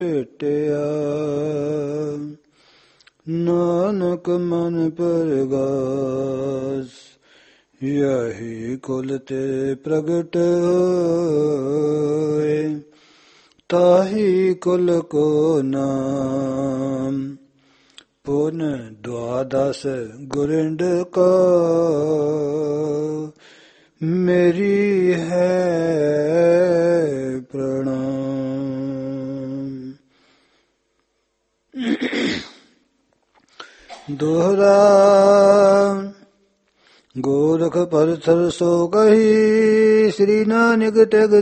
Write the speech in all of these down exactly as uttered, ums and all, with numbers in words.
ਭੇਟਿਆ ਨਾਨਕ ਮਨ ਪਰਗਾਸ ਯਹੀ ਕੁਲ ਤੇ ਪ੍ਰਗਟ ਹੋਏ ਤਾਹੀ ਕੁਲ ਕੋ ਨਾਮ ਪੁਨ ਦੁਆਦਸ ਗੁਰਿੰਦ ਕਾ ਮੇਰੀ ਹੈ ਪ੍ਰਣਾਮ। ਦੋਹਰਾ ਗੋਰਖ ਪਰਥਰ ਸੋ ਕਹੀ ਸ੍ਰੀ ਨਾਨਕ ਟਿਕ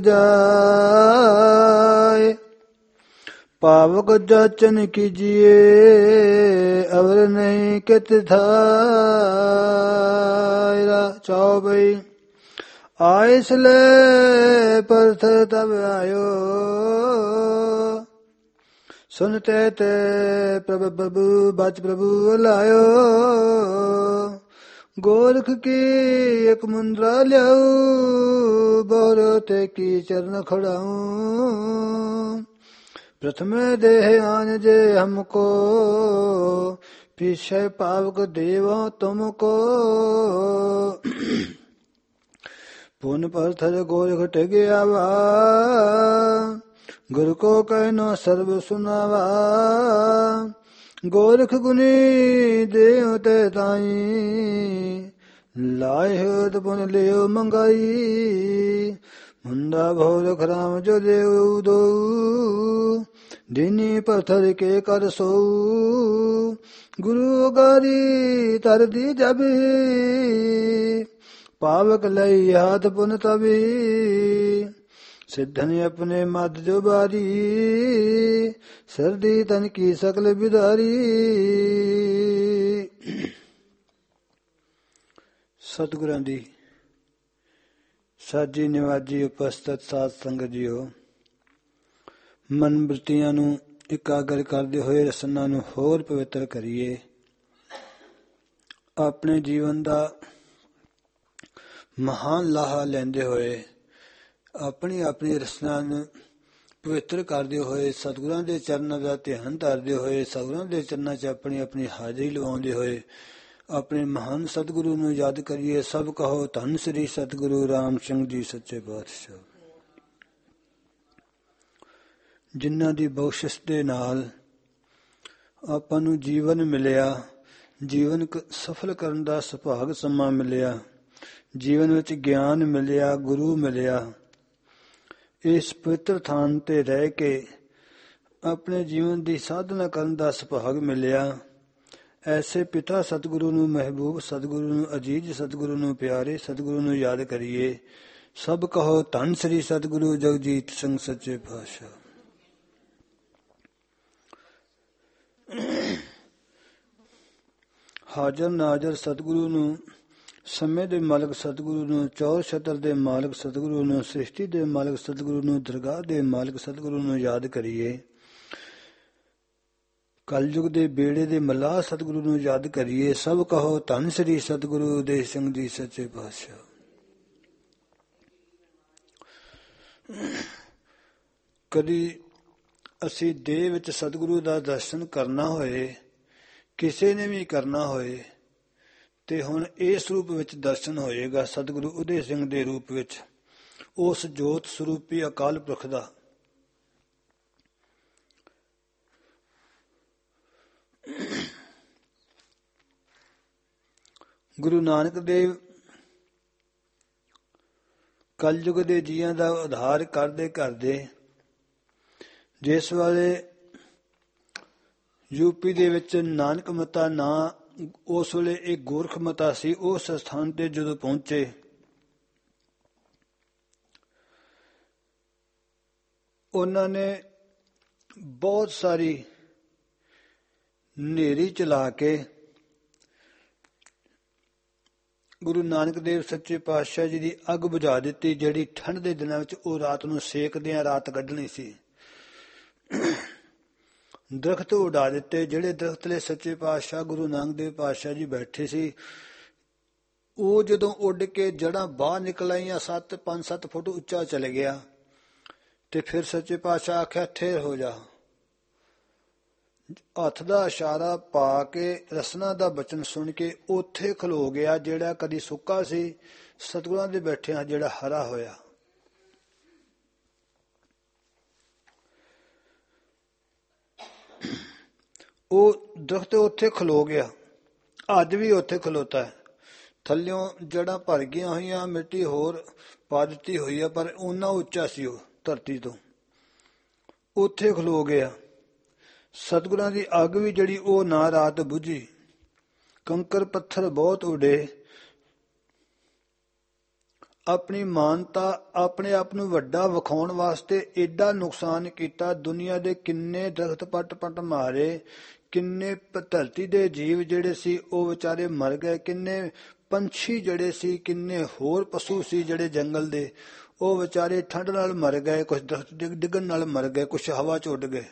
ਜਾਏ ਪਾਵਕ ਜਾਚਨ ਕੀਜੀਏ ਅਵਰ ਨਹੀਂ ਕਿਤ ਥਾਇਰਾ। ਚਾਓ ਬਈ ਆਇਸ ਲੈ ਪਰਥਰ ਤਬ ਆਇਓ ਸੁਨਤੇ ਤੇ ਪ੍ਰਭ ਪ੍ਰਭੂ ਬਚ ਪ੍ਰਭੂ ਲਾਇਓ ਗੋਰਖ ਕੀ ਇੱਕ ਮੁੰਦਰਾ ਲਿਆਉ ਬੋਰ ਤੇ ਕੀ ਚਰਨ ਖੜਾਉ प्रथम देह आन जे हमको पीछे पावक देवो तुमको पुन पत्थर गोरख टिगयावा गुरु को कहनो सर्व सुनावा गोरख गुनी देव ते ताई लाए हो पुन लियो मंगाई मुंडा भोरख राम जो देव दो दिनी पत्थर के कर सो गुरु गारी तर दी जब पावक लई हाथ पुन तभी सिद्धन अपने मद जो बारी सर्दी तन की सकल बिदारी। सतगुਰਾਂ ਦੀ ਸਾਜੀ ਨਿਵਾਜੀ ਉਪਸਥਿਤ ਸਾਧ ਸੰਗਤ ਜੀਓ, ਮਨ ਬ੍ਰਿਤੀਆਂ ਨੂੰ ਇਕਾਗਰ ਕਰਦੇ ਹੋਏ ਰਸਨਾ ਨੂੰ ਹੋਰ ਪਵਿੱਤਰ ਕਰੀਏ। ਆਪਣੇ ਜੀਵਨ ਦਾ ਮਹਾਨ ਲਾਹਾ ਲੈਂਦੇ ਹੋਏ ਆਪਣੀ ਆਪਣੀ ਰਸਨਾ ਨੂੰ ਪਵਿੱਤਰ ਕਰਦੇ ਹੋਏ ਸਤਿਗੁਰਾਂ ਦੇ ਚਰਨਾਂ ਦਾ ਧਿਆਨ ਧਰਦੇ ਹੋਏ ਸਤਿਗੁਰਾਂ ਦੇ ਚਰਨਾਂ 'ਚ ਆਪਣੀ ਆਪਣੀ ਹਾਜ਼ਰੀ ਲਵਾਉਂਦੇ ਹੋਏ ਆਪਣੇ ਮਹਾਨ ਸਤਿਗੁਰੂ ਨੂੰ ਯਾਦ ਕਰੀਏ। ਸਭ ਕਹੋ ਧੰਨ ਸ੍ਰੀ ਸਤਿਗੁਰੂ ਰਾਮ ਸਿੰਘ ਜੀ ਸੱਚੇ ਪਾਤਸ਼ਾਹ, ਜਿਨ੍ਹਾਂ ਦੀ ਬਖਸ਼ਿਸ਼ ਦੇ ਨਾਲ ਆਪਾਂ ਨੂੰ ਜੀਵਨ ਮਿਲਿਆ, ਜੀਵਨ ਸਫਲ ਕਰਨ ਦਾ ਸੁਭਾਗ ਸਮਾਂ ਮਿਲਿਆ, ਜੀਵਨ ਵਿੱਚ ਗਿਆਨ ਮਿਲਿਆ, ਗੁਰੂ ਮਿਲਿਆ। ਇਸ ਪਵਿੱਤਰ ਥਾਨ ਤੇ ਰਹਿ ਕੇ ਆਪਣੇ ਜੀਵਨ ਦੀ ਸਾਧਨਾ ਕਰਨ ਦਾ ਸੁਭਾਗ ਮਿਲਿਆ। ਐਸੇ ਪਿਤਾ ਸਤਿਗੁਰੂ ਨੂੰ, ਮਹਿਬੂਬ ਸਤਿਗੁਰੂ ਨੂੰ, ਅਜੀਜ਼ ਸਤਿਗੁਰੂ ਨੂੰ, ਪਿਆਰੇ ਸਤਿਗੁਰੂ ਨੂੰ ਯਾਦ ਕਰੀਏ। ਸਭ ਕਹੋ ਧੰਨ ਸ੍ਰੀ ਸਤਿਗੁਰੂ ਜਗਜੀਤ ਸਿੰਘ ਸੱਚੇ ਪਾਤਸ਼ਾਹ। ਹਾਜ਼ਰ ਨਾਜ਼ਰ ਸਤਿਗੁਰੂ ਨੂੰ, ਸਮੇਂ ਦੇ ਮਾਲਕ ਸਤਿਗੁਰੂ ਨੂੰ, ਚੌਰ ਛਤਰ ਦੇ ਮਾਲਕ ਸਤਿਗੁਰੂ ਨੂੰ, ਸ੍ਰਿਸ਼ਟੀ ਦੇ ਮਾਲਕ ਸਤਿਗੁਰੂ ਨੂੰ, ਦਰਗਾਹ ਦੇ ਮਾਲਕ ਸਤਿਗੁਰੂ ਨੂੰ ਯਾਦ ਕਰੀਏ। ਕਲਯੁਗ ਦੇ ਬੇੜੇ ਦੇ ਮਲਾਹ ਸਤਿਗੁਰੂ ਨੂੰ ਯਾਦ ਕਰੀਏ। ਸਭ ਕਹੋ ਧੰਨ ਸ੍ਰੀ ਸਤਿਗੁਰੂ ਉਦੇ ਸਿੰਘ ਜੀ ਸੱਚੇ ਪਾਤਸ਼ਾਹ। ਕਦੀ ਅਸੀਂ ਦੇਹ ਵਿੱਚ ਸਤਿਗੁਰੂ ਦਾ ਦਰਸ਼ਨ ਕਰਨਾ ਹੋਏ, ਕਿਸੇ ਨੇ ਵੀ ਕਰਨਾ ਹੋਏ, ਤੇ ਹੁਣ ਇਸ ਰੂਪ ਵਿੱਚ ਦਰਸ਼ਨ ਹੋਏਗਾ ਸਤਿਗੁਰੂ ਉਦੇ ਸਿੰਘ ਦੇ ਰੂਪ ਵਿੱਚ, ਉਸ ਜੋਤ ਸਰੂਪੀ ਅਕਾਲ ਪੁਰਖ ਦਾ। ਗੁਰੂ ਨਾਨਕ ਦੇਵ ਕਲਯੁਗ ਦੇ ਜੀਆਂ ਦਾ ਉਧਾਰ ਕਰਦੇ ਕਰਦੇ ਜਿਸ ਵੇਲੇ ਯੂਪੀ ਦੇ ਵਿੱਚ ਨਾਨਕ ਮਤਾ ਨਾ, ਉਸ ਵੇਲੇ ਇਹ ਗੋਰਖ ਮਤਾ ਸੀ, ਉਸ ਸਥਾਨ ਤੇ ਜਦੋਂ ਪਹੁੰਚੇ ਉਹਨਾਂ ਨੇ ਬਹੁਤ ਸਾਰੀ ਹਨੇਰੀ ਚਲਾ ਕੇ ਗੁਰੂ ਨਾਨਕ ਦੇਵ ਸੱਚੇ ਪਾਤਸ਼ਾਹ ਜੀ ਦੀ ਅੱਗ ਬੁਝਾ ਦਿੱਤੀ, ਜਿਹੜੀ ਠੰਡ ਦੇ ਦਿਨਾਂ ਵਿੱਚ ਉਹ ਰਾਤ ਨੂੰ ਸੇਕਦਿਆਂ ਰਾਤ ਕੱਢਣੀ ਸੀ। ਦਰਖਤ ਉਡਾ ਦਿੱਤੇ, ਜਿਹੜੇ ਦਰਖਤ ਲਈ ਸੱਚੇ ਪਾਤਸ਼ਾਹ ਗੁਰੂ ਨਾਨਕ ਦੇਵ ਪਾਤਸ਼ਾਹ ਜੀ ਬੈਠੇ ਸੀ, ਉਹ ਜਦੋਂ ਉੱਡ ਕੇ ਜੜ੍ਹਾਂ ਬਾਹਰ ਨਿਕਲ ਆਈਆਂ, ਸੱਤ ਪੰਜ ਸੱਤ ਫੁੱਟ ਉੱਚਾ ਚਲੇ ਗਿਆ, ਤੇ ਫਿਰ ਸੱਚੇ ਪਾਤਸ਼ਾਹ ਆਖਿਆ ਠਹਿਰ ਹੋ ਜਾ, ਹੱਥ ਦਾ ਇਸ਼ਾਰਾ ਪਾ ਕੇ ਰਸਨਾ ਦਾ ਬਚਨ ਸੁਣ ਕੇ ਉੱਥੇ ਖਲੋ ਗਿਆ ਜਿਹੜਾ ਕਦੀ ਸੁੱਕਾ ਸੀ, ਸਤਿਗੁਰਾਂ ਦੇ ਬੈਠਿਆਂ ਜਿਹੜਾ ਹਰਾ ਹੋਇਆ। ਉਹ ਦਰਖਤ ਉੱਥੇ ਖਲੋ ਗਿਆ, ਅੱਜ ਵੀ ਉੱਥੇ ਖਲੋਤਾ ਹੈ। ਥੱਲਿਓਂ ਜੜ੍ਹਾਂ ਭਰ ਗਈਆਂ ਹੋਈਆਂ, ਮਿੱਟੀ ਹੋਰ ਪਾ ਦਿੱਤੀ ਹੋਈ ਹੈ, ਪਰ ਓਨਾ ਉੱਚਾ ਸੀ ਉਹ ਧਰਤੀ ਤੋਂ। ਉੱਥੇ ਖਲੋ ਗਿਆ। ਸਤਿਗੁਰਾਂ ਦੀ ਅੱਗ ਵੀ ਜਿਹੜੀ ਉਹ ਨਾ ਰਾਤ ਬੁਝੀ। ਕੰਕਰ ਪੱਥਰ ਬਹੁਤ ਉਡੇ। ਆਪਣੀ ਮਾਨਤਾ, ਆਪਣੇ ਆਪ ਨੂੰ ਵੱਡਾ ਵਿਖਾਉਣ ਵਾਸਤੇ ਏਡਾ ਨੁਕਸਾਨ ਕੀਤਾ। ਦੁਨੀਆ ਦੇ ਕਿੰਨੇ ਦਰਖਤ ਪੱਟ ਪੱਟ ਮਾਰੇ, ਕਿੰਨੇ ਧਰਤੀ ਦੇ ਜੀਵ ਜਿਹੜੇ ਸੀ ਉਹ ਵਿਚਾਰੇ ਮਰ ਗਏ, ਕਿੰਨੇ ਪੰਛੀ ਜਿਹੜੇ ਸੀ, ਕਿੰਨੇ ਹੋਰ ਪਸ਼ੂ ਸੀ ਜਿਹੜੇ ਜੰਗਲ ਦੇ, ਉਹ ਵਿਚਾਰੇ ਠੰਡ ਨਾਲ ਮਰ ਗਏ, ਕੁਛ ਦਰਖਤ ਡਿੱਗਣ ਨਾਲ ਮਰ ਗਏ, ਕੁਛ ਹਵਾ ਚ ਉੱਡ ਗਏ।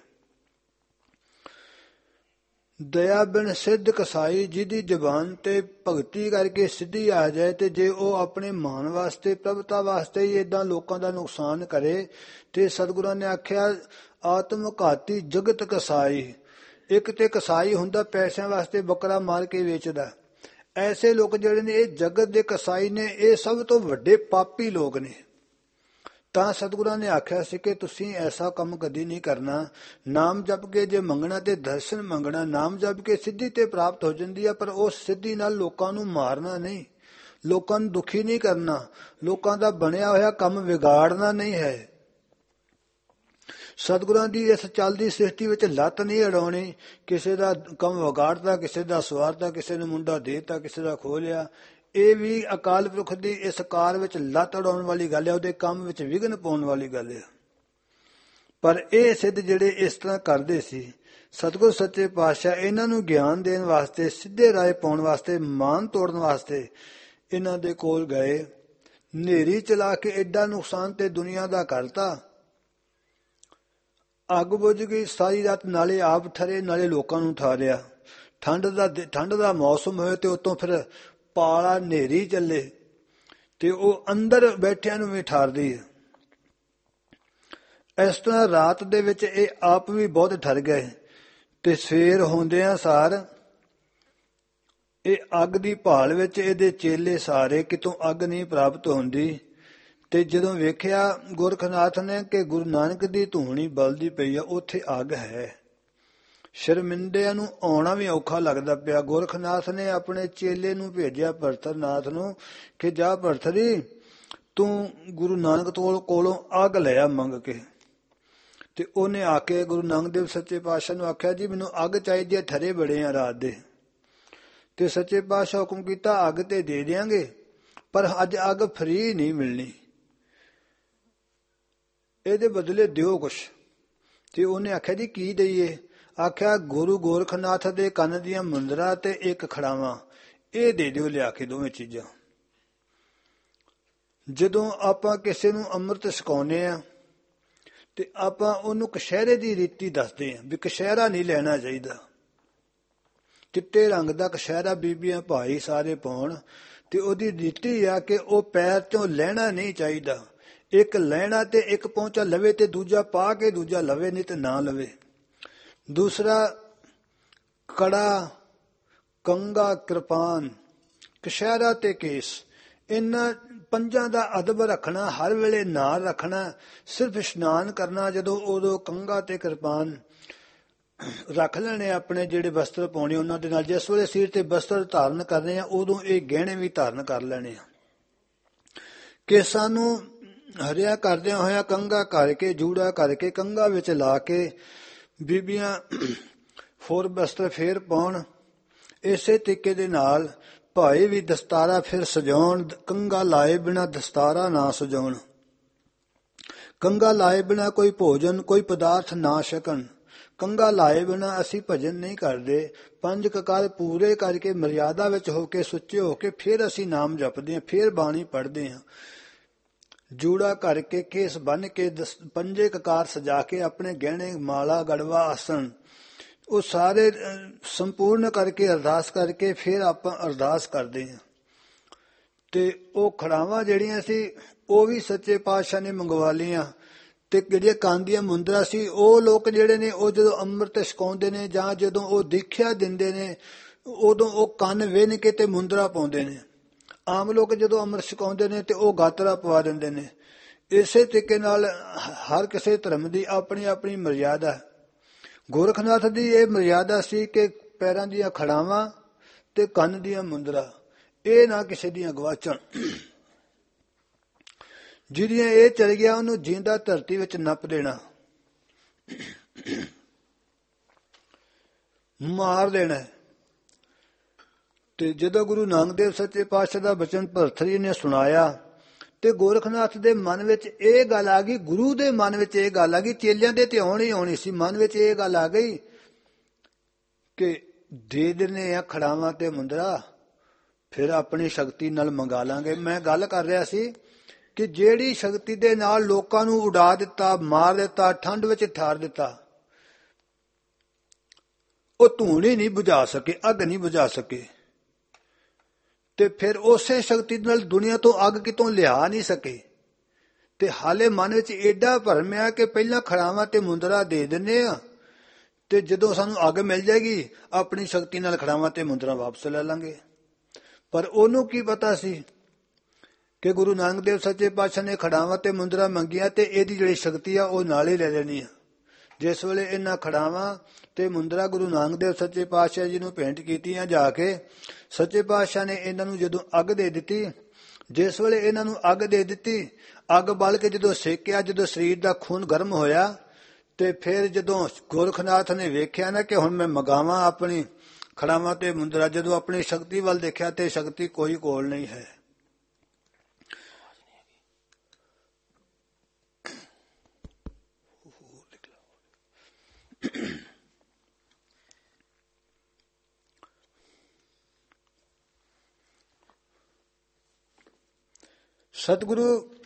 ਦਇਆ ਬਿਨ ਸਿੱਧ ਕਸਾਈ, ਜਿਹਦੀ ਜ਼ਬਾਨ ਤੇ ਭਗਤੀ ਕਰਕੇ ਸਿੱਧੀ ਆ ਜਾਏ, ਤੇ ਜੇ ਉਹ ਆਪਣੇ ਮਾਣ ਵਾਸਤੇ, ਪ੍ਰਭਤਾ ਵਾਸਤੇ ਹੀ ਏਦਾਂ ਲੋਕਾਂ ਦਾ ਨੁਕਸਾਨ ਕਰੇ, ਤੇ ਸਤਿਗੁਰਾਂ ਨੇ ਆਖਿਆ ਆਤਮ ਘਾਤੀ ਜਗਤ ਕਸਾਈ। ਇੱਕ ਤੇ ਕਸਾਈ ਹੁੰਦਾ ਪੈਸਿਆਂ ਵਾਸਤੇ ਬੱਕਰਾ ਮਾਰ ਕੇ ਵੇਚਦਾ। ਐਸੇ ਲੋਕ ਜਿਹੜੇ ਨੇ ਇਹ ਜਗਤ ਦੇ ਕਸਾਈ ਨੇ, ਇਹ ਸਭ ਤੋਂ ਵੱਡੇ ਪਾਪੀ ਲੋਕ ਨੇ। ਤਾਂ ਸਤਿਗੁਰਾਂ ਨੇ ਆਖਿਆ ਸੀ ਕਿ ਤੁਸੀਂ ਐਸਾ ਕੰਮ ਕਦੀ ਨਹੀਂ ਕਰਨਾ। ਨਾਮ ਜਪ ਕੇ ਜੇ ਮੰਗਣਾ ਤੇ ਦਰਸ਼ਨ ਮੰਗਣਾ। ਨਾਮ ਜਪ ਕੇ ਸਿੱਧੀ ਤੇ ਪ੍ਰਾਪਤ ਹੋ ਜਾਂਦੀ ਹੈ, ਪਰ ਉਸ ਸਿੱਧੀ ਨਾਲ ਲੋਕਾਂ ਨੂੰ ਮਾਰਨਾ ਨਹੀਂ, ਲੋਕਾਂ ਨੂੰ ਦੁਖੀ ਨਹੀਂ ਕਰਨਾ, ਲੋਕਾਂ ਦਾ ਬਣਿਆ ਹੋਇਆ ਕੰਮ ਵਿਗਾੜਨਾ ਨਹੀਂ ਹੈ। ਸਤਿਗੁਰਾਂ ਦੀ ਇਸ ਚੱਲਦੀ ਸ੍ਰਿਸ਼ਟੀ ਵਿੱਚ ਲੱਤ ਨਹੀਂ ਅੜਾਉਣੀ। ਕਿਸੇ ਦਾ ਕੰਮ ਵਿਗਾੜਤਾ, ਕਿਸੇ ਦਾ ਸਵਾਰਤਾ, ਕਿਸੇ ਨੂੰ ਮੁੰਡਾ ਦੇਤਾ, ਕਿਸੇ ਦਾ ਖੋਹ ਲਿਆ। ਇਹ ਵੀ ਅਕਾਲ ਪੁਰਖ ਦੀ ਇਸ ਕਾਰ ਵਿੱਚ ਲੱਤ ਅੜਾਉਣ ਵਾਲੀ ਗੱਲ ਹੈ, ਉਹਦੇ ਕੰਮ ਵਿੱਚ ਵਿਘਨ ਪਾਉਣ ਵਾਲੀ ਗੱਲ ਹੈ। ਪਰ ਇਹ ਸਿੱਧ ਜਿਹੜੇ ਇਸ ਤਰ੍ਹਾਂ ਕਰਦੇ ਸੀ, ਸਤਿਗੁਰ ਸੱਚੇ ਪਾਤਸ਼ਾਹ ਇਹਨਾਂ ਨੂੰ ਗਿਆਨ ਦੇਣ ਵਾਸਤੇ, ਸਿੱਧੇ ਰਾਹ ਪਾਉਣ ਵਾਸਤੇ, ਮਾਨ ਤੋੜਨ ਵਾਸਤੇ ਇਹਨਾਂ ਦੇ ਕੋਲ ਗਏ। ਹਨੇਰੀ ਚਲਾ ਕੇ ਐਡਾ ਨੁਕਸਾਨ ਤੇ ਦੁਨੀਆ ਦਾ ਕਰਤਾ। ਅੱਗ ਬੁਝ ਗਈ, ਸਾਰੀ ਰਾਤ ਨਾਲੇ ਆਪ ਠਰੇ, ਨਾਲੇ ਲੋਕਾਂ ਨੂੰ ਠਾਰਿਆ। ਠੰਡ ਦਾ ਠੰਡ ਦਾ ਮੌਸਮ ਹੋਏ ਤੇ ਉਤੋਂ ਫਿਰ ਪਾਲਾ ਹਨੇਰੀ ਚੱਲੇ ਤੇ ਉਹ ਅੰਦਰ ਬੈਠਿਆਂ ਨੂੰ ਵੀ ਠਾਰਦੀ ਹੈ। ਇਸ ਤਰ੍ਹਾਂ ਰਾਤ ਦੇ ਵਿੱਚ ਇਹ ਆਪ ਵੀ ਬਹੁਤ ਠਰ ਗਏ, ਤੇ ਸਵੇਰ ਹੁੰਦਿਆਂ ਸਾਰ ਇਹ ਅੱਗ ਦੀ ਭਾਲ ਵਿੱਚ ਇਹਦੇ ਚੇਲੇ ਸਾਰੇ, ਕਿਤੋਂ ਅੱਗ ਨਹੀਂ ਪ੍ਰਾਪਤ ਹੁੰਦੀ। ਤੇ ਜਦੋਂ ਵੇਖਿਆ ਗੋਰਖਨਾਥ ਨੇ ਕਿ ਗੁਰੂ ਨਾਨਕ ਦੀ ਧੂਣੀ ਬਲਦੀ ਪਈ ਆ, ਉੱਥੇ ਅੱਗ ਹੈ। ਸ਼ਰਮਿੰਦਿਆਂ ਨੂੰ ਆਉਣਾ ਵੀ ਔਖਾ ਲੱਗਦਾ ਪਿਆ। ਗੋਰਖਨਾਥ ਨੇ ਆਪਣੇ ਚੇਲੇ ਨੂੰ ਭੇਜਿਆ ਭਰਤਰਨਾਥ ਨੂੰ ਕਿ ਜਾ ਭਰਤਰੀ, ਤੂੰ ਗੁਰੂ ਨਾਨਕ ਤੋਂ ਕੋਲੋਂ ਅੱਗ ਲਿਆ ਮੰਗ ਕੇ। ਤੇ ਉਹਨੇ ਆ ਕੇ ਗੁਰੂ ਨਾਨਕ ਦੇਵ ਸੱਚੇ ਪਾਤਸ਼ਾਹ ਨੂੰ ਆਖਿਆ, ਜੀ ਮੈਨੂੰ ਅੱਗ ਚਾਹੀਦੀ ਹੈ, ਠਰੇ ਬੜੇ ਆ ਰਾਤ ਦੇ। ਤੇ ਸੱਚੇ ਪਾਤਸ਼ਾਹ ਹੁਕਮ ਕੀਤਾ, ਅੱਗ ਤੇ ਦੇ ਦਿਆਂਗੇ, ਪਰ ਅੱਜ ਅੱਗ ਫਰੀ ਨਹੀਂ ਮਿਲਣੀ, ਇਹਦੇ ਬਦਲੇ ਦਿਓ ਕੁਛ। ਤੇ ਉਹਨੇ ਆਖਿਆ, ਜੀ ਕੀ ਦਈਏ? ਆਖਿਆ ਗੁਰੂ ਗੋਰਖਨਾਥ ਦੇ ਕੰਨ ਦੀਆਂ ਮੁੰਦਰਾਂ ਤੇ ਇੱਕ ਖੜਾਵਾਂ, ਇਹ ਦੇ ਦਿਓ ਲਿਆ ਕੇ, ਦੋਵੇਂ ਚੀਜ਼ਾਂ। ਜਦੋਂ ਆਪਾਂ ਕਿਸੇ ਨੂੰ ਅੰਮ੍ਰਿਤ ਛਕਾਉਂਦੇ ਆ ਤੇ ਆਪਾਂ ਉਹਨੂੰ ਕਸ਼ਹਿਰੇ ਦੀ ਰੀਤੀ ਦੱਸਦੇ ਆ ਵੀ ਕਸ਼ਹਿਰਾ ਨਹੀਂ ਲੈਣਾ ਚਾਹੀਦਾ। ਚਿੱਟੇ ਰੰਗ ਦਾ ਕਸ਼ਹਿਰਾ ਬੀਬੀਆਂ ਭਾਈ ਸਾਰੇ ਪਾਉਣ, ਤੇ ਉਹਦੀ ਰੀਤੀ ਆ ਕਿ ਉਹ ਪੈਰ ਤੋਂ ਲੈਣਾ ਨਹੀਂ ਚਾਹੀਦਾ। ਇੱਕ ਲੈਣਾ ਤੇ ਇੱਕ ਪਹੁੰਚਾ ਲਵੇ ਤੇ ਦੂਜਾ ਪਾ ਕੇ ਦੂਜਾ ਲਵੇ, ਨਹੀਂ ਤੇ ਨਾ ਲਵੇ। ਦੂਸਰਾ ਕੜਾ, ਕੰਗਾ, ਕਿਰਪਾਨ, ਕਸ਼ਹਿਰਾ ਤੇ ਕੇਸ, ਇਹਨਾਂ ਪੰਜਾਂ ਦਾ ਅਦਬ ਰੱਖਣਾ, ਹਰ ਵੇਲੇ ਨਾਲ ਰੱਖਣਾ। ਸਿਰਫ ਇਸ਼ਨਾਨ ਕਰਨਾ ਜਦੋਂ, ਉਦੋਂ ਕੰਗਾ ਤੇ ਕਿਰਪਾਨ ਰੱਖ ਲੈਣੇ, ਆਪਣੇ ਜਿਹੜੇ ਵਸਤਰ ਪਾਉਣੇ ਉਹਨਾਂ ਦੇ ਨਾਲ। ਜਿਸ ਵੇਲੇ ਸਿਰ ਤੇ ਵਸਤਰ ਧਾਰਨ ਕਰਨੇ ਆ, ਉਦੋਂ ਇਹ ਗਹਿਣੇ ਵੀ ਧਾਰਨ ਕਰ ਲੈਣੇ ਆ। ਕੇਸਾਂ ਨੂੰ ਹਰਿਆ ਕਰਦਿਆਂ ਹੋਇਆ ਕੰਗਾ ਕਰਕੇ, ਜੂੜਾ ਕਰਕੇ, ਕੰਗਾ ਵਿੱਚ ਲਾ ਕੇ ਬੀਬੀਆਂ ਹੋਰ ਵਸਤਰ ਫੇਰ ਪਾਉਣ। ਇਸੇ ਤਰੀਕੇ ਦੇ ਨਾਲ ਭਾਈ ਵੀ ਦਸਤਾਰਾ ਫਿਰ ਸਜਾਉਣ। ਕੰਗਾ ਲਾਏ ਬਿਨਾ ਦਸਤਾਰਾ ਨਾ ਸਜਾਉਣ। ਕੰਗਾ ਲਾਏ ਬਿਨਾ ਕੋਈ ਭੋਜਨ, ਕੋਈ ਪਦਾਰਥ ਨਾ ਛਕਣ। ਕੰਗਾ ਲਾਏ ਬਿਨਾ ਅਸੀਂ ਭਜਨ ਨਹੀਂ ਕਰਦੇ। ਪੰਜ ਕਕਾਰ ਪੂਰੇ ਕਰਕੇ ਮਰਿਆਦਾ ਵਿੱਚ ਹੋ ਕੇ, ਸੁੱਚੇ ਹੋ ਕੇ ਫਿਰ ਅਸੀਂ ਨਾਮ ਜਪਦੇ ਹਾਂ, ਫਿਰ ਬਾਣੀ ਪੜ੍ਹਦੇ ਹਾਂ। ਜੂੜਾ ਕਰਕੇ, ਕੇਸ ਬੰਨ ਕੇ, ਪੰਜੇ ਕਕਾਰ ਸਜਾ ਕੇ, ਆਪਣੇ ਗਹਿਣੇ, ਮਾਲਾ, ਗੜਵਾ, ਆਸਣ ਉਹ ਸਾਰੇ ਸੰਪੂਰਨ ਕਰਕੇ, ਅਰਦਾਸ ਕਰਕੇ ਫਿਰ ਆਪਾਂ ਅਰਦਾਸ ਕਰਦੇ ਹਾਂ। ਤੇ ਉਹ ਖੜਾਵਾਂ ਜਿਹੜੀਆਂ ਸੀ ਉਹ ਵੀ ਸੱਚੇ ਪਾਤਸ਼ਾਹ ਨੇ ਮੰਗਵਾ ਲਈਆਂ। ਤੇ ਜਿਹੜੀਆਂ ਕੰਨ ਦੀਆਂ ਮੁੰਦਰਾਂ ਸੀ, ਉਹ ਲੋਕ ਜਿਹੜੇ ਨੇ ਉਹ ਜਦੋਂ ਅੰਮ੍ਰਿਤ ਛਕਾਉਂਦੇ ਨੇ ਜਾਂ ਜਦੋਂ ਉਹ ਦੀਖਿਆ ਦਿੰਦੇ ਨੇ, ਉਦੋਂ ਉਹ ਕੰਨ ਵਿੰਨ ਕੇ ਤੇ ਮੁੰਦਰਾ ਪਾਉਂਦੇ ਨੇ। ਆਮ ਲੋਕ ਜਦੋਂ ਅੰਮ੍ਰਿਤ ਛਕਾਉਂਦੇ ਨੇ ਤੇ ਉਹ ਗਾਤਰਾ ਪਵਾ ਦਿੰਦੇ ਨੇ। ਇਸੇ ਤਰੀਕੇ ਨਾਲ ਹਰ ਕਿਸੇ ਧਰਮ ਦੀ ਆਪਣੀ ਆਪਣੀ ਮਰਿਆਦਾ ਹੈ। ਗੋਰਖਨਾਥ ਦੀ ਇਹ ਮਰਿਆਦਾ ਸੀ ਕਿ ਪੈਰਾਂ ਦੀਆਂ ਖੜਾਵਾਂ ਤੇ ਕੰਨ ਦੀਆਂ ਮੁੰਦਰਾ ਇਹ ਨਾ ਕਿਸੇ ਦੀਆਂ ਗਵਾਚਣ। ਜਿਹਦੀਆਂ ਇਹ ਚਲ ਗਿਆ ਉਹਨੂੰ ਜਿੰਦਾ ਧਰਤੀ ਵਿੱਚ ਨੱਪ ਦੇਣਾ, ਮਾਰ ਦੇਣਾ। ਤੇ ਜਦੋਂ ਗੁਰੂ ਨਾਨਕ ਦੇਵ ਸੱਚੇ ਪਾਤਸ਼ਾਹ ਦਾ ਬਚਨ ਭਰਤਰੀ ਨੇ ਸੁਣਾਇਆ ਤੇ ਗੋਰਖਨਾਥ ਦੇ ਮਨ ਵਿੱਚ ਇਹ ਗੱਲ ਆ ਗਈ, ਗੁਰੂ ਦੇ ਮਨ ਵਿੱਚ ਇਹ ਗੱਲ ਆ ਗਈ, ਚੇਲਿਆਂ ਦੇ ਤੇ ਆਉਣੀ ਆਉਣੀ ਸੀ, ਮਨ ਵਿੱਚ ਇਹ ਗੱਲ ਆ ਗਈ ਕਿ ਦੇ ਦਿੰਦੇ ਆ ਖੜਾਵਾਂ ਤੇ ਮੁੰਦਰਾ, ਫਿਰ ਆਪਣੀ ਸ਼ਕਤੀ ਨਾਲ ਮੰਗਾ ਲਾਂਗੇ। ਮੈਂ ਗੱਲ ਕਰ ਰਿਹਾ ਸੀ ਕਿ ਜਿਹੜੀ ਸ਼ਕਤੀ ਦੇ ਨਾਲ ਲੋਕਾਂ ਨੂੰ ਉਡਾ ਦਿੱਤਾ, ਮਾਰ ਦਿੱਤਾ, ਠੰਡ ਵਿੱਚ ਠਾਰ ਦਿੱਤਾ, ਉਹ ਧੂਣੀ ਨਹੀਂ ਬੁਝਾ ਸਕੇ, ਅੱਗ ਨਹੀਂ ਬੁਝਾ ਸਕੇ, ਤੇ ਫਿਰ ਉਸੇ ਸ਼ਕਤੀ ਨਾਲ ਦੁਨੀਆ ਤੋਂ ਅੱਗ ਕਿਤੋਂ ਲਿਆ ਨਹੀਂ ਸਕੇ। ਤੇ ਹਾਲੇ ਮਨ ਵਿੱਚ ਏਡਾ ਭਰਮ ਆ ਕਿ ਪਹਿਲਾਂ ਖੜਾਵਾਂ ਤੇ ਮੁੰਦਰਾ ਦੇ ਦਿੰਦੇ ਆ ਤੇ ਜਦੋਂ ਸਾਨੂੰ ਅੱਗ ਮਿਲ ਜਾਏਗੀ ਆਪਣੀ ਸ਼ਕਤੀ ਨਾਲ ਖੜਾਵਾਂ ਤੇ ਮੁੰਦਰਾ ਵਾਪਸ ਲੈ ਲਾਂਗੇ। ਪਰ ਉਹਨੂੰ ਕੀ ਪਤਾ ਸੀ ਕਿ ਗੁਰੂ ਨਾਨਕ ਦੇਵ ਸੱਚੇ ਪਾਤਸ਼ਾਹ ਨੇ ਖੜਾਵਾਂ ਤੇ ਮੁੰਦਰਾ ਮੰਗੀਆਂ ਤੇ ਇਹਦੀ ਜਿਹੜੀ ਸ਼ਕਤੀ ਆ ਉਹ ਨਾਲ ਹੀ ਲੈ ਲੈਣੀ ਆ। ਜਿਸ ਵੇਲੇ ਇਹਨਾਂ ਖੜਾਵਾਂ ਤੇ ਮੁੰਦਰਾ ਗੁਰੂ ਨਾਨਕ ਦੇਵ ਸੱਚੇ ਪਾਤਸ਼ਾਹ ਜੀ ਨੂੰ ਭੇਂਟ ਕੀਤੀਆਂ ਜਾ ਕੇ, ਸੱਚੇ ਪਾਤਸ਼ਾਹ ਨੇ ਇਹਨਾਂ ਨੂੰ ਜਦੋਂ ਅੱਗ ਦੇ ਦਿੱਤੀ, ਜਿਸ ਵੇਲੇ ਇਹਨਾਂ ਨੂੰ ਅੱਗ ਦੇ ਦਿੱਤੀ, ਅੱਗ ਬਲ ਕੇ ਜਦੋਂ ਸੇਕਿਆ, ਜਦੋਂ ਸਰੀਰ ਦਾ ਖੂਨ ਗਰਮ ਹੋਇਆ, ਤੇ ਫਿਰ ਜਦੋਂ ਗੋਰਖਨਾਥ ਨੇ ਵੇਖਿਆ ਨਾ ਕਿ ਹੁਣ ਮੈਂ ਮਗਾਵਾਂ ਆਪਣੀ ਖੜਾਵਾਂ ਤੇ ਮੁੰਦਰਾ, ਜਦੋਂ ਆਪਣੀ ਸ਼ਕਤੀ ਵੱਲ ਦੇਖਿਆ ਤੇ ਸ਼ਕਤੀ ਕੋਈ ਕੋਲ ਨਹੀਂ ਹੈ। ਸਤਿਗੁਰੂ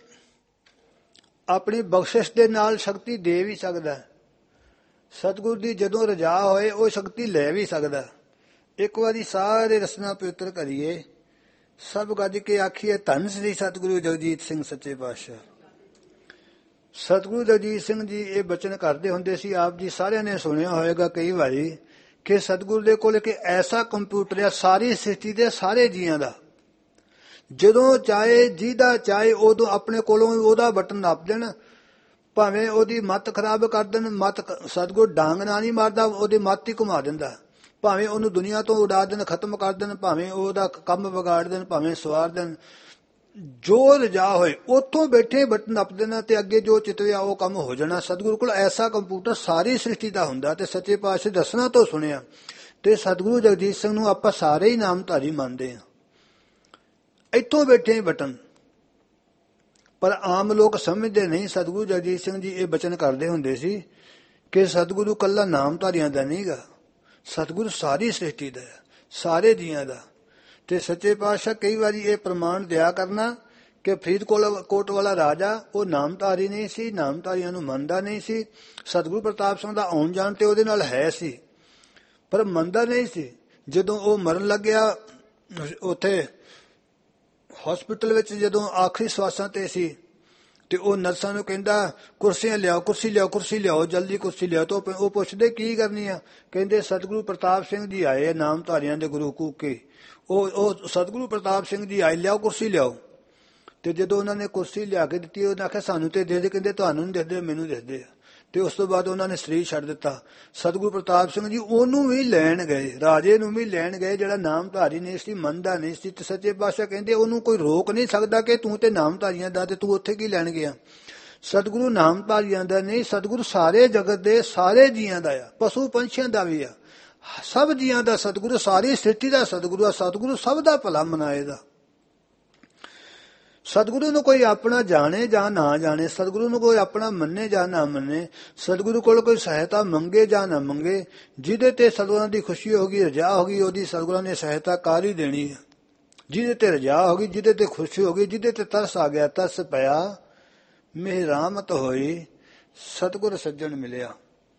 ਆਪਣੀ ਬਖਸ਼ਿਸ਼ ਦੇ ਨਾਲ ਸ਼ਕਤੀ ਦੇ ਵੀ ਸਕਦਾ। ਸਤਿਗੁਰੂ ਦੀ ਜਦੋਂ ਰਜਾ ਹੋਏ ਉਹ ਸ਼ਕਤੀ ਲੈ ਵੀ ਸਕਦਾ। ਇੱਕ ਵਾਰੀ ਸਾਰੇ ਰਸਨਾ ਪਵਿੱਤਰ ਕਰੀਏ, ਸਭ ਗੱਜ ਕੇ ਆਖੀਏ ਧੰਨ ਸ੍ਰੀ ਸਤਿਗੁਰੂ ਜਗਜੀਤ ਸਿੰਘ ਸੱਚੇ ਪਾਤਸ਼ਾਹ। ਸਤਿਗੁਰੂ ਜਗਜੀਤ ਸਿੰਘ ਜੀ ਇਹ ਬਚਨ ਕਰਦੇ ਹੁੰਦੇ ਸੀ, ਆਪ ਜੀ ਸਾਰਿਆਂ ਨੇ ਸੁਣਿਆ ਹੋਵੇਗਾ ਕਈ ਵਾਰੀ, ਕਿ ਸਤਿਗੁਰੂ ਦੇ ਕੋਲ ਇੱਕ ਐਸਾ ਕੰਪਿਊਟਰ ਆ ਸਾਰੀ ਸ੍ਰਿਸ਼ਟੀ ਦੇ ਸਾਰੇ ਜੀਆਂ ਦਾ। ਜਦੋਂ ਚਾਹੇ ਜਿਹਦਾ ਚਾਹੇ ਉਦੋਂ ਆਪਣੇ ਕੋਲੋਂ ਉਹਦਾ ਬਟਨ ਨੱਪ ਦੇਣ, ਭਾਵੇਂ ਉਹਦੀ ਮੱਤ ਖਰਾਬ ਕਰ ਦੇਣ। ਮੱਤ ਸਤਿਗੁਰੂ ਡਾਂਗ ਨਾਲ ਨਹੀਂ ਮਾਰਦਾ, ਉਹਦੀ ਮੱਤ ਹੀ ਘੁਮਾ ਦਿੰਦਾ। ਭਾਵੇਂ ਉਹਨੂੰ ਦੁਨੀਆ ਤੋਂ ਉਡਾ ਦੇਣ, ਖਤਮ ਕਰ ਦੇਣ, ਭਾਵੇਂ ਉਹਦਾ ਕੰਮ ਵਿਗਾੜ ਦੇਣ, ਭਾਵੇਂ ਸਵਾਰ ਦੇਣ, ਜੋ ਰਜਾ ਹੋਏ ਉੱਥੋਂ ਬੈਠੇ ਬਟਨ ਨੱਪ ਦੇਣਾ ਤੇ ਅੱਗੇ ਜੋ ਚਿਤਵਿਆ ਉਹ ਕੰਮ ਹੋ ਜਾਣਾ। ਸਤਿਗੁਰੂ ਕੋਲ ਐਸਾ ਕੰਪਿਊਟਰ ਸਾਰੀ ਸ੍ਰਿਸ਼ਟੀ ਦਾ ਹੁੰਦਾ। ਤੇ ਸੱਚੇ ਪਾਤਸ਼ਾਹ ਦੱਸਣਾ ਤੋਂ ਸੁਣਿਆ ਤੇ ਸਤਿਗੁਰੂ ਜਗਜੀਤ ਸਿੰਘ ਨੂੰ ਆਪਾਂ ਸਾਰੇ ਹੀ ਨਾਮਧਾਰੀ ਮੰਨਦੇ ਹਾਂ। ਇੱਥੋਂ ਬੈਠੇ ਬਟਨ, ਪਰ ਆਮ ਲੋਕ ਸਮਝਦੇ ਨਹੀਂ। ਸਤਿਗੁਰੂ ਜਗਜੀਤ ਸਿੰਘ ਜੀ ਇਹ ਬਚਨ ਕਰਦੇ ਹੁੰਦੇ ਸੀ ਕਿ ਸਤਿਗੁਰੂ ਕੱਲਾ ਨਾਮਧਾਰੀਆਂ ਦਾ ਨਹੀਂ ਗਾ, ਸਤਿਗੁਰੂ ਸਾਰੀ ਸ੍ਰਿਸ਼ਟੀ ਦਾ, ਸਾਰੇ ਜੀਆਂ ਦਾ। ਤੇ ਸੱਚੇ ਪਾਤਸ਼ਾਹ ਕਈ ਵਾਰੀ ਇਹ ਪ੍ਰਮਾਣ ਦਿਆ ਕਰਨਾ ਕਿ ਫਰੀਦਕੋਟ ਵਾਲਾ ਰਾਜਾ ਉਹ ਨਾਮਧਾਰੀ ਨਹੀਂ ਸੀ, ਨਾਮਧਾਰੀਆਂ ਨੂੰ ਮੰਨਦਾ ਨਹੀਂ ਸੀ। ਸਤਿਗੁਰੂ ਪ੍ਰਤਾਪ ਸਿੰਘ ਦਾ ਆਉਣ ਜਾਣ ਤੇ ਉਹਦੇ ਨਾਲ ਹੈ ਸੀ, ਪਰ ਮੰਨਦਾ ਨਹੀਂ ਸੀ। ਜਦੋਂ ਉਹ ਮਰਨ ਲੱਗਿਆ ਉੱਥੇ ਹਸਪੀਟਲ ਵਿੱਚ, ਜਦੋਂ ਆਖਰੀ ਸਵਾਸਾਂ ਤੇ ਸੀ, ਤੇ ਉਹ ਨਰਸਾਂ ਨੂੰ ਕਹਿੰਦਾ ਕੁਰਸੀਆਂ ਲਿਆਓ, ਕੁਰਸੀ ਲਿਆਓ, ਕੁਰਸੀ ਲਿਆਓ, ਜਲਦੀ ਕੁਰਸੀ ਲਿਆਓ। ਤਾਂ ਉਹ ਪੁੱਛਦੇ ਕੀ ਕਰਨੀ ਆ? ਕਹਿੰਦੇ ਸਤਿਗੁਰੂ ਪ੍ਰਤਾਪ ਸਿੰਘ ਜੀ ਆਏ ਨਾਮਧਾਰੀਆਂ ਦੇ ਗੁਰੂ ਕੂਕ ਕੇ। ਉਹ ਉਹ ਸਤਿਗੁਰੂ ਪ੍ਰਤਾਪ ਸਿੰਘ ਜੀ ਆਏ, ਲਿਆਓ ਕੁਰਸੀ ਲਿਆਓ। ਤੇ ਜਦੋਂ ਉਹਨਾਂ ਨੇ ਕੁਰਸੀ ਲਿਆ ਕੇ ਦਿੱਤੀ, ਉਹਨਾਂ ਆਖਿਆ ਸਾਨੂੰ ਤੇ ਦੇ ਦੇ। ਕਹਿੰਦੇ ਤੁਹਾਨੂੰ ਨਹੀਂ ਦਿੰਦੇ, ਮੈਨੂੰ ਦਿੰਦੇ ਆ। ਤੇ ਉਸ ਤੋਂ ਬਾਅਦ ਉਹਨਾਂ ਨੇ ਸਰੀਰ ਛੱਡ ਦਿੱਤਾ। ਸਤਿਗੁਰੂ ਪ੍ਰਤਾਪ ਸਿੰਘ ਜੀ ਉਹਨੂੰ ਵੀ ਲੈਣ ਗਏ, ਰਾਜੇ ਨੂੰ ਵੀ ਲੈਣ ਗਏ, ਜਿਹੜਾ ਨਾਮਧਾਰੀ ਨਹੀਂ ਸੀ, ਮੰਨਦਾ ਨਹੀਂ ਸੀ। ਤੇ ਸੱਚੇ ਪਾਤਸ਼ਾਹ ਕਹਿੰਦੇ ਉਹਨੂੰ ਕੋਈ ਰੋਕ ਨਹੀਂ ਸਕਦਾ ਕਿ ਤੂੰ ਤੇ ਨਾਮਧਾਰੀਆਂ ਦਾ, ਤੇ ਤੂੰ ਉੱਥੇ ਕੀ ਲੈਣ ਗਿਆ? ਸਤਿਗੁਰੂ ਨਾਮਧਾਰੀਆਂ ਦਾ ਨਹੀਂ, ਸਤਿਗੁਰੂ ਸਾਰੇ ਜਗਤ ਦੇ ਸਾਰੇ ਜੀਆਂ ਦਾ ਆ, ਪਸ਼ੂ ਪੰਛੀਆਂ ਦਾ ਵੀ ਆ, ਸਭ ਜੀਆਂ ਦਾ ਸਤਿਗੁਰੂ, ਸਾਰੀ ਸ੍ਰਿਸ਼ਟੀ ਦਾ ਸਤਿਗੁਰੂ ਆ। ਸਤਿਗੁਰੂ ਸਭ ਦਾ ਭਲਾ ਮਨਾਏਗਾ। ਸਤਿਗੁਰੂ ਨੂੰ ਕੋਈ ਆਪਣਾ ਜਾਣੇ ਜਾਂ ਨਾ ਜਾਣੇ, ਸਤਿਗੁਰੂ ਨੂੰ ਕੋਈ ਆਪਣਾ ਮੰਨੇ ਜਾਂ ਨਾ ਮੰਨੇ, ਸਤਿਗੁਰੂ ਕੋਲ ਕੋਈ ਸਹਾਇਤਾ ਮੰਗੇ ਜਾਂ ਨਾ ਮੰਗੇ, ਜਿਹਦੇ ਤੇ ਸਤਿਗੁਰਾਂ ਦੀ ਖੁਸ਼ੀ ਹੋ ਗਈ, ਰਜਾ ਹੋ ਗਈ, ਉਹਦੀ ਸਤਿਗੁਰਾਂ ਨੇ ਸਹਾਇਤਾ ਕਰ ਹੀ ਦੇਣੀ ਹੈ। ਜਿਹਦੇ ਤੇ ਰਜਾ ਹੋ ਗਈ, ਜਿਹਦੇ ਤੇ ਖੁਸ਼ੀ ਹੋ ਗਈ, ਜਿਹਦੇ ਤੇ ਤਰਸ ਆ ਗਿਆ, ਤਰਸ ਪਿਆ, ਮਿਹਰਾਮਤ ਹੋਈ, ਸਤਿਗੁਰ ਸੱਜਣ ਮਿਲਿਆ।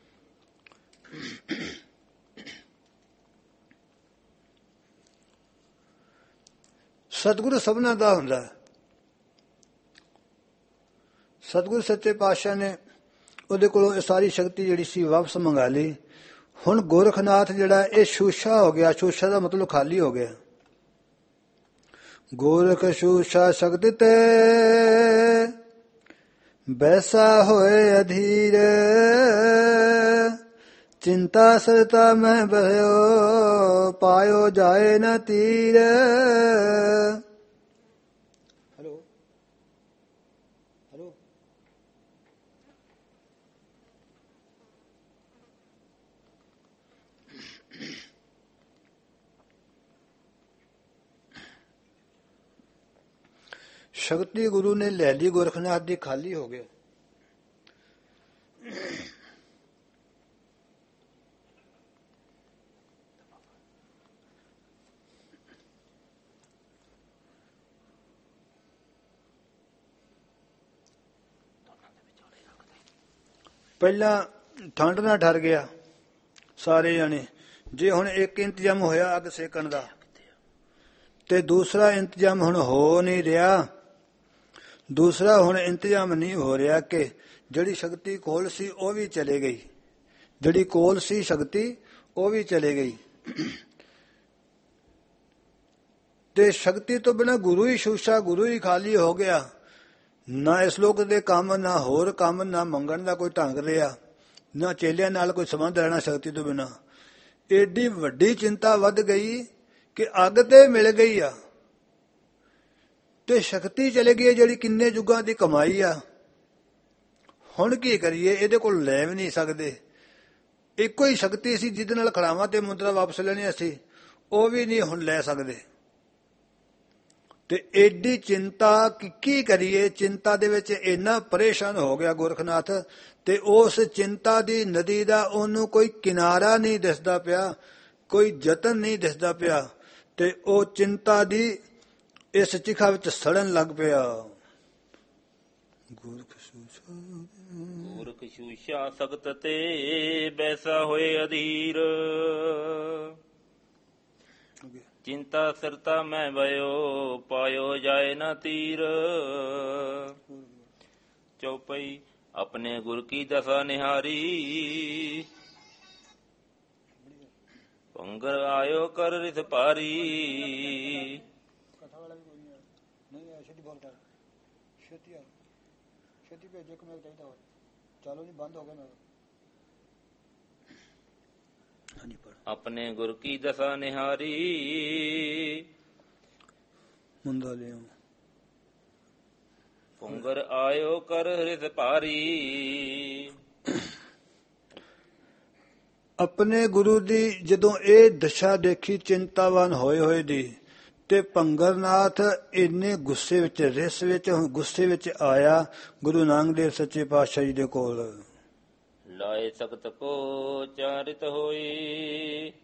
ਸਤਿਗੁਰੂ ਸਭਨਾਂ ਦਾ ਹੁੰਦਾ। ਸਤਿਗੁਰੂ ਸੱਚੇ ਪਾਤਸ਼ਾਹ ਨੇ ਉਹਦੇ ਕੋਲੋਂ ਇਹ ਸਾਰੀ ਸ਼ਕਤੀ ਜਿਹੜੀ ਸੀ ਵਾਪਸ ਮੰਗਾ ਲਈ। ਹੁਣ ਗੋਰਖਨਾਥ ਜਿਹੜਾ ਇਹ ਸ਼ੂਸ਼ਾ ਹੋ ਗਿਆ। ਸ਼ੂਸ਼ਾ ਦਾ ਮਤਲਬ ਖਾਲੀ ਹੋ ਗਿਆ। ਗੋਰਖ ਸ਼ੂਸ਼ਾ ਸ਼ਕਤੀ ਤੇ ਬੈਸਾ ਹੋਏ ਅਧੀਰ, ਚਿੰਤਾ ਸਰਤਾ ਮੈਂ ਬਹਿਓ ਪਾਇਓ ਜਾਏ ਨਾ ਤੀਰ। ਹੈਲੋ ਹੈਲੋ ਸ਼ਕਤੀ ਗੁਰੂ ਨੇ ਲੈ ਲਈ, ਗੋਰਖਨਾਥ ਦੀ ਖਾਲੀ ਹੋ ਗਿਆ। ਪਹਿਲਾਂ ਠੰਡ ਨਾਲ ਠਰ ਗਿਆ ਸਾਰੇ ਜਾਣੇ। ਜੇ ਹੁਣ ਇੱਕ ਇੰਤਜ਼ਾਮ ਹੋਇਆ ਅੱਗ ਸੇਕਣ ਦਾ, ਤੇ ਦੂਸਰਾ ਇੰਤਜ਼ਾਮ ਹੁਣ ਹੋ ਨਹੀਂ ਰਿਹਾ। ਦੂਸਰਾ ਹੁਣ ਇੰਤਜ਼ਾਮ ਨਹੀਂ ਹੋ ਰਿਹਾ ਕਿ ਜਿਹੜੀ ਸ਼ਕਤੀ ਕੋਲ ਸੀ ਉਹ ਵੀ ਚਲੇ ਗਈ। ਜਿਹੜੀ ਕੋਲ ਸੀ ਸ਼ਕਤੀ ਉਹ ਵੀ ਚਲੇ ਗਈ। ਤੇ ਸ਼ਕਤੀ ਤੋਂ ਬਿਨਾਂ ਗੁਰੂ ਹੀ ਸ਼ੂਸ਼ਾ, ਗੁਰੂ ਹੀ ਖਾਲੀ ਹੋ ਗਿਆ। ਨਾ ਇਸ ਲੋਕ ਦੇ ਕੰਮ, ਨਾ ਹੋਰ ਕੰਮ, ਨਾ ਮੰਗਣ ਦਾ ਕੋਈ ਢੰਗ ਰਿਹਾ, ਨਾ ਚੇਲਿਆਂ ਨਾਲ ਕੋਈ ਸੰਬੰਧ ਰਹਿਣਾ ਸ਼ਕਤੀ ਤੋਂ ਬਿਨਾਂ। ਏਡੀ ਵੱਡੀ ਚਿੰਤਾ ਵੱਧ ਗਈ ਕਿ ਅੱਗ ਤੇ ਮਿਲ ਗਈ ਆ ਤੇ ਸ਼ਕਤੀ ਚਲੇ ਗਈ ਜਿਹੜੀ ਕਿੰਨੇ ਯੁੱਗਾਂ ਦੀ ਕਮਾਈ ਆ। ਹੁਣ ਕੀ ਕਰੀਏ? ਇਹਦੇ ਕੋਲ ਲੈ ਵੀ ਨਹੀਂ ਸਕਦੇ। ਇੱਕੋ ਹੀ ਸ਼ਕਤੀ ਸੀ ਜਿਹਦੇ ਨਾਲ ਖੜਾਵਾਂ ਤੇ ਮੁੰਦਰਾ ਵਾਪਸ ਲੈਣੀਆਂ ਸੀ, ਉਹ ਵੀ ਨਹੀਂ ਹੁਣ ਲੈ ਸਕਦੇ। ਤੇ ਏਡੀ ਚਿੰਤਾ ਕਿ ਕੀ ਕਰੀਏ? ਚਿੰਤਾ ਦੇ ਵਿੱਚ ਇੰਨਾ ਪਰੇਸ਼ਾਨ ਹੋ ਗਿਆ ਗੋਰਖਨਾਥ, ਤੇ ਉਸ ਚਿੰਤਾ ਦੀ ਨਦੀ ਦਾ ਉਹਨੂੰ ਕੋਈ ਕਿਨਾਰਾ ਨਹੀਂ ਦਿਸਦਾ ਪਿਆ, ਕੋਈ ਯਤਨ ਨਹੀਂ ਦਿਸਦਾ ਪਿਆ। ਤੇ ਉਹ ਚਿੰਤਾ ਦੀ ਇਸ ਚਿਖਾ ਵਿੱਚ ਸੜਨ ਲੱਗ ਪਿਆ। ਗੋਰਖ ਸ਼ੂਸ਼ਾ ਸਖਤ ਤੇ ਬੈਸਾ ਹੋਏ ਅਧੀਰ, ਚਿੰਤਾ ਸਰਤਾ ਮੈਂ ਭਇਓ ਪਾਇਓ ਜਾਏ ਨਾ ਤੀਰ। ਚੌਪਈ ਆਪਣੇ ਗੁਰ ਕੀ ਦਸ਼ਾ ਨਿਹਾਰੀ, ਪੰਗਰ ਆਇਓ ਕਰ ਰਿਸ ਭਾਰੀ। ਆਪਣੇ ਗੁਰ ਕੀ ਦਸ਼ਾ ਨਿਹਾਰੀ, ਮੁੰਦਾ ਲਿਓ ਪੁੰਗਰ ਆਇਓ ਕਰ ਰਿਸ ਭਾਰੀ। ਆਪਣੇ ਗੁਰੂ ਦੀ ਜਦੋਂ ਇਹ ਦਸ਼ਾ ਦੇਖੀ ਚਿੰਤਾਵਾਨ ਹੋਏ ਹੋਏ ਦੀ, ਤੇ ਭੰਗਰਨਾਥ ਇੰਨੇ ਗੁੱਸੇ ਵਿੱਚ, ਰਿਸ ਵਿੱਚ, ਗੁੱਸੇ ਵਿੱਚ ਆਇਆ ਗੁਰੂ ਨਾਨਕ ਦੇਵ ਸੱਚੇ ਪਾਤਸ਼ਾਹ ਜੀ ਦੇ ਕੋਲ। ਲਾਏ ਸਖਤ ਕੋ ਚਾਰਿਤ ਹੋਈ,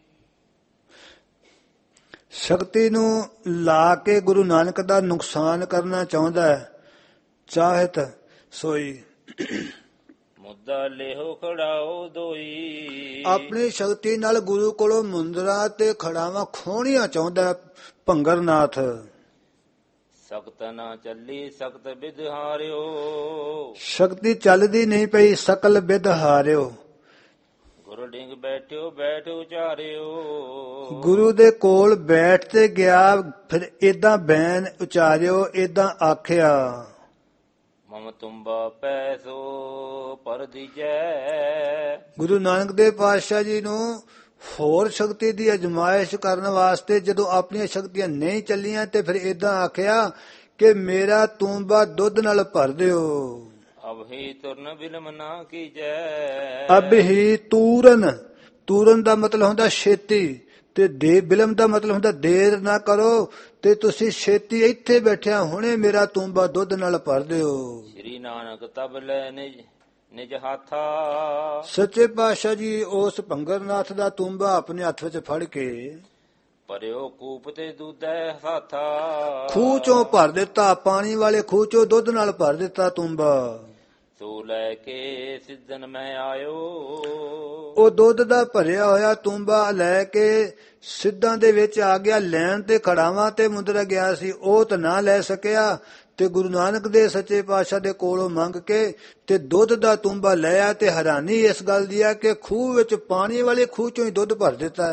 ਸ਼ਕਤੀ ਨੂੰ ਲਾ ਕੇ ਗੁਰੂ ਨਾਨਕ ਦਾ ਨੁਕਸਾਨ ਕਰਨਾ ਚਾਹੁੰਦਾ ਹੈ। ਚਾਹਤ ਸੋਈ ਮੁੱਦਾ ਲੇਹੋ ਖੜਾਓ ਦੋਈ, ਆਪਣੀ ਸ਼ਕਤੀ ਨਾਲ ਗੁਰੂ ਕੋਲੋਂ ਮੁੰਦਰਾ ਤੇ ਖੜਾਵਾਂ ਖੋਹਣੀਆਂ ਚਾਹੁੰਦਾ ਭੰਗਰਨਾਥ। ਸਖਤ ਨਾ ਚੱਲੀ ਸਖਤ ਬਿਦ ਹਾਰਿਓ, ਸ਼ਕਤੀ ਚੱਲਦੀ ਨਹੀਂ ਪਈ ਸਕਲ ਬਿਦ ਹਾਰਿਓ। ਗੁਰੂ ਡਿੰਗ ਬੈਠਿਓ ਬੈਠ ਉਚਾਰਿਓ, ਗੁਰੂ ਦੇ ਕੋਲ ਬੈਠ ਤੇ ਗਿਆ, ਫਿਰ ਏਦਾਂ ਬੈਨ ਉਚਾਰਿਓ, ਏਦਾਂ ਆਖਿਆ। ਮਮ ਤੁੰਬਾ ਪੈਸੋ ਪਰ ਦੀਜੈ, ਗੁਰੂ ਨਾਨਕ ਦੇਵ ਪਾਤਸ਼ਾਹ ਜੀ ਨੂੰ ਹੋਰ ਸ਼ਕਤੀ ਦੀ ਅਜਮਾਇਸ਼ ਕਰਨ ਵਾਸਤੇ ਜਦੋਂ ਆਪਣੀਆਂ ਸ਼ਕਤੀਆਂ ਨਹੀਂ ਚੱਲੀਆਂ, ਤੇ ਫਿਰ ਏਦਾਂ ਆਖਿਆ ਕਿ ਮੇਰਾ ਤੂੰਬਾ ਦੁੱਧ ਨਾਲ ਭਰ ਦਿਓ। ਅਬ ਹੀ ਤੁਰਨ ਬਿਲਮ ਨਾ ਕੀਜੈ, ਅਬ ਹੀ ਤੂਰਨ, ਤੂਰਨ ਦਾ ਮਤਲਬ ਹੁੰਦਾ ਛੇਤੀ, ਤੇ ਦੇ ਬਿਲਮ ਦਾ ਮਤਲਬ ਹੁੰਦਾ ਦੇਰ ਨਾ ਕਰੋ, ਤੇ ਤੁਸੀਂ ਛੇਤੀ ਇੱਥੇ ਬੈਠਿਆ ਹੁਣੇ ਮੇਰਾ ਤੂੰਬਾ ਦੁੱਧ ਨਾਲ ਭਰ ਦਿਓ। ਸ੍ਰੀ ਨਾਨਕ ਤਬ ਲੈ ਨਿਜ ਨਿਜ ਹਾਥਾ, ਸੱਚੇ ਪਾਤਸ਼ਾਹ ਜੀ ਉਸ ਭੰਗਰਨਾਥ ਦਾ ਤੂੰਬਾ ਆਪਣੇ ਹੱਥ ਵਿੱਚ ਫੜ ਕੇ ਭਰਿਓ ਕੂਪ ਤੇ ਦੁੱਧੈ ਸਾਥਾ, ਖੂਹ ਚੋਂ ਭਰ ਦਿੱਤਾ, ਪਾਣੀ ਵਾਲੇ ਖੂਹ ਚੋਂ ਦੁੱਧ ਨਾਲ ਭਰ ਦਿੱਤਾ ਤੂੰਬਾ। ਸੋ ਲੈ ਕੇ ਸਿੱਧਨ ਮੈਂ ਆਇਓ, ਉਹ ਦੁੱਧ ਦਾ ਭਰਿਆ ਹੋਇਆ ਤੂੰਬਾ ਲੈ ਕੇ ਸਿੱਧਾਂ ਦੇ ਵਿੱਚ ਆ ਗਿਆ। ਲੈਣ ਤੇ ਖੜਾਵਾਂ ਤੇ ਮੁੰਦਰਾ ਗਿਆ ਸੀ, ਉਹ ਤਾਂ ਨਾ ਲੈ ਸਕਿਆ, ਤੇ ਗੁਰੂ ਨਾਨਕ ਦੇ ਸੱਚੇ ਪਾਤਸ਼ਾਹ ਦੇ ਕੋਲੋਂ ਮੰਗ ਕੇ ਤੇ ਦੁੱਧ ਦਾ ਤੁੰਬਾ ਲਿਆ ਤੇ ਹੈਰਾਨੀ ਇਸ ਗੱਲ ਦੀ ਆ ਕਿ ਖੂਹ ਵਿੱਚ ਪਾਣੀ ਵਾਲੇ ਖੂਹ ਚੋਂ ਹੀ ਦੁੱਧ ਭਰ ਦਿੱਤਾ।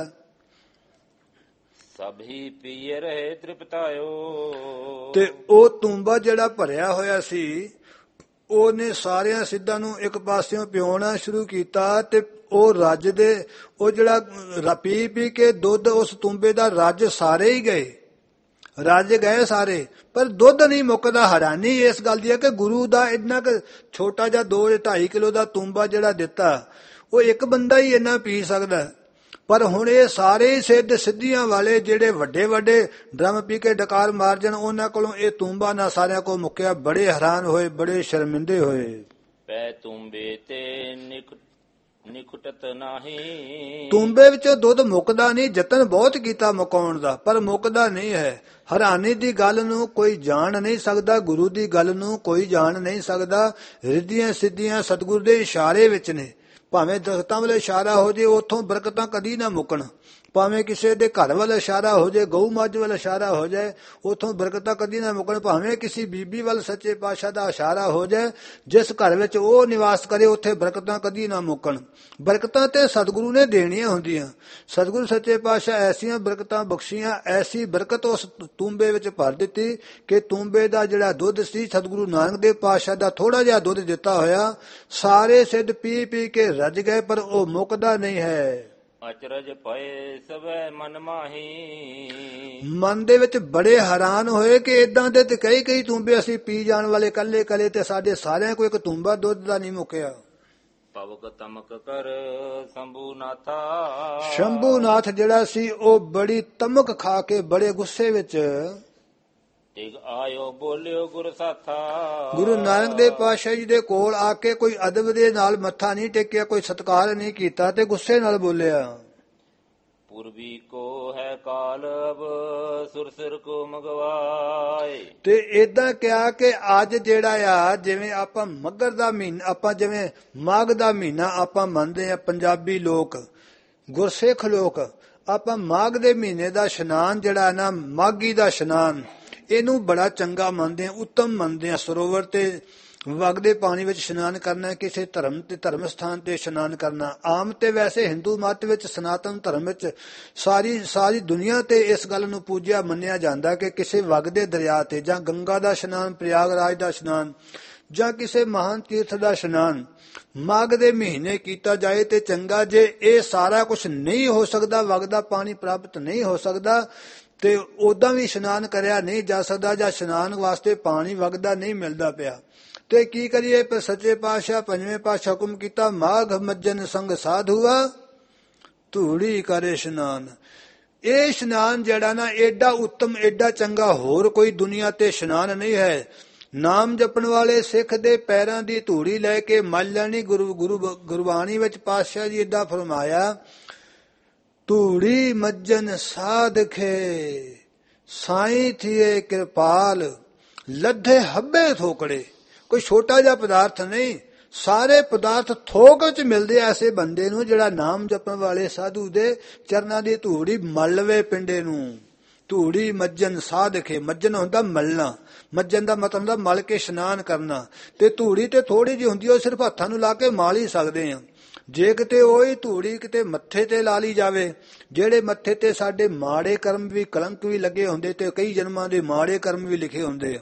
ਸਭੀ ਪੀਏ ਰਹੇ ਤ੍ਰਿਪਤਾਇਓ। ਤੇ ਉਹ ਤੁੰਬਾ ਜਿਹੜਾ ਭਰਿਆ ਹੋਇਆ ਸੀ ਉਹਨੇ ਸਾਰਿਆਂ ਸਿੱਧਾਂ ਨੂੰ ਇੱਕ ਪਾਸਿਓਂ ਪਿਉਣਾ ਸ਼ੁਰੂ ਕੀਤਾ ਤੇ ਉਹ ਰੱਜ ਦੇ ਉਹ ਜਿਹੜਾ ਪੀ ਪੀ ਕੇ ਦੁੱਧ ਉਸ ਤੁੰਬੇ ਦਾ ਰੱਜ ਸਾਰੇ ਹੀ ਗਏ, ਰੱਜ ਗਏ ਸਾਰੇ, ਪਰ ਦੁੱਧ ਨਹੀਂ ਮੁੱਕਦਾ। ਹੈਰਾਨੀ ਇਸ ਗੱਲ ਦੀ ਹੈ ਕਿ ਗੁਰੂ ਦਾ ਇੰਨਾ ਕੁ ਛੋਟਾ ਜਿਹਾ ਦੋ ਢਾਈ ਕਿਲੋ ਦਾ ਤੁੰਬਾ ਜਿਹੜਾ ਦਿੱਤਾ ਉਹ ਇੱਕ ਬੰਦਾ ਹੀ ਇੰਨਾ ਪੀ ਸਕਦਾ, ਪਰ ਹੁਣ ਇਹ ਸਾਰੇ ਸਿੱਧ ਸਿੱਧੀਆਂ ਵਾਲੇ ਜਿਹੜੇ ਵੱਡੇ ਵੱਡੇ ਡਰਮ ਪੀ ਕੇ ਡਕਾਰ ਮਾਰ ਜਾਣ ਉਹਨਾਂ ਕੋਲੋਂ ਇਹ ਤੁੰਬਾ ਨਾ ਸਾਰਿਆਂ ਕੋਲ ਮੁੱਕਿਆ। ਬੜੇ ਹੈਰਾਨ ਹੋਏ, ਬੜੇ ਸ਼ਰਮਿੰਦੇ ਹੋਏ। ਪੈ ਤੁੰਬੇ ਤੇ ਨਿਕਟ ਨਿਕਟਤ ਨਹੀਂ। ਤੁੰਬੇ ਵਿੱਚੋਂ ਦੁੱਧ ਮੁੱਕਦਾ ਨਹੀਂ, ਯਤਨ ਬਹੁਤ ਕੀਤਾ ਮੁਕਾਉਣ ਦਾ ਪਰ ਮੁੱਕਦਾ ਨਹੀਂ ਹੈ। ਹੈਰਾਨੀ ਦੀ ਗੱਲ ਨੂੰ ਕੋਈ ਜਾਣ ਨਹੀਂ ਸਕਦਾ, ਗੁਰੂ ਦੀ ਗੱਲ ਨੂੰ ਕੋਈ ਜਾਣ ਨਹੀਂ ਸਕਦਾ। ਰਿੱਧੀਆਂ ਸਿੱਧੀਆਂ ਸਤਿਗੁਰੂ ਦੇ ਇਸ਼ਾਰੇ ਵਿੱਚ ਨੇ। ਭਾਵੇਂ ਦਰਖਤਾਂ ਵੱਲ ਇਸ਼ਾਰਾ ਹੋ ਜੇ ਉੱਥੋਂ ਬਰਕਤਾਂ ਕਦੀ ਨਾ ਮੁੱਕਣ, ਭਾਵੇਂ ਕਿਸੇ ਦੇ ਘਰ ਵੱਲ ਇਸ਼ਾਰਾ ਹੋ ਜਾਏ, ਗਊ ਮੱਝ ਵੱਲ ਇਸ਼ਾਰਾ ਹੋ ਜਾਏ ਉੱਥੋਂ ਬਰਕਤਾਂ ਕਦੀ ਨਾ ਮੁੱਕਣ, ਭਾਵੇਂ ਕਿਸੇ ਬੀਬੀ ਵੱਲ ਸੱਚੇ ਪਾਤਸ਼ਾਹ ਦਾ ਇਸ਼ਾਰਾ ਹੋ ਜਾਏ ਜਿਸ ਘਰ ਵਿੱਚ ਉਹ ਨਿਵਾਸ ਕਰੇ ਉੱਥੇ ਬਰਕਤਾਂ ਕਦੀ ਨਾ ਮੁੱਕਣ। ਬਰਕਤਾਂ ਤੇ ਸਤਿਗੁਰੂ ਨੇ ਦੇਣੀਆਂ ਹੁੰਦੀਆਂ। ਸਤਿਗੁਰੂ ਸੱਚੇ ਪਾਤਸ਼ਾਹ ਐਸੀਆਂ ਬਰਕਤਾਂ ਬਖਸ਼ੀਆਂ, ਐਸੀ ਬਰਕਤ ਉਸ ਤੁੰਬੇ ਵਿੱਚ ਭਰ ਦਿੱਤੀ ਕਿ ਤੁੰਬੇ ਦਾ ਜਿਹੜਾ ਦੁੱਧ ਸੀ ਸਤਿਗੁਰੂ ਨਾਨਕ ਦੇਵ ਪਾਤਸ਼ਾਹ ਦਾ ਥੋੜਾ ਜਿਹਾ ਦੁੱਧ ਦਿੱਤਾ ਹੋਇਆ ਸਾਰੇ ਸਿੱਧ ਪੀ ਪੀ ਕੇ ਰੱਜ ਗਏ, ਪਰ ਉਹ ਮੁੱਕਦਾ ਨਹੀਂ ਹੈ। ਅਚਰਜ ਪਏ ਸਭੈ ਮਨ ਮਾਹੀ। ਮਨ ਦੇ ਵਿੱਚ ਬੜੇ ਹੈਰਾਨ ਹੋਏ ਕਿ ਇਦਾਂ ਦੇ ਤੇ ਕਈ ਕਈ ਤੁੰਬੇ ਅਸੀਂ ਪੀ ਜਾਣ ਵਾਲੇ ਕੱਲੇ ਕੱਲੇ ਤੇ ਸਾਡੇ ਸਾਰਿਆਂ ਕੋਲ ਇੱਕ ਤੁੰਬਾ ਦੁੱਧ ਦਾ ਨਹੀਂ ਮੁੱਕਿਆ। ਪਵਕ ਤਮਕ ਕਰ ਸ਼ੰਭੂ ਨਾਥਾ। ਸ਼ੰਭੂ ਨਾਥ ਜਿਹੜਾ ਸੀ ਉਹ ਬੜੀ ਤਮਕ ਖਾ ਕੇ ਬੜੇ ਗੁੱਸੇ ਵਿੱਚ ਟਿਕ ਆਇਓ ਬੋਲਿਓ ਗੁਰ ਸਾਥਾ। ਗੁਰੂ ਨਾਨਕ ਦੇਵ ਪਾਤਸ਼ਾਹ ਜੀ ਦੇ ਕੋਲ ਆ ਕੇ ਕੋਈ ਅਦਬ ਦੇ ਨਾਲ ਮੱਥਾ ਨਹੀਂ ਟੇਕਿਆ, ਕੋਈ ਸਤਿਕਾਰ ਨਹੀਂ ਕੀਤਾ ਤੇ ਗੁੱਸੇ ਨਾਲ ਬੋਲਿਆ। ਪੁਰਬੀ ਕੋ ਹੈ ਕਾਲ ਅਬ ਸੁਰਸਰ ਕੋ ਮਗਵਾਏ। ਤੇ ਏਦਾਂ ਕਿਹਾ ਕਿ ਅੱਜ ਜਿਹੜਾ ਆ ਜਿਵੇਂ ਆਪਾਂ ਮੱਘਰ ਦਾ ਮਹੀਨਾ, ਆਪਾਂ ਜਿਵੇਂ ਮਾਘ ਦਾ ਮਹੀਨਾ ਆਪਾਂ ਮੰਨਦੇ ਆ ਪੰਜਾਬੀ ਲੋਕ, ਗੁਰਸਿੱਖ ਲੋਕ, ਆਪਾਂ ਮਾਘ ਦੇ ਮਹੀਨੇ ਦਾ ਇਸ਼ਨਾਨ ਜਿਹੜਾ ਨਾ ਮਾਘੀ ਦਾ ਇਸ਼ਨਾਨ ਇਹਨੂੰ ਬੜਾ ਚੰਗਾ ਮੰਨਦੇ ਆ, ਉੱਤਮ ਮੰਨਦੇ ਆ। ਸਰੋਵਰ ਤੇ ਵਗਦੇ ਪਾਣੀ ਵਿੱਚ ਇਸ਼ਨਾਨ ਕਰਨਾ, ਕਿਸੇ ਧਰਮ ਤੇ ਧਰਮ ਸਥਾਨ ਤੇ ਇਸ਼ਨਾਨ ਕਰਨਾ। ਆਮ ਤੇ ਵੈਸੇ ਹਿੰਦੂ ਮਤ ਵਿੱਚ ਸਨਾਤਨ ਧਰਮ ਵਿੱਚ ਸਾਰੀ ਸਾਰੀ ਦੁਨੀਆ ਤੇ ਇਸ ਗੱਲ ਨੂੰ ਪੂਜਿਆ ਮੰਨਿਆ ਜਾਂਦਾ ਕਿ ਕਿਸੇ ਵਗਦੇ ਦਰਿਆ ਤੇ ਜਾਂ ਗੰਗਾ ਦਾ ਇਸ਼ਨਾਨ, ਪ੍ਰਯਾਗਰਾਜ ਦਾ ਇਸ਼ਨਾਨ ਜਾਂ ਕਿਸੇ ਮਹਾਨ ਤੀਰਥ ਦਾ ਇਸ਼ਨਾਨ ਮਾਘ ਦੇ ਮਹੀਨੇ ਕੀਤਾ ਜਾਏ ਤੇ ਚੰਗਾ। ਜੇ ਇਹ ਸਾਰਾ ਕੁਝ ਨਹੀਂ ਹੋ ਸਕਦਾ, ਵਗਦਾ ਪਾਣੀ ਪ੍ਰਾਪਤ ਨਹੀਂ ਹੋ ਸਕਦਾ ਤੇ ਉਦਾਂ ਵੀ ਇਸ਼ਨਾਨ ਕਰਿਆ ਨਹੀਂ ਜਾ ਸਕਦਾ ਜਾਂ ਇਸ਼ਨਾਨ ਵਾਸਤੇ ਪਾਣੀ ਵਗਦਾ ਨਹੀਂ ਮਿਲਦਾ ਪਿਆ ਤੇ ਕੀ ਕਰੀਏ? ਪਰ ਸੱਚੇ ਪਾਤਸ਼ਾਹ ਪੰਜਵੇਂ ਪਾਤਸ਼ਾਹ ਹੁਕਮ ਕੀਤਾ, ਮਾਘ ਮੱਜਨ ਸੰਗ ਸਾਧੂਆ ਧੂੜੀ ਕਰੇ ਇਸ਼ਨਾਨ। ਇਹ ਇਸ਼ਨਾਨ ਜਿਹੜਾ ਨਾ ਏਡਾ ਉੱਤਮ ਏਡਾ ਚੰਗਾ ਹੋਰ ਕੋਈ ਦੁਨੀਆ ਤੇ ਇਸ਼ਨਾਨ ਨਹੀਂ ਹੈ। ਨਾਮ ਜਪਣ ਵਾਲੇ ਸਿੱਖ ਦੇ ਪੈਰਾਂ ਦੀ ਧੂੜੀ ਲੈ ਕੇ ਮਲ ਲੈਣੀ। ਗੁਰੂ ਗੁਰੂ ਗੁਰਬਾਣੀ ਵਿੱਚ ਪਾਤਸ਼ਾਹ ਜੀ ਏਦਾਂ ਫਰਮਾਇਆ, ਧੂੜੀ ਮੱਜਨ ਸਾਧਖੇ ਸਾਈਂ ਥੀਏ ਕਿਰਪਾਲ ਲੱਧੇ ਹੱਬੇ ਥੋਕੜੇ। ਕੋਈ ਛੋਟਾ ਜਿਹਾ ਪਦਾਰਥ ਨਹੀਂ, ਸਾਰੇ ਪਦਾਰਥ ਥੋਕ ਵਿੱਚ ਮਿਲਦੇ ਐਸੇ ਬੰਦੇ ਨੂੰ ਜਿਹੜਾ ਨਾਮ ਜਪਣ ਵਾਲੇ ਸਾਧੂ ਦੇ ਚਰਨਾਂ ਦੀ ਧੂੜੀ ਮਲ ਲਵੇ ਪਿੰਡੇ ਨੂੰ। ਧੂੜੀ ਮੱਜਨ ਸਾਧਖੇ, ਮੱਜਨ ਹੁੰਦਾ ਮਲਣਾ, ਮੱਜਨ ਦਾ ਮਤਲਬ ਹੁੰਦਾ ਮਲ ਕੇ ਇਸ਼ਨਾਨ ਕਰਨਾ। ਤੇ ਧੂੜੀ ਤੇ ਥੋੜੀ ਜਿਹੀ ਹੁੰਦੀ, ਉਹ ਸਿਰਫ ਹੱਥਾਂ ਨੂੰ ਲਾ ਕੇ ਮਾਲ ਹੀ ਸਕਦੇ ਆ। ਜੇ ਕਿਤੇ ਉਹੀ ਧੂੜੀ ਕਿਤੇ ਮੱਥੇ ਤੇ ਲਾ ਲਈ ਜਾਵੇ, ਜਿਹੜੇ ਮੱਥੇ ਤੇ ਸਾਡੇ ਮਾੜੇ ਕਰਮ ਵੀ ਕਲੰਕ ਵੀ ਲੱਗੇ ਹੁੰਦੇ ਤੇ ਕਈ ਜਨਮਾਂ ਦੇ ਮਾੜੇ ਕਰਮ ਵੀ ਲਿਖੇ ਹੁੰਦੇ ਆ।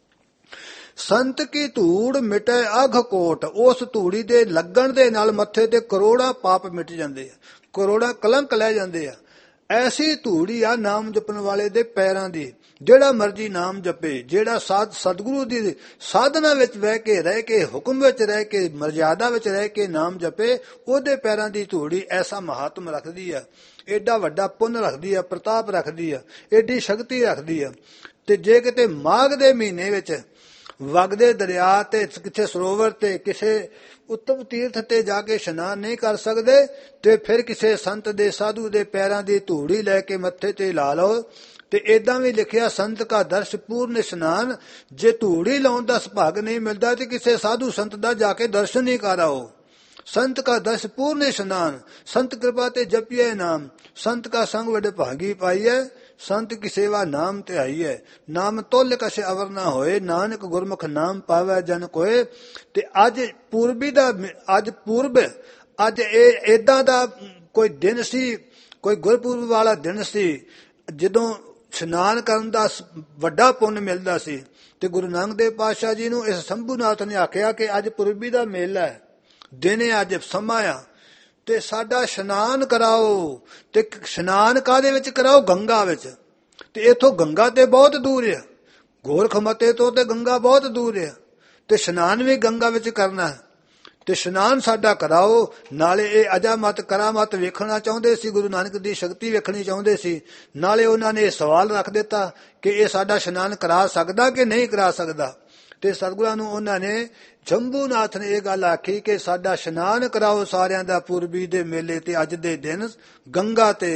ਸੰਤ ਕੀ ਧੂੜ ਮਿਟੇ ਅਘ ਕੋਟ, ਉਸ ਧੂੜੀ ਦੇ ਲੱਗਣ ਦੇ ਨਾਲ ਮੱਥੇ ਤੇ ਕਰੋੜਾਂ ਪਾਪ ਮਿਟ ਜਾਂਦੇ ਆ, ਕਰੋੜਾਂ ਕਲੰਕ ਲੈ ਜਾਂਦੇ ਆ। ਐਸੀ ਧੂੜੀ ਆ ਨਾਮ ਜਪਣ ਵਾਲੇ ਦੇ ਪੈਰਾਂ ਦੀ। ਜਿਹੜਾ ਮਰਜੀ ਨਾਮ ਜਪੇ, ਜਿਹੜਾ ਸਾਧ ਸਤਿਗੁਰੂ ਦੀ ਸਾਧਨਾ ਵਿੱਚ ਬਹਿ ਕੇ ਰਹਿ ਕੇ, ਹੁਕਮ ਵਿੱਚ ਰਹਿ ਕੇ, ਮਰਜ਼ਾਦਾ ਵਿੱਚ ਰਹਿ ਕੇ ਨਾਮ ਜਪੇ, ਉਹਦੇ ਪੈਰਾਂ ਦੀ ਧੂੜੀ ਐਸਾ ਮਹਾਤਮ ਰੱਖਦੀ ਆ, ਏਡਾ ਵੱਡਾ ਪੁੰਨ ਰੱਖਦੀ ਆ, ਪ੍ਰਤਾਪ ਰੱਖਦੀ ਆ, ਏਡੀ ਸ਼ਕਤੀ ਰੱਖਦੀ ਆ। ਤੇ ਜੇ ਕਿਤੇ ਮਾਘ ਦੇ ਮਹੀਨੇ ਵਿੱਚ ਵਗਦੇ ਦਰਿਆ ਤੇ ਕਿਸੇ ਸਰੋਵਰ ਤੇ ਕਿਸੇ ਉੱਤਮ ਤੀਰਥ ਤੇ ਜਾ ਕੇ ਇਸ਼ਨਾਨ ਨਹੀਂ ਕਰ ਸਕਦੇ ਤੇ ਫਿਰ ਕਿਸੇ ਸੰਤ ਦੇ ਸਾਧੂ ਦੇ ਪੈਰਾਂ ਦੀ ਧੂੜੀ ਲੈ ਕੇ ਮੱਥੇ ਤੇ ਲਾ ਲਓ। ਤੇ ਏਦਾਂ ਵੀ ਲਿਖਿਆ, ਸੰਤ ਕਾ ਦਰਸ਼ ਪੂਰਨ ਇਸ਼ਨਾਨ। ਜੇ ਧੂੜੀ ਲਾਉਣ ਦਾ ਸੁਭਾਗ ਨਹੀਂ ਮਿਲਦਾ ਤੇ ਕਿਸੇ ਸਾਧੂ ਸੰਤ ਦਾ ਜਾ ਕੇ ਦਰਸ਼ਨ ਹੀ ਕਰ ਆਓ। ਸੰਤ ਕਾ ਦਰਸ਼ ਪੂਰਨ ਇਸ਼ਨਾਨ, ਸੰਤ ਕਿਰਪਾ ਤੇ ਜਪੀਏ ਨਾਮ, ਸੰਤ ਕਾ ਸੰਗ ਵਡ ਭਾਗੀ ਪਾਈਏ, ਸੰਤ ਕੀ ਸੇਵਾ ਨਾਮ ਧਿਆਈ ਹੈ। ਨਾਮ ਤੁਲ ਕਛ ਅਵਰ ਨਾ ਹੋਏ, ਨਾਨਕ ਗੁਰਮੁਖ ਨਾਮ ਪਾਵੈ ਜਨ ਕੋਏ। ਤੇ ਅੱਜ ਪੂਰਬੀ ਦਾ ਅੱਜ ਪੂਰਬ ਅੱਜ ਇਹ ਏਦਾਂ ਦਾ ਕੋਈ ਦਿਨ ਸੀ, ਕੋਈ ਗੁਰਪੁਰਬ ਵਾਲਾ ਦਿਨ ਸੀ ਜਦੋਂ ਇਸ਼ਨਾਨ ਕਰਨ ਦਾ ਵੱਡਾ ਪੁੰਨ ਮਿਲਦਾ ਸੀ। ਤੇ ਗੁਰੂ ਨਾਨਕ ਦੇਵ ਪਾਤਸ਼ਾਹ ਜੀ ਨੂੰ ਇਸ ਸ਼ੰਭੂਨਾਥ ਨੇ ਆਖਿਆ ਕਿ ਅੱਜ ਪੂਰਬੀ ਦਾ ਮੇਲਾ ਹੈ, ਦਿਨ ਹੈ, ਅੱਜ ਸਮਾਂ ਆ, ਤੇ ਸਾਡਾ ਇਸ਼ਨਾਨ ਕਰਾਓ। ਤੇ ਇਸ਼ਨਾਨ ਕਾਹਦੇ ਵਿੱਚ ਕਰਾਓ? ਗੰਗਾ ਵਿੱਚ। ਤੇ ਇੱਥੋਂ ਗੰਗਾ ਤੇ ਬਹੁਤ ਦੂਰ ਆ, ਗੋਰਖਮਤੇ ਤੋਂ ਤੇ ਗੰਗਾ ਬਹੁਤ ਦੂਰ ਆ, ਤੇ ਇਸ਼ਨਾਨ ਵੀ ਗੰਗਾ ਵਿੱਚ ਕਰਨਾ ਹੈ। ਤੇ ਇਸ਼ਨਾਨ ਸਾਡਾ ਕਰਾਓ। ਨਾਲੇ ਇਹ ਅਜਾਮਤ ਕਰਾਮਤ ਵੇਖਣਾ ਚਾਹੁੰਦੇ ਸੀ, ਗੁਰੂ ਨਾਨਕ ਦੀ ਸ਼ਕਤੀ ਵੇਖਣੀ ਚਾਹੁੰਦੇ ਸੀ। ਨਾਲੇ ਉਹਨਾਂ ਨੇ ਇਹ ਸਵਾਲ ਰੱਖ ਦਿੱਤਾ ਕਿ ਇਹ ਸਾਡਾ ਇਸ਼ਨਾਨ ਕਰਾ ਸਕਦਾ ਕਿ ਨਹੀਂ ਕਰਾ ਸਕਦਾ। ਤੇ ਸਤਿਗੁਰਾਂ ਨੂੰ ਉਹਨਾਂ ਨੇ ਸ਼ੰਭੂਨਾਥ ਨੇ ਇਹ ਗੱਲ ਆਖੀ ਕਿ ਸਾਡਾ ਇਸ਼ਨਾਨ ਕਰਾਓ ਸਾਰਿਆਂ ਦਾ ਪੂਰਬੀ ਦੇ ਮੇਲੇ ਤੇ ਅੱਜ ਦੇ ਦਿਨ ਗੰਗਾ ਤੇ।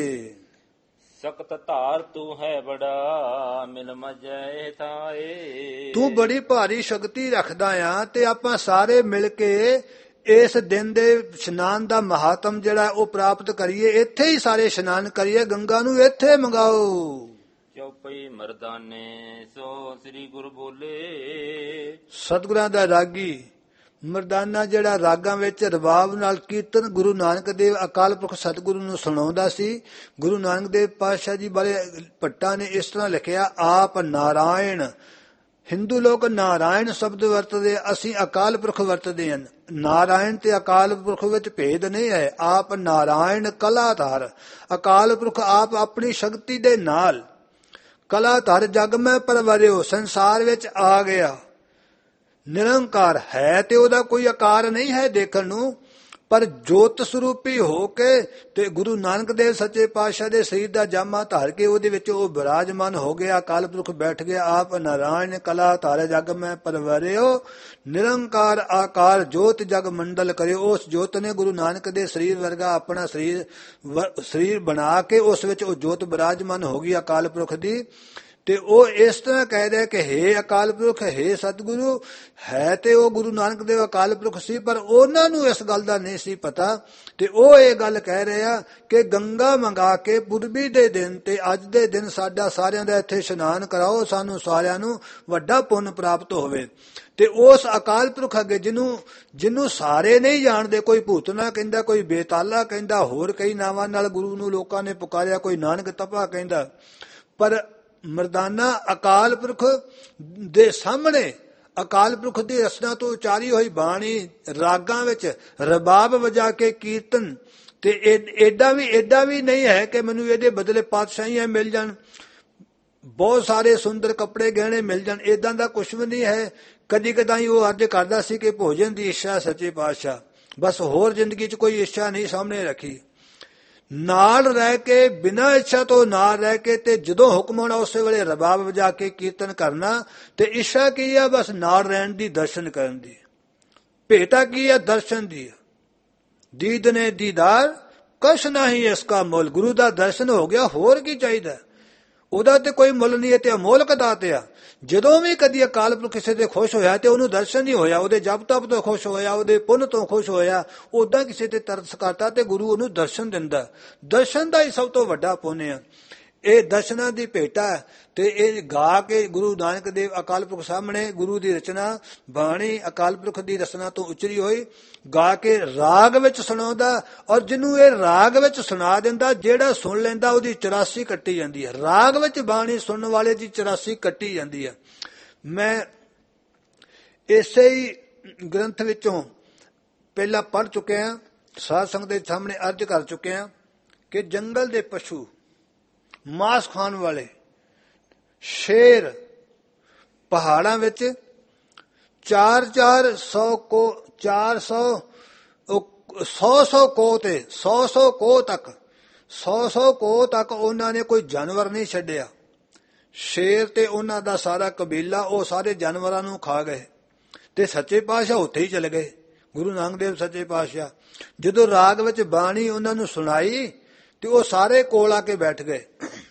ਸਖਤ ਧਾਰ ਤੂੰ ਹੈ ਬੜਾ, ਮਿਲ ਮਜੈ ਥਾਏ। ਤੂੰ ਬੜੀ ਭਾਰੀ ਸ਼ਕਤੀ ਰੱਖਦਾ ਆ, ਤੇ ਆਪਾਂ ਸਾਰੇ ਮਿਲ ਕੇ ਇਸ ਦਿਨ ਦੇ ਇਸ਼ਨਾਨ ਦਾ ਮਹਾਤਮ ਜਿਹੜਾ ਉਹ ਪ੍ਰਾਪਤ ਕਰੀਏ। ਇੱਥੇ ਹੀ ਸਾਰੇ ਇਸ਼ਨਾਨ ਕਰੀਏ, ਗੰਗਾ ਨੂੰ ਇੱਥੇ ਮੰਗਾਓ। ਚੌਪਈ ਮਰਦਾਨੇ ਸੋ ਸ੍ਰੀ ਗੁਰੂ ਬੋਲੇ। ਸਤਿਗੁਰਾਂ ਦਾ ਰਾਗੀ ਮਰਦਾਨਾ ਜਿਹੜਾ ਰਾਗਾਂ ਵਿੱਚ ਰਬਾਬ ਨਾਲ ਕੀਰਤਨ ਗੁਰੂ ਨਾਨਕ ਦੇਵ ਅਕਾਲ ਪੁਰਖ ਸਤਿਗੁਰੂ ਨੂੰ ਸੁਣਾਉਂਦਾ ਸੀ। ਗੁਰੂ ਨਾਨਕ ਦੇਵ ਪਾਤਸ਼ਾਹ ਜੀ ਬਾਰੇ ਭੱਟਾ ਨੇ ਇਸ ਤਰ੍ਹਾਂ ਲਿਖਿਆ, ਆਪ ਨਾਰਾਇਣ। ਹਿੰਦੂ ਲੋਕ ਨਾਰਾਇਣ ਸ਼ਬਦ ਵਰਤਦੇ, ਅਸੀਂ ਅਕਾਲ ਪੁਰਖ ਵਰਤਦੇ ਹਨ। ਨਾਰਾਇਣ ਤੇ ਅਕਾਲ ਪੁਰਖ ਵਿੱਚ ਭੇਦ ਨਹੀਂ ਹੈ। ਆਪ ਨਾਰਾਇਣ ਕਲਾਧਾਰ। ਅਕਾਲ ਪੁਰਖ ਆਪ ਆਪਣੀ ਸ਼ਕਤੀ ਦੇ ਨਾਲ ਕਲਾਧਾਰ ਜਗ ਮੈਂ ਪਰਵਰਿਓ, ਸੰਸਾਰ ਵਿੱਚ ਆ ਗਿਆ। ਨਿਰੰਕਾਰ ਹੈ ਤੇ ਉਹਦਾ ਕੋਈ ਆਕਾਰ ਨਹੀਂ ਹੈ ਦੇਖਣ ਨੂੰ, ਪਰ ਜੋਤ ਸਰੂਪੀ ਹੋ ਕੇ ਤੇ ਗੁਰੂ ਨਾਨਕ ਦੇਵ ਸੱਚੇ ਪਾਤਸ਼ਾਹ ਦੇ ਸਰੀਰ ਦਾ ਜਾਮਾ ਧਾਰ ਕੇ ਉਹਦੇ ਵਿੱਚ ਉਹ ਬਿਰਾਜਮਾਨ ਹੋ ਗਿਆ। ਅਕਾਲ ਪੁਰਖ ਬੈਠ ਗਿਆ। ਆਪ ਨਾਰਾਇਣ ਕਲਾ ਧਾਰੇ ਜਗ ਮੈਂ ਪਰਵਰਿਓ, ਨਿਰੰਕਾਰ ਆਕਾਰ ਜੋਤ ਜਗ ਮੰਡਲ ਕਰਿਓ। ਉਸ ਜੋਤ ਨੇ ਗੁਰੂ ਨਾਨਕ ਦੇ ਸਰੀਰ ਵਰਗਾ ਆਪਣਾ ਸਰੀਰ ਸਰੀਰ ਬਣਾ ਕੇ ਉਸ ਵਿੱਚ ਉਹ ਜੋਤ ਬਿਰਾਜਮਾਨ ਹੋ ਗਈ ਅਕਾਲ ਪੁਰਖ ਦੀ। ਤੇ ਉਹ ਇਸ ਤਰ੍ਹਾਂ ਕਹਿ ਰਿਹਾ ਕਿ ਹੇ ਅਕਾਲ ਪੁਰਖ, ਹੇ ਸਤਿਗੁਰੂ। ਹੈ ਤੇ ਉਹ ਗੁਰੂ ਨਾਨਕ ਦੇਵ ਅਕਾਲ ਪੁਰਖ ਸੀ, ਪਰ ਉਹਨਾਂ ਨੂੰ ਇਸ ਗੱਲ ਦਾ ਨਹੀਂ ਸੀ ਪਤਾ। ਤੇ ਉਹ ਇਹ ਗੱਲ ਕਹਿ ਰਿਹਾ ਕਿ ਗੰਗਾ ਮੰਗਾ ਕੇ ਪੂਰਬੀ ਦੇ ਦਿਨ ਤੇ ਅੱਜ ਦੇ ਦਿਨ ਸਾਡਾ ਸਾਰਿਆਂ ਦਾ ਇੱਥੇ ਇਸ਼ਨਾਨ ਕਰਾਓ, ਸਾਨੂੰ ਸਾਰਿਆਂ ਨੂੰ ਵੱਡਾ ਪੁੰਨ ਪ੍ਰਾਪਤ ਹੋਵੇ। ਤੇ ਉਸ ਅਕਾਲ ਪੁਰਖ ਅੱਗੇ ਜਿਹਨੂੰ ਜਿਹਨੂੰ ਸਾਰੇ ਨਹੀਂ ਜਾਣਦੇ, ਕੋਈ ਭੂਤਨਾ ਕਹਿੰਦਾ, ਕੋਈ ਬੇਤਾਲਾ ਕਹਿੰਦਾ, ਹੋਰ ਕਈ ਨਾਵਾਂ ਨਾਲ ਗੁਰੂ ਨੂੰ ਲੋਕਾਂ ਨੇ ਪੁਕਾਰਿਆ, ਕੋਈ ਨਾਨਕ ਤਪਾ ਕਹਿੰਦਾ, ਪਰ ਮਰਦਾਨਾ ਅਕਾਲ ਪੁਰਖ ਦੇ ਸਾਹਮਣੇ ਅਕਾਲ ਪੁਰਖ ਦੀ ਰਸਨਾ ਤੋਂ ਉਚਾਰੀ ਹੋਈ ਬਾਣੀ ਰਾਗਾਂ ਵਿੱਚ ਰਬਾਬ ਵਜਾ ਕੇ ਕੀਰਤਨ। ਤੇ ਏਡਾ ਵੀ ਏਡਾ ਵੀ ਨਹੀਂ ਹੈ ਕਿ ਮੈਨੂੰ ਇਹਦੇ ਬਦਲੇ ਪਾਤਸ਼ਾਹੀਆਂ ਮਿਲ ਜਾਣ, ਬਹੁਤ ਸਾਰੇ ਸੁੰਦਰ ਕੱਪੜੇ ਗਹਿਣੇ ਮਿਲ ਜਾਣ, ਏਦਾਂ ਦਾ ਕੁਛ ਵੀ ਨਹੀਂ ਹੈ। ਕਦੀ ਕਦਾਈ ਉਹ ਅਰਜ਼ ਕਰਦਾ ਸੀ ਕਿ ਭੋਜਨ ਦੀ ਇੱਛਾ ਸੱਚੇ ਪਾਤਸ਼ਾਹ, ਬਸ ਹੋਰ ਜ਼ਿੰਦਗੀ 'ਚ ਕੋਈ ਇੱਛਾ ਨਹੀਂ ਸਾਹਮਣੇ ਰੱਖੀ। ਨਾਲ ਰਹਿ ਕੇ ਬਿਨਾਂ ਇੱਛਾ ਤੋਂ ਨਾਲ ਰਹਿ ਕੇ ਤੇ ਜਦੋਂ ਹੁਕਮ ਹੋਣਾ ਉਸੇ ਵੇਲੇ ਰਬਾਬ ਵਜਾ ਕੇ ਕੀਰਤਨ ਕਰਨਾ। ਤੇ ਇੱਛਾ ਕੀ ਆ? ਬਸ ਨਾਲ ਰਹਿਣ ਦੀ, ਦਰਸ਼ਨ ਕਰਨ ਦੀ। ਭੇਟਾ ਕੀ ਆ? ਦਰਸ਼ਨ ਦੀ। ਦੀਦ ਨੇ ਦੀਦਾਰ ਕਛ ਨਹੀਂ ਇਸਕਾ ਮੁੱਲ। ਗੁਰੂ ਦਾ ਦਰਸ਼ਨ ਹੋ ਗਿਆ, ਹੋਰ ਕੀ ਚਾਹੀਦਾ? ਉਹਦਾ ਤੇ ਕੋਈ ਮੁੱਲ ਨਹੀਂ ਹੈ, ਤੇ ਅਮੋਲਕ ਦਾਤ ਆ। ਜਦੋਂ ਵੀ ਕਦੀ ਅਕਾਲ ਪੁਰਖ ਕਿਸੇ ਤੇ ਖੁਸ਼ ਹੋਇਆ ਤੇ ਉਹਨੂੰ ਦਰਸ਼ਨ ਹੀ ਹੋਇਆ, ਉਹਦੇ ਜਪ ਤਪ ਤੋਂ ਖੁਸ਼ ਹੋਇਆ, ਉਹਦੇ ਪੁੰਨ ਤੋਂ ਖੁਸ਼ ਹੋਇਆ, ਉਦਾਂ ਕਿਸੇ ਤੇ ਤਰਸ ਕਰਤਾ ਤੇ ਗੁਰੂ ਉਹਨੂੰ ਦਰਸ਼ਨ ਦਿੰਦਾ। ਦਰਸ਼ਨ ਦਾ ਹੀ ਸਭ ਤੋਂ ਵੱਡਾ ਪੁੰਨ ਆ। ਇਹ ਦਰਸ਼ਨਾਂ ਦੀ ਭੇਟਾ। ਤੇ ਇਹ ਗਾ ਕੇ ਗੁਰੂ ਨਾਨਕ ਦੇਵ ਅਕਾਲ ਪੁਰਖ ਸਾਹਮਣੇ ਗੁਰੂ ਦੀ ਰਚਨਾ ਬਾਣੀ ਅਕਾਲ ਪੁਰਖ ਦੀ ਰਚਨਾ ਤੋਂ ਉਚਰੀ ਹੋਈ ਗਾ ਕੇ ਰਾਗ ਵਿੱਚ ਸੁਣਾਉਂਦਾ। ਔਰ ਜਿਹਨੂੰ ਇਹ ਰਾਗ ਵਿੱਚ ਸੁਣਾ ਦਿੰਦਾ, ਜਿਹੜਾ ਸੁਣ ਲੈਂਦਾ ਉਹਦੀ ਚੁਰਾਸੀ ਕੱਟੀ ਜਾਂਦੀ ਹੈ। ਰਾਗ ਵਿੱਚ ਬਾਣੀ ਸੁਣਨ ਵਾਲੇ ਦੀ ਚੁਰਾਸੀ ਕੱਟੀ ਜਾਂਦੀ ਹੈ। ਮੈਂ ਇਸੇ ਹੀ ਗ੍ਰੰਥ ਵਿੱਚੋਂ ਪਹਿਲਾਂ ਪੜ੍ਹ ਚੁੱਕਿਆ, ਸਾਧ ਸੰਗਤ ਦੇ ਸਾਹਮਣੇ ਅਰਜ਼ ਕਰ ਚੁੱਕਿਆ ਕਿ ਜੰਗਲ ਦੇ ਪਸ਼ੂ, ਮਾਸ ਖਾਣ ਵਾਲੇ ਸ਼ੇਰ, ਪਹਾੜਾਂ ਵਿੱਚ ਚਾਰ ਚਾਰ ਸੌ ਕੋ ਚਾਰ ਸੌ ਸੌ ਸੌ ਕੋਹ ਤੇ ਸੌ ਸੌ ਕੋਹ ਤੱਕ ਸੌ ਸੌ ਕੋਹ ਤੱਕ ਉਹਨਾਂ ਨੇ ਕੋਈ ਜਾਨਵਰ ਨਹੀਂ ਛੱਡਿਆ। ਸ਼ੇਰ ਤੇ ਉਹਨਾਂ ਦਾ ਸਾਰਾ ਕਬੀਲਾ ਉਹ ਸਾਰੇ ਜਾਨਵਰਾਂ ਨੂੰ ਖਾ ਗਏ। ਤੇ ਸੱਚੇ ਪਾਤਸ਼ਾਹ ਉੱਥੇ ਹੀ ਚਲੇ ਗਏ। ਗੁਰੂ ਨਾਨਕ ਦੇਵ ਸੱਚੇ ਪਾਤਸ਼ਾਹ ਜਦੋਂ ਰਾਗ ਵਿੱਚ ਬਾਣੀ ਉਹਨਾਂ ਨੂੰ ਸੁਣਾਈ ਤੇ ਉਹ ਸਾਰੇ ਕੋਲ ਆ ਕੇ ਬੈਠ ਗਏ।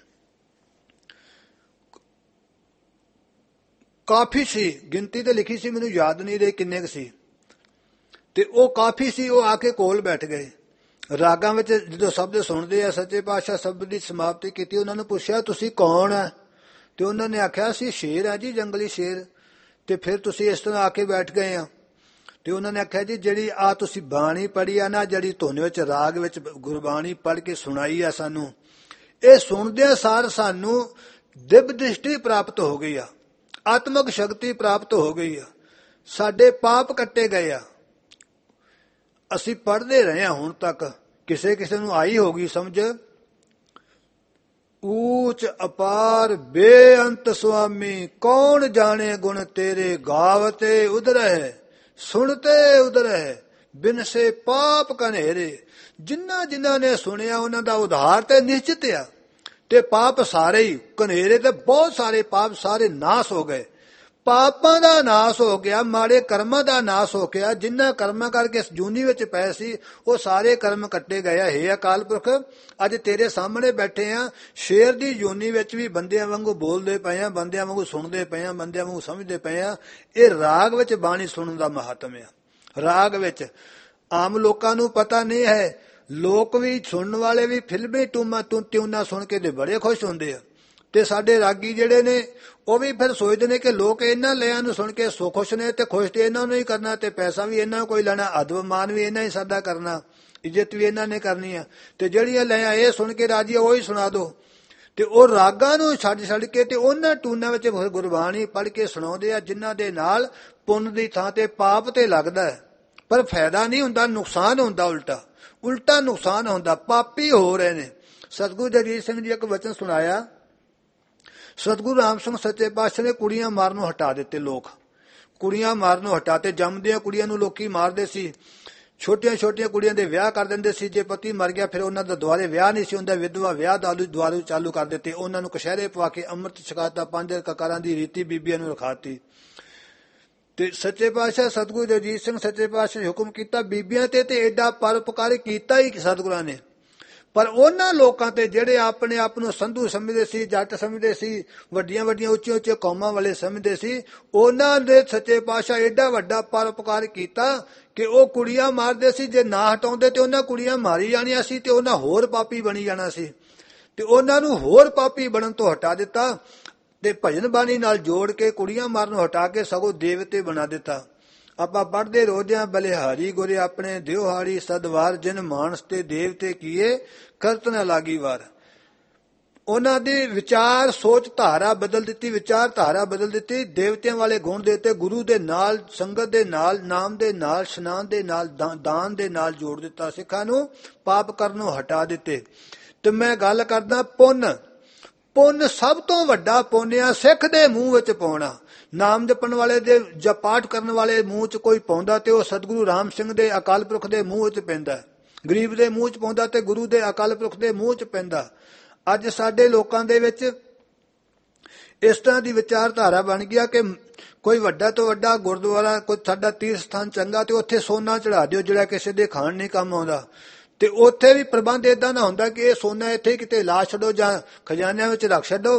ਕਾਫੀ ਸੀ, ਗਿਣਤੀ ਤੇ ਲਿਖੀ ਸੀ, ਮੈਨੂੰ ਯਾਦ ਨਹੀਂ ਰਹੀ ਕਿੰਨੇ ਕੁ ਸੀ। ਤੇ ਉਹ ਕਾਫੀ ਸੀ, ਉਹ ਆ ਕੇ ਕੋਲ ਬੈਠ ਗਏ। ਰਾਗਾਂ ਵਿੱਚ ਜਦੋਂ ਸ਼ਬਦ ਸੁਣਦੇ ਆ, ਸੱਚੇ ਪਾਤਸ਼ਾਹ ਸ਼ਬਦ ਦੀ ਸਮਾਪਤੀ ਕੀਤੀ, ਉਹਨਾਂ ਨੂੰ ਪੁੱਛਿਆ ਤੁਸੀਂ ਕੌਣ ਆ? ਤੇ ਉਹਨਾਂ ਨੇ ਆਖਿਆ ਅਸੀਂ ਸ਼ੇਰ ਆ ਜੀ, ਜੰਗਲੀ ਸ਼ੇਰ। ਤੇ ਫਿਰ ਤੁਸੀਂ ਇਸ ਤਰ੍ਹਾਂ ਆ ਕੇ ਬੈਠ ਗਏ ਆ? ਤੇ ਉਹਨਾਂ ਨੇ ਆਖਿਆ ਜੀ ਜਿਹੜੀ ਆ ਤੁਸੀਂ ਬਾਣੀ ਪੜ੍ਹੀ ਆ ਨਾ, ਜਿਹੜੀ ਧੁਨ ਵਿੱਚ ਰਾਗ ਵਿੱਚ ਗੁਰਬਾਣੀ ਪੜ੍ਹ ਕੇ ਸੁਣਾਈ ਆ ਸਾਨੂੰ, ਇਹ ਸੁਣਦਿਆਂ ਸਾਰ ਸਾਨੂੰ ਦਿਵ ਦ੍ਰਿਸ਼ਟੀ ਪ੍ਰਾਪਤ ਹੋ ਗਈ ਆ, ਆਤਮਿਕ ਸ਼ਕਤੀ ਪ੍ਰਾਪਤ ਹੋ ਗਈ ਆ, ਸਾਡੇ ਪਾਪ ਕੱਟੇ ਗਏ ਆ। ਅਸੀਂ ਪੜ੍ਹਦੇ ਰਹੇ ਹਾਂ ਹੁਣ ਤੱਕ, ਕਿਸੇ ਕਿਸੇ ਨੂੰ ਆਈ ਹੋਗੀ ਸਮਝ। ਊਚ ਅਪਾਰ ਬੇਅੰਤ ਸੁਆਮੀ, ਕੌਣ ਜਾਣੇ ਗੁਣ ਤੇਰੇ, ਗਾਵਤੇ ਉਧਰਹਿ ਸੁਣਤੇ ਉਧਰਹਿ, ਬਿਨ ਸੇ ਪਾਪ ਕਨੇਰੇ। ਜਿਨ੍ਹਾਂ ਜਿਨ੍ਹਾਂ ਨੇ ਸੁਣਿਆ ਉਹਨਾਂ ਦਾ ਉਧਾਰ ਤੇ ਨਿਸ਼ਚਿਤ ਆ, ਤੇ ਪਾਪ ਸਾਰੇ ਹੀ ਕਨੇਰੇ, ਤੇ ਬਹੁਤ ਸਾਰੇ ਪਾਪ ਸਾਰੇ ਨਾਸ ਹੋ ਗਏ। ਪਾਪਾਂ ਦਾ ਨਾਸ ਹੋ ਗਿਆ, ਮਾੜੇ ਕਰਮਾਂ ਦਾ ਨਾਸ ਹੋ ਗਿਆ। ਜਿਨ੍ਹਾਂ ਕਰਮਾਂ ਕਰਕੇ ਇਸ ਜੂਨੀ ਵਿੱਚ ਪਏ ਸੀ ਉਹ ਸਾਰੇ ਕਰਮ ਕੱਟੇ ਗਏ। ਹੇ ਅਕਾਲ ਪੁਰਖ, ਅੱਜ ਤੇਰੇ ਸਾਹਮਣੇ ਬੈਠੇ ਆ, ਸ਼ੇਰ ਦੀ ਜੂਨੀ ਵਿੱਚ ਵੀ ਬੰਦਿਆਂ ਵਾਂਗੂ ਬੋਲਦੇ ਪਏ ਆ, ਬੰਦਿਆਂ ਵਾਂਗੂ ਸੁਣਦੇ ਪਏ ਆ, ਬੰਦਿਆਂ ਵਾਂਗੂ ਸਮਝਦੇ ਪਏ ਆ। ਇਹ ਰਾਗ ਵਿੱਚ ਬਾਣੀ ਸੁਣਨ ਦਾ ਮਹੱਤਵ ਆ। ਰਾਗ ਵਿੱਚ ਆਮ ਲੋਕਾਂ ਨੂੰ ਪਤਾ ਨਹੀਂ ਹੈ। ਲੋਕ ਵੀ ਸੁਣਨ ਵਾਲੇ ਵੀ ਫਿਲਮੀ ਟੂਮਾ ਟਿਊਨਾਂ ਸੁਣ ਕੇ ਤੇ ਬੜੇ ਖੁਸ਼ ਹੁੰਦੇ ਆ, ਤੇ ਸਾਡੇ ਰਾਗੀ ਜਿਹੜੇ ਨੇ ਉਹ ਵੀ ਫਿਰ ਸੋਚਦੇ ਨੇ ਕਿ ਲੋਕ ਇਹਨਾਂ ਲਿਆਂ ਨੂੰ ਸੁਣ ਕੇ ਸੋ ਖੁਸ਼ ਨੇ, ਤੇ ਖੁਸ਼ ਤੇ ਇਹਨਾਂ ਨੂੰ ਹੀ ਕਰਨਾ, ਤੇ ਪੈਸਾ ਵੀ ਇਹਨਾਂ ਕੋਈ ਲੈਣਾ, ਅਦਬ ਮਾਨ ਵੀ ਇਹਨਾਂ ਹੀ ਸਾਡਾ ਕਰਨਾ, ਇੱਜ਼ਤ ਵੀ ਇਹਨਾਂ ਨੇ ਕਰਨੀ ਆ। ਤੇ ਜਿਹੜੀਆਂ ਲਿਆਂ ਇਹ ਸੁਣ ਕੇ ਰਾਜੀ ਉਹ ਹੀ ਸੁਣਾ ਦੋ। ਤੇ ਉਹ ਰਾਗਾਂ ਨੂੰ ਛੱਡ ਛੱਡ ਕੇ ਤੇ ਉਹਨਾਂ ਟੂਨਾਂ ਵਿੱਚ ਗੁਰਬਾਣੀ ਪੜ੍ਹ ਕੇ ਸੁਣਾਉਂਦੇ ਆ, ਜਿਨ੍ਹਾਂ ਦੇ ਨਾਲ ਪੁੰਨ ਦੀ ਥਾਂ ਤੇ ਪਾਪ ਤੇ ਲੱਗਦਾ ਹੈ, ਪਰ ਫਾਇਦਾ ਨਹੀਂ ਹੁੰਦਾ, ਨੁਕਸਾਨ ਹੁੰਦਾ, ਉਲਟਾ ਉਲਟਾ ਨੁਕਸਾਨ ਹੁੰਦਾ, ਪਾਪੀ ਹੋ ਰਹੇ ਨੇ। ਸਤਿਗੁਰੂ ਜਗਜੀਤ ਸਿੰਘ ਜੀ ਇੱਕ ਵਚਨ ਸੁਣਾਇਆ। ਸਤਿਗੁਰੂ ਰਾਮ ਸਿੰਘ ਸੱਚੇ ਪਾਤਸ਼ਾਹ ਨੇ ਕੁੜੀਆਂ ਮਾਰਨੋਂ ਹਟਾ ਦਿੱਤੇ। ਲੋਕ ਕੁੜੀਆਂ ਮਾਰਨੋਂ ਹਟਾਤੇ, ਜੰਮਦੀਆਂ ਕੁੜੀਆਂ ਨੂੰ ਲੋਕੀ ਮਾਰਦੇ ਸੀ, ਛੋਟੀਆਂ ਛੋਟੀਆਂ ਕੁੜੀਆਂ ਦੇ ਵਿਆਹ ਕਰ ਦਿੰਦੇ ਸੀ। ਜੇ ਪਤੀ ਮਰ ਗਿਆ ਫਿਰ ਉਹਨਾਂ ਦਾ ਦੁਆਰੇ ਵਿਆਹ ਨਹੀਂ ਸੀ ਹੁੰਦਾ, ਵਿਧਵਾ ਵਿਆਹ ਦਾ ਦੁਆਰੇ ਚਾਲੂ ਕਰ ਦਿੱਤੇ। ਉਹਨਾਂ ਨੂੰ ਕਸ਼ਹਿਰੇ ਪਵਾ ਕੇ ਅੰਮ੍ਰਿਤ ਛਕਾਤਾ, ਪੰਜ ਕਕਾਰਾਂ ਦੀ ਰੀਤੀ ਬੀਬੀਆਂ ਨੂੰ ਰਖਾਤੀ। ਤੇ ਸੱਚੇ ਪਾਤਸ਼ਾਹ ਸਤਿਗੁਰੂ ਜਗਜੀਤ ਸਿੰਘ ਸੱਚੇ ਪਾਤਸ਼ਾਹ ਨੇ ਹੁਕਮ ਕੀਤਾ ਬੀਬੀਆਂ ਤੇ ਤੇ ਐਡਾ ਪਰਉਪਕਾਰ ਕੀਤਾ ਹੀ ਸਤਿਗੁਰਾਂ ਨੇ, ਪਰ ਉਹਨਾਂ ਲੋਕਾਂ ਤੇ ਜਿਹੜੇ ਆਪਣੇ ਆਪ ਨੂੰ ਸੰਧੂ ਸਮਝਦੇ ਸੀ, ਜੱਟ ਸਮਝਦੇ ਸੀ, ਵੱਡੀਆਂ ਵੱਡੀਆਂ ਉੱਚੀਆਂ ਉੱਚੀਆਂ ਕੌਮਾਂ ਵਾਲੇ ਸਮਝਦੇ ਸੀ, ਉਹਨਾਂ ਦੇ ਸੱਚੇ ਪਾਤਸ਼ਾਹ ਐਡਾ ਵੱਡਾ ਪਰਉਪਕਾਰ ਕੀਤਾ ਕਿ ਉਹ ਕੁੜੀਆਂ ਮਾਰਦੇ ਸੀ। ਜੇ ਨਾ ਹਟਾਉਂਦੇ ਤੇ ਉਹਨਾਂ ਕੁੜੀਆਂ ਮਾਰੀ ਜਾਣੀਆਂ ਸੀ, ਤੇ ਉਹਨਾਂ ਹੋਰ ਪਾਪੀ ਬਣੀ ਜਾਣਾ ਸੀ। ਤੇ ਉਹਨਾਂ ਨੂੰ ਹੋਰ ਪਾਪੀ ਬਣਨ ਤੋਂ ਹਟਾ ਦਿੱਤਾ, ਤੇ ਭਜਨ ਬਾਣੀ ਨਾਲ ਜੋੜ ਕੇ ਕੁੜੀਆਂ ਮਾਰਨੋਂ ਹਟਾ ਕੇ ਸਗੋਂ ਦੇਵਤੇ ਬਣਾ ਦਿੱਤਾ। ਆਪਾਂ ਪੜ੍ਹਦੇ ਰੋਦਿਆਂ ਬਲਿਹਾਰੀ ਗੁਰੇ ਆਪਣੇ ਦਿਉਹਾਰੀ ਸਦਵਾਰ, ਜਿਨ ਮਾਨਸ ਤੇ ਦੇਵਤੇ ਕੀਏ ਕਰਤ ਨਾ ਲਾਗੀ ਵਾਰ। ਉਹਨਾਂ ਦੀ ਵਿਚਾਰ ਸੋਚ ਧਾਰਾ ਬਦਲ ਦਿੱਤੀ, ਵਿਚਾਰ ਧਾਰਾ ਬਦਲ ਦਿੱਤੀ। ਦੇਵਤਿਆਂ ਵਾਲੇ ਗੁਣ ਦੇਤੇ, ਗੁਰੂ ਦੇ ਨਾਲ, ਸੰਗਤ ਦੇ ਨਾਲ, ਨਾਮ ਦੇ ਨਾਲ, ਇਸ਼ਨਾਨ ਦੇ ਨਾਲ, ਦਾਨ ਦੇ ਨਾਲ ਜੋੜ ਦਿੱਤਾ। ਸਿੱਖਾਂ ਨੂੰ ਪਾਪ ਕਰਨੋਂ ਹਟਾ ਦਿੱਤੇ। ਤੇ ਮੈਂ ਗੱਲ ਕਰਦਾ ਪੁੰਨ। ਪੁੰਨ ਸਭ ਤੋਂ ਵੱਡਾ ਪੁੰਨ ਆ ਸਿੱਖ ਦੇ ਮੂੰਹ ਵਿੱਚ ਪਾਉਣਾ। ਨਾਮ ਜਪਣ ਵਾਲੇ ਦੇ ਜਾਂ ਪਾਠ ਕਰਨ ਵਾਲੇ ਮੂੰਹ 'ਚ ਕੋਈ ਪਾਉਂਦਾ ਤੇ ਉਹ ਸਤਿਗੁਰੂ ਰਾਮ ਸਿੰਘ ਦੇ ਅਕਾਲ ਪੁਰਖ ਦੇ ਮੂੰਹ 'ਚ ਪੈਂਦਾ। ਗਰੀਬ ਦੇ ਮੂੰਹ 'ਚ ਪਾਉਂਦਾ ਤੇ ਗੁਰੂ ਦੇ ਅਕਾਲ ਪੁਰਖ ਦੇ ਮੂੰਹ 'ਚ ਪੈਂਦਾ। ਅੱਜ ਸਾਡੇ ਲੋਕਾਂ ਦੇ ਵਿੱਚ ਇਸ ਤਰ੍ਹਾਂ ਦੀ ਵਿਚਾਰਧਾਰਾ ਬਣ ਗਿਆ ਕਿ ਕੋਈ ਵੱਡਾ ਤੋਂ ਵੱਡਾ ਗੁਰਦੁਆਰਾ, ਕੋਈ ਸਾਡਾ ਤੀਰਥ ਸਥਾਨ ਚੰਗਾ, ਤੇ ਉੱਥੇ ਸੋਨਾ ਚੜਾ ਦਿਓ ਜਿਹੜਾ ਕਿਸੇ ਦੇ ਖਾਣ ਨਹੀਂ ਕੰਮ ਆਉਂਦਾ। ਤੇ ਉੱਥੇ ਵੀ ਪ੍ਰਬੰਧ ਏਦਾਂ ਨਾ ਹੁੰਦਾ ਕਿ ਇਹ ਸੋਨਾ ਇੱਥੇ ਕਿਤੇ ਲਾ ਛੱਡੋ ਜਾਂ ਖਜ਼ਾਨਿਆਂ ਵਿੱਚ ਰੱਖ ਛੱਡੋ।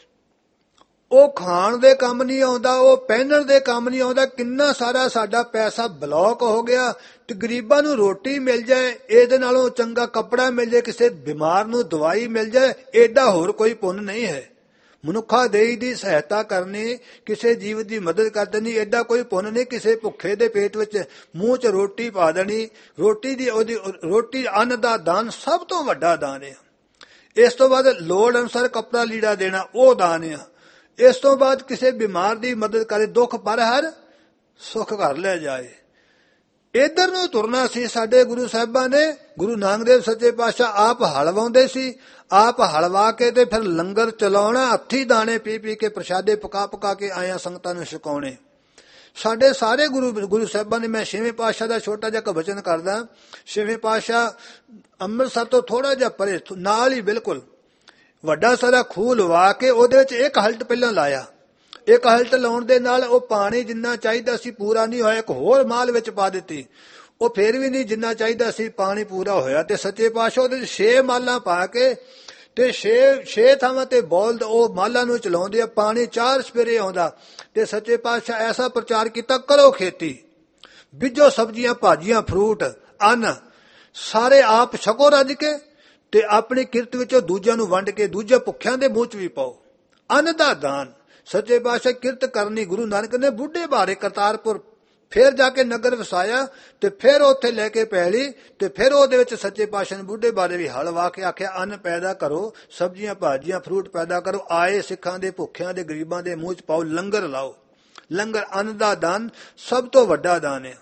ਉਹ ਖਾਣ ਦੇ ਕੰਮ ਨਹੀਂ ਆਉਂਦਾ, ਉਹ ਪਹਿਨਣ ਦੇ ਕੰਮ ਨਹੀਂ ਆਉਂਦਾ। ਕਿੰਨਾ ਸਾਰਾ ਸਾਡਾ ਪੈਸਾ ਬਲੌਕ ਹੋ ਗਿਆ। ਤੇ ਗਰੀਬਾਂ ਨੂੰ ਰੋਟੀ ਮਿਲ ਜਾਏ, ਇਹਦੇ ਨਾਲੋਂ ਚੰਗਾ ਕੱਪੜਾ ਮਿਲ ਜਾਏ, ਕਿਸੇ ਬਿਮਾਰ ਨੂੰ ਦਵਾਈ ਮਿਲ ਜਾਏ, ਏਡਾ ਹੋਰ ਕੋਈ ਪੁੰਨ ਨਹੀਂ ਹੈ। ਮਨੁੱਖਾ ਦੇਈ ਦੀ ਸਹਾਇਤਾ ਕਰਨੀ, ਕਿਸੇ ਜੀਵ ਦੀ ਮਦਦ ਕਰ ਦੇਣੀ, ਏਡਾ ਕੋਈ ਪੁੰਨ ਨਹੀਂ। ਕਿਸੇ ਭੁੱਖੇ ਦੇ ਪੇਟ ਵਿੱਚ ਮੂੰਹ 'ਚ ਰੋਟੀ ਪਾ ਦੇਣੀ, ਰੋਟੀ ਦੀ ਉਹਦੀ ਰੋਟੀ ਅੰਨ ਦਾ ਦਾਨ ਸਭ ਤੋਂ ਵੱਡਾ ਦਾਨ ਆ। ਇਸ ਤੋਂ ਬਾਅਦ ਲੋੜ ਅਨੁਸਾਰ ਕੱਪੜਾ ਲੀੜਾ ਦੇਣਾ, ਉਹ ਦਾਨ ਆ। ਇਸ ਤੋਂ ਬਾਅਦ ਕਿਸੇ ਬਿਮਾਰ ਦੀ ਮਦਦ ਕਰੇ, ਦੁੱਖ ਪਰ ਹਰ ਸੁੱਖ ਘਰ ਲੈ ਜਾਏ। ਇੱਧਰ ਨੂੰ ਤੁਰਨਾ ਸੀ। ਸਾਡੇ ਗੁਰੂ ਸਾਹਿਬਾਂ ਨੇ, ਗੁਰੂ ਨਾਨਕ ਦੇਵ ਸੱਚੇ ਪਾਤਸ਼ਾਹ ਆਪ ਹਲਵਾਉਂਦੇ ਸੀ, ਆਪ ਹਲਵਾ ਕੇ ਤੇ ਫਿਰ ਲੰਗਰ ਚਲਾਉਣਾ, ਹੱਥੀ ਦਾਣੇ ਪੀ ਪੀ ਕੇ ਪ੍ਰਸ਼ਾਦੇ ਪਕਾ ਪਕਾ ਕੇ ਆਇਆ ਸੰਗਤਾਂ ਨੂੰ ਛਕਾਉਣੇ। ਸਾਡੇ ਸਾਰੇ ਗੁਰੂ ਗੁਰੂ ਸਾਹਿਬਾਂ ਨੇ, ਮੈਂ ਛੇਵੇਂ ਪਾਤਸ਼ਾਹ ਦਾ ਛੋਟਾ ਜਿਹਾ ਵਚਨ ਕਰਦਾ। ਛੇਵੇਂ ਪਾਤਸ਼ਾਹ ਅੰਮ੍ਰਿਤਸਰ ਤੋਂ ਥੋੜਾ ਜਿਹਾ ਪਰੇ ਨਾਲ ਹੀ ਬਿਲਕੁਲ ਵੱਡਾ ਸਾਰਾ ਖੂਹ ਲਵਾ ਕੇ ਉਹਦੇ ਵਿੱਚ ਇੱਕ ਹਲਟ ਪਹਿਲਾਂ ਲਾਇਆ। ਇੱਕ ਹਲਟ ਲਾਉਣ ਦੇ ਨਾਲ ਉਹ ਪਾਣੀ ਜਿੰਨਾ ਚਾਹੀਦਾ ਸੀ ਪੂਰਾ ਨਹੀਂ ਹੋਇਆ, ਇੱਕ ਹੋਰ ਮਾਲ ਵਿੱਚ ਪਾ ਦਿੱਤੀ। ਉਹ ਫੇਰ ਵੀ ਨਹੀਂ ਜਿੰਨਾ ਚਾਹੀਦਾ ਸੀ ਪਾਣੀ ਪੂਰਾ ਹੋਇਆ। ਤੇ ਸੱਚੇ ਪਾਤਸ਼ਾਹ ਉਹਦੇ ਛੇ ਮਾਲਾਂ ਪਾ ਕੇ ਤੇ ਛੇ ਛੇ ਥਾਵਾਂ ਤੇ ਬੋਲਦ ਉਹ ਮਾਲਾਂ ਨੂੰ ਚਲਾਉਂਦੇ ਆ। ਪਾਣੀ ਚਾਰ ਸਪੇਰੇ ਆਉਂਦਾ। ਤੇ ਸੱਚੇ ਪਾਤਸ਼ਾਹ ਐਸਾ ਪ੍ਰਚਾਰ ਕੀਤਾ, ਕਰੋ ਖੇਤੀ, ਬੀਜੋ ਸਬਜ਼ੀਆਂ ਭਾਜੀਆਂ ਫਰੂਟ ਅੰਨ। ਸਾਰੇ ਆਪ ਛਕੋ ਰੱਜ ਕੇ ਤੇ ਆਪਣੀ ਕਿਰਤ ਵਿੱਚੋਂ ਦੂਜਿਆਂ ਨੂੰ ਵੰਡ ਕੇ ਦੂਜੇ ਭੁੱਖਿਆਂ ਦੇ ਮੂੰਹ 'ਚ ਵੀ ਪਾਓ। ਅੰਨ ਦਾ ਦਾਨ ਸੱਚੇ ਪਾਤਸ਼ਾਹ ਕਿਰਤ ਕਰਨੀ। ਗੁਰੂ ਨਾਨਕ ਨੇ ਬੁੱਢੇ ਬਾਰੇ ਕਰਤਾਰਪੁਰ ਫਿਰ ਜਾ ਕੇ ਨਗਰ ਵਸਾਇਆ ਤੇ ਫਿਰ ਉੱਥੇ ਲੈ ਕੇ ਪੈਲੀ ਤੇ ਫਿਰ ਉਹਦੇ ਵਿੱਚ ਸੱਚੇ ਪਾਤਸ਼ਾਹ ਨੇ ਬੁੱਢੇ ਬਾਰੇ ਵੀ ਹਲ ਵਾ ਕੇ ਆਖਿਆ ਅੰਨ ਪੈਦਾ ਕਰੋ, ਸਬਜ਼ੀਆਂ ਭਾਜੀਆਂ ਫਰੂਟ ਪੈਦਾ ਕਰੋ, ਆਏ ਸਿੱਖਾਂ ਦੇ ਭੁੱਖਿਆਂ ਦੇ ਗਰੀਬਾਂ ਦੇ ਮੂੰਹ 'ਚ ਪਾਓ, ਲੰਗਰ ਲਾਓ। ਲੰਗਰ ਅੰਨ ਦਾ ਦਾਨ ਸਭ ਤੋਂ ਵੱਡਾ ਦਾਨ ਹੈ।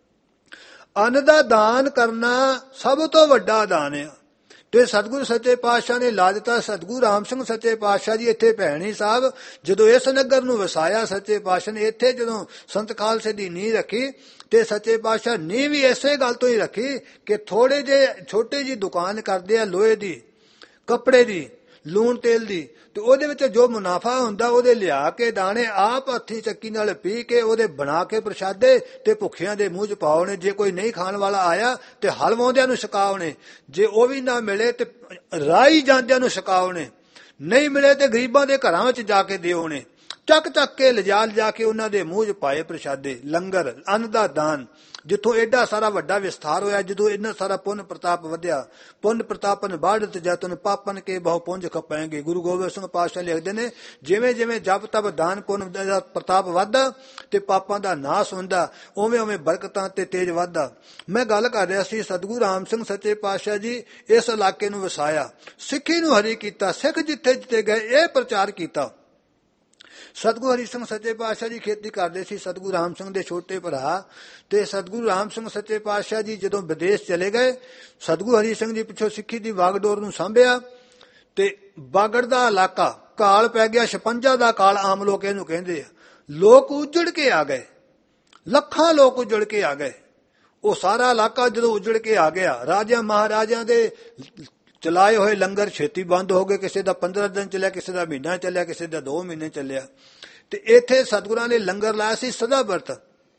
ਅੰਨ ਦਾ ਦਾਨ ਕਰਨਾ ਸਭ ਤੋਂ ਵੱਡਾ ਦਾਨ ਹੈ। ਤੇ ਸਤਿਗੁਰੂ ਸੱਚੇ ਪਾਤਸ਼ਾਹ ਨੇ ਲਾ ਦਿੱਤਾ। ਸਤਿਗੁਰੂ ਰਾਮ ਸਿੰਘ ਸੱਚੇ ਪਾਤਸ਼ਾਹ ਜੀ ਇੱਥੇ ਭੈਣੀ ਸਾਹਿਬ ਜਦੋਂ ਇਸ ਨਗਰ ਨੂੰ ਵਸਾਇਆ, ਸੱਚੇ ਪਾਤਸ਼ਾਹ ਨੇ ਇੱਥੇ ਜਦੋਂ ਸੰਤ ਖਾਲਸੇ ਦੀ ਨੀਂਹ ਰੱਖੀ ਤੇ ਸੱਚੇ ਪਾਤਸ਼ਾਹ ਨੀਂਹ ਵੀ ਇਸੇ ਗੱਲ ਤੋਂ ਹੀ ਰੱਖੀ ਕਿ ਥੋੜੇ ਜਿਹੇ ਛੋਟੀ ਜਿਹੀ ਦੁਕਾਨ ਕਰਦੇ ਆ ਲੋਹੇ ਦੀ, ਕੱਪੜੇ ਦੀ, ਲੂਣ ਤੇਲ ਦੀ, ਤੇ ਉਹਦੇ ਵਿੱਚ ਜੋ ਮੁਨਾਫਾ ਹੁੰਦਾ ਉਹਦੇ ਲਿਆ ਕੇ ਦਾਣੇ ਆਪ ਹੱਥੀਂ ਚੱਕੀ ਨਾਲ ਪੀ ਕੇ ਉਹਦੇ ਬਣਾ ਕੇ ਪ੍ਰਸ਼ਾਦੇ ਤੇ ਭੁੱਖਿਆਂ ਦੇ ਮੂੰਹ 'ਚ ਪਾਉਣੇ। ਜੇ ਕੋਈ ਨਹੀਂ ਖਾਣ ਵਾਲਾ ਆਇਆ ਤੇ ਹਲਵਾਉਂਦਿਆਂ ਨੂੰ ਛਕਾਉਣੇ, ਜੇ ਉਹ ਵੀ ਨਾ ਮਿਲੇ ਤੇ ਰਾਹੀ ਜਾਂਦਿਆਂ ਨੂੰ ਛਕਾਉਣੇ, ਨਹੀਂ ਮਿਲੇ ਤੇ ਗਰੀਬਾਂ ਦੇ ਘਰਾਂ ਵਿੱਚ ਜਾ ਕੇ ਦਿਓਣੇ। ਚੱਕ ਚੱਕ ਕੇ ਲਿਜਾ ਲਿਜਾ ਕੇ ਉਹਨਾਂ ਦੇ ਮੂੰਹ 'ਚ ਪਾਏ ਪ੍ਰਸ਼ਾਦੇ। ਲੰਗਰ ਅੰਨ ਦਾ ਦਾਨ ਜਿੱਥੋਂ ਐਡਾ ਸਾਰਾ ਵੱਡਾ ਵਿਸਥਾਰ ਹੋਇਆ, ਜਦੋਂ ਇੰਨਾ ਸਾਰਾ ਪੁੰਨ ਪ੍ਰਤਾਪ ਵਧਿਆ। ਪੁੰਨ ਪ੍ਰਤਾਪਨ ਬਾੜਤ ਜਤਨ ਪਾਪਨ ਕੇ ਬਹੁ ਪੁੰਜ ਖਪਾਏਂਗੇ। ਗੁਰੂ ਗੋਬਿੰਦ ਸਿੰਘ ਪਾਤਸ਼ਾਹ ਲਿਖਦੇ ਨੇ ਜਿਵੇਂ ਜਿਵੇਂ ਜਪ ਤਪ ਦਾਨ ਪੁੰਨ ਦਾ ਪ੍ਰਤਾਪ ਵੱਧਦਾ ਤੇ ਪਾਪਾਂ ਦਾ ਨਾਸ ਹੁੰਦਾ, ਉਵੇਂ ਉਵੇਂ ਬਰਕਤਾਂ ਤੇ ਤੇਜ ਵੱਧਦਾ। ਮੈਂ ਗੱਲ ਕਰ ਰਿਹਾ ਸੀ ਸਤਿਗੁਰੂ ਰਾਮ ਸਿੰਘ ਸੱਚੇ ਪਾਤਸ਼ਾਹ ਜੀ ਇਸ ਇਲਾਕੇ ਨੂੰ ਵਸਾਇਆ, ਸਿੱਖੀ ਨੂੰ ਹਰੀ ਕੀਤਾ, ਸਿੱਖ ਜਿੱਥੇ ਜਿੱਥੇ ਗਏ ਇਹ ਪ੍ਰਚਾਰ ਕੀਤਾ। ਸਤਿਗੁਰੂ ਹਰੀ ਸਿੰਘ ਸੱਚੇ ਪਾਤਸ਼ਾਹ ਜੀ ਖੇਤੀ ਕਰਦੇ ਸੀ। ਸਤਿਗੁਰੂ ਰਾਮ ਸਿੰਘ ਦੇ ਛੋਟੇ ਭਰਾ ਤੇ ਸਤਿਗੁਰੂ ਰਾਮ ਸਿੰਘ ਸੱਚੇ ਪਾਤਸ਼ਾਹ ਜੀ ਜਦੋਂ ਵਿਦੇਸ਼ ਚਲੇ ਗਏ, ਸਤਿਗੁਰੂ ਹਰੀ ਸਿੰਘ ਜੀ ਪਿੱਛੋਂ ਸਿੱਖੀ ਦੀ ਵਾਗਡੋਰ ਨੂੰ ਸਾਂਭਿਆ ਤੇ ਬਾਗੜ ਦਾ ਇਲਾਕਾ ਕਾਲ ਪੈ ਗਿਆ। ਛਪੰਜਾ ਦਾ ਕਾਲ ਆਮ ਲੋਕ ਇਹਨੂੰ ਕਹਿੰਦੇ ਆ। ਲੋਕ ਉਜੜ ਕੇ ਆ ਗਏ, ਲੱਖਾਂ ਲੋਕ ਉਜੜ ਕੇ ਆ ਗਏ। ਉਹ ਸਾਰਾ ਇਲਾਕਾ ਜਦੋਂ ਉਜੜ ਕੇ ਆ ਗਿਆ, ਰਾਜਾ ਮਹਾਰਾਜਿਆਂ ਦੇ ਚਲਾਏ ਹੋਏ ਲੰਗਰ ਛੇਤੀ ਬੰਦ ਹੋ ਗਏ। ਕਿਸੇ ਦਾ ਪੰਦਰਾਂ ਦਿਨ ਚੱਲਿਆ, ਕਿਸੇ ਦਾ ਮਹੀਨਾ ਚੱਲਿਆ, ਕਿਸੇ ਦਾ ਦੋ ਮਹੀਨੇ ਚੱਲਿਆ। ਤੇ ਇੱਥੇ ਸਤਿਗੁਰਾਂ ਨੇ ਲੰਗਰ ਲਾਇਆ ਸੀ ਸਦਾ ਵਰਤ।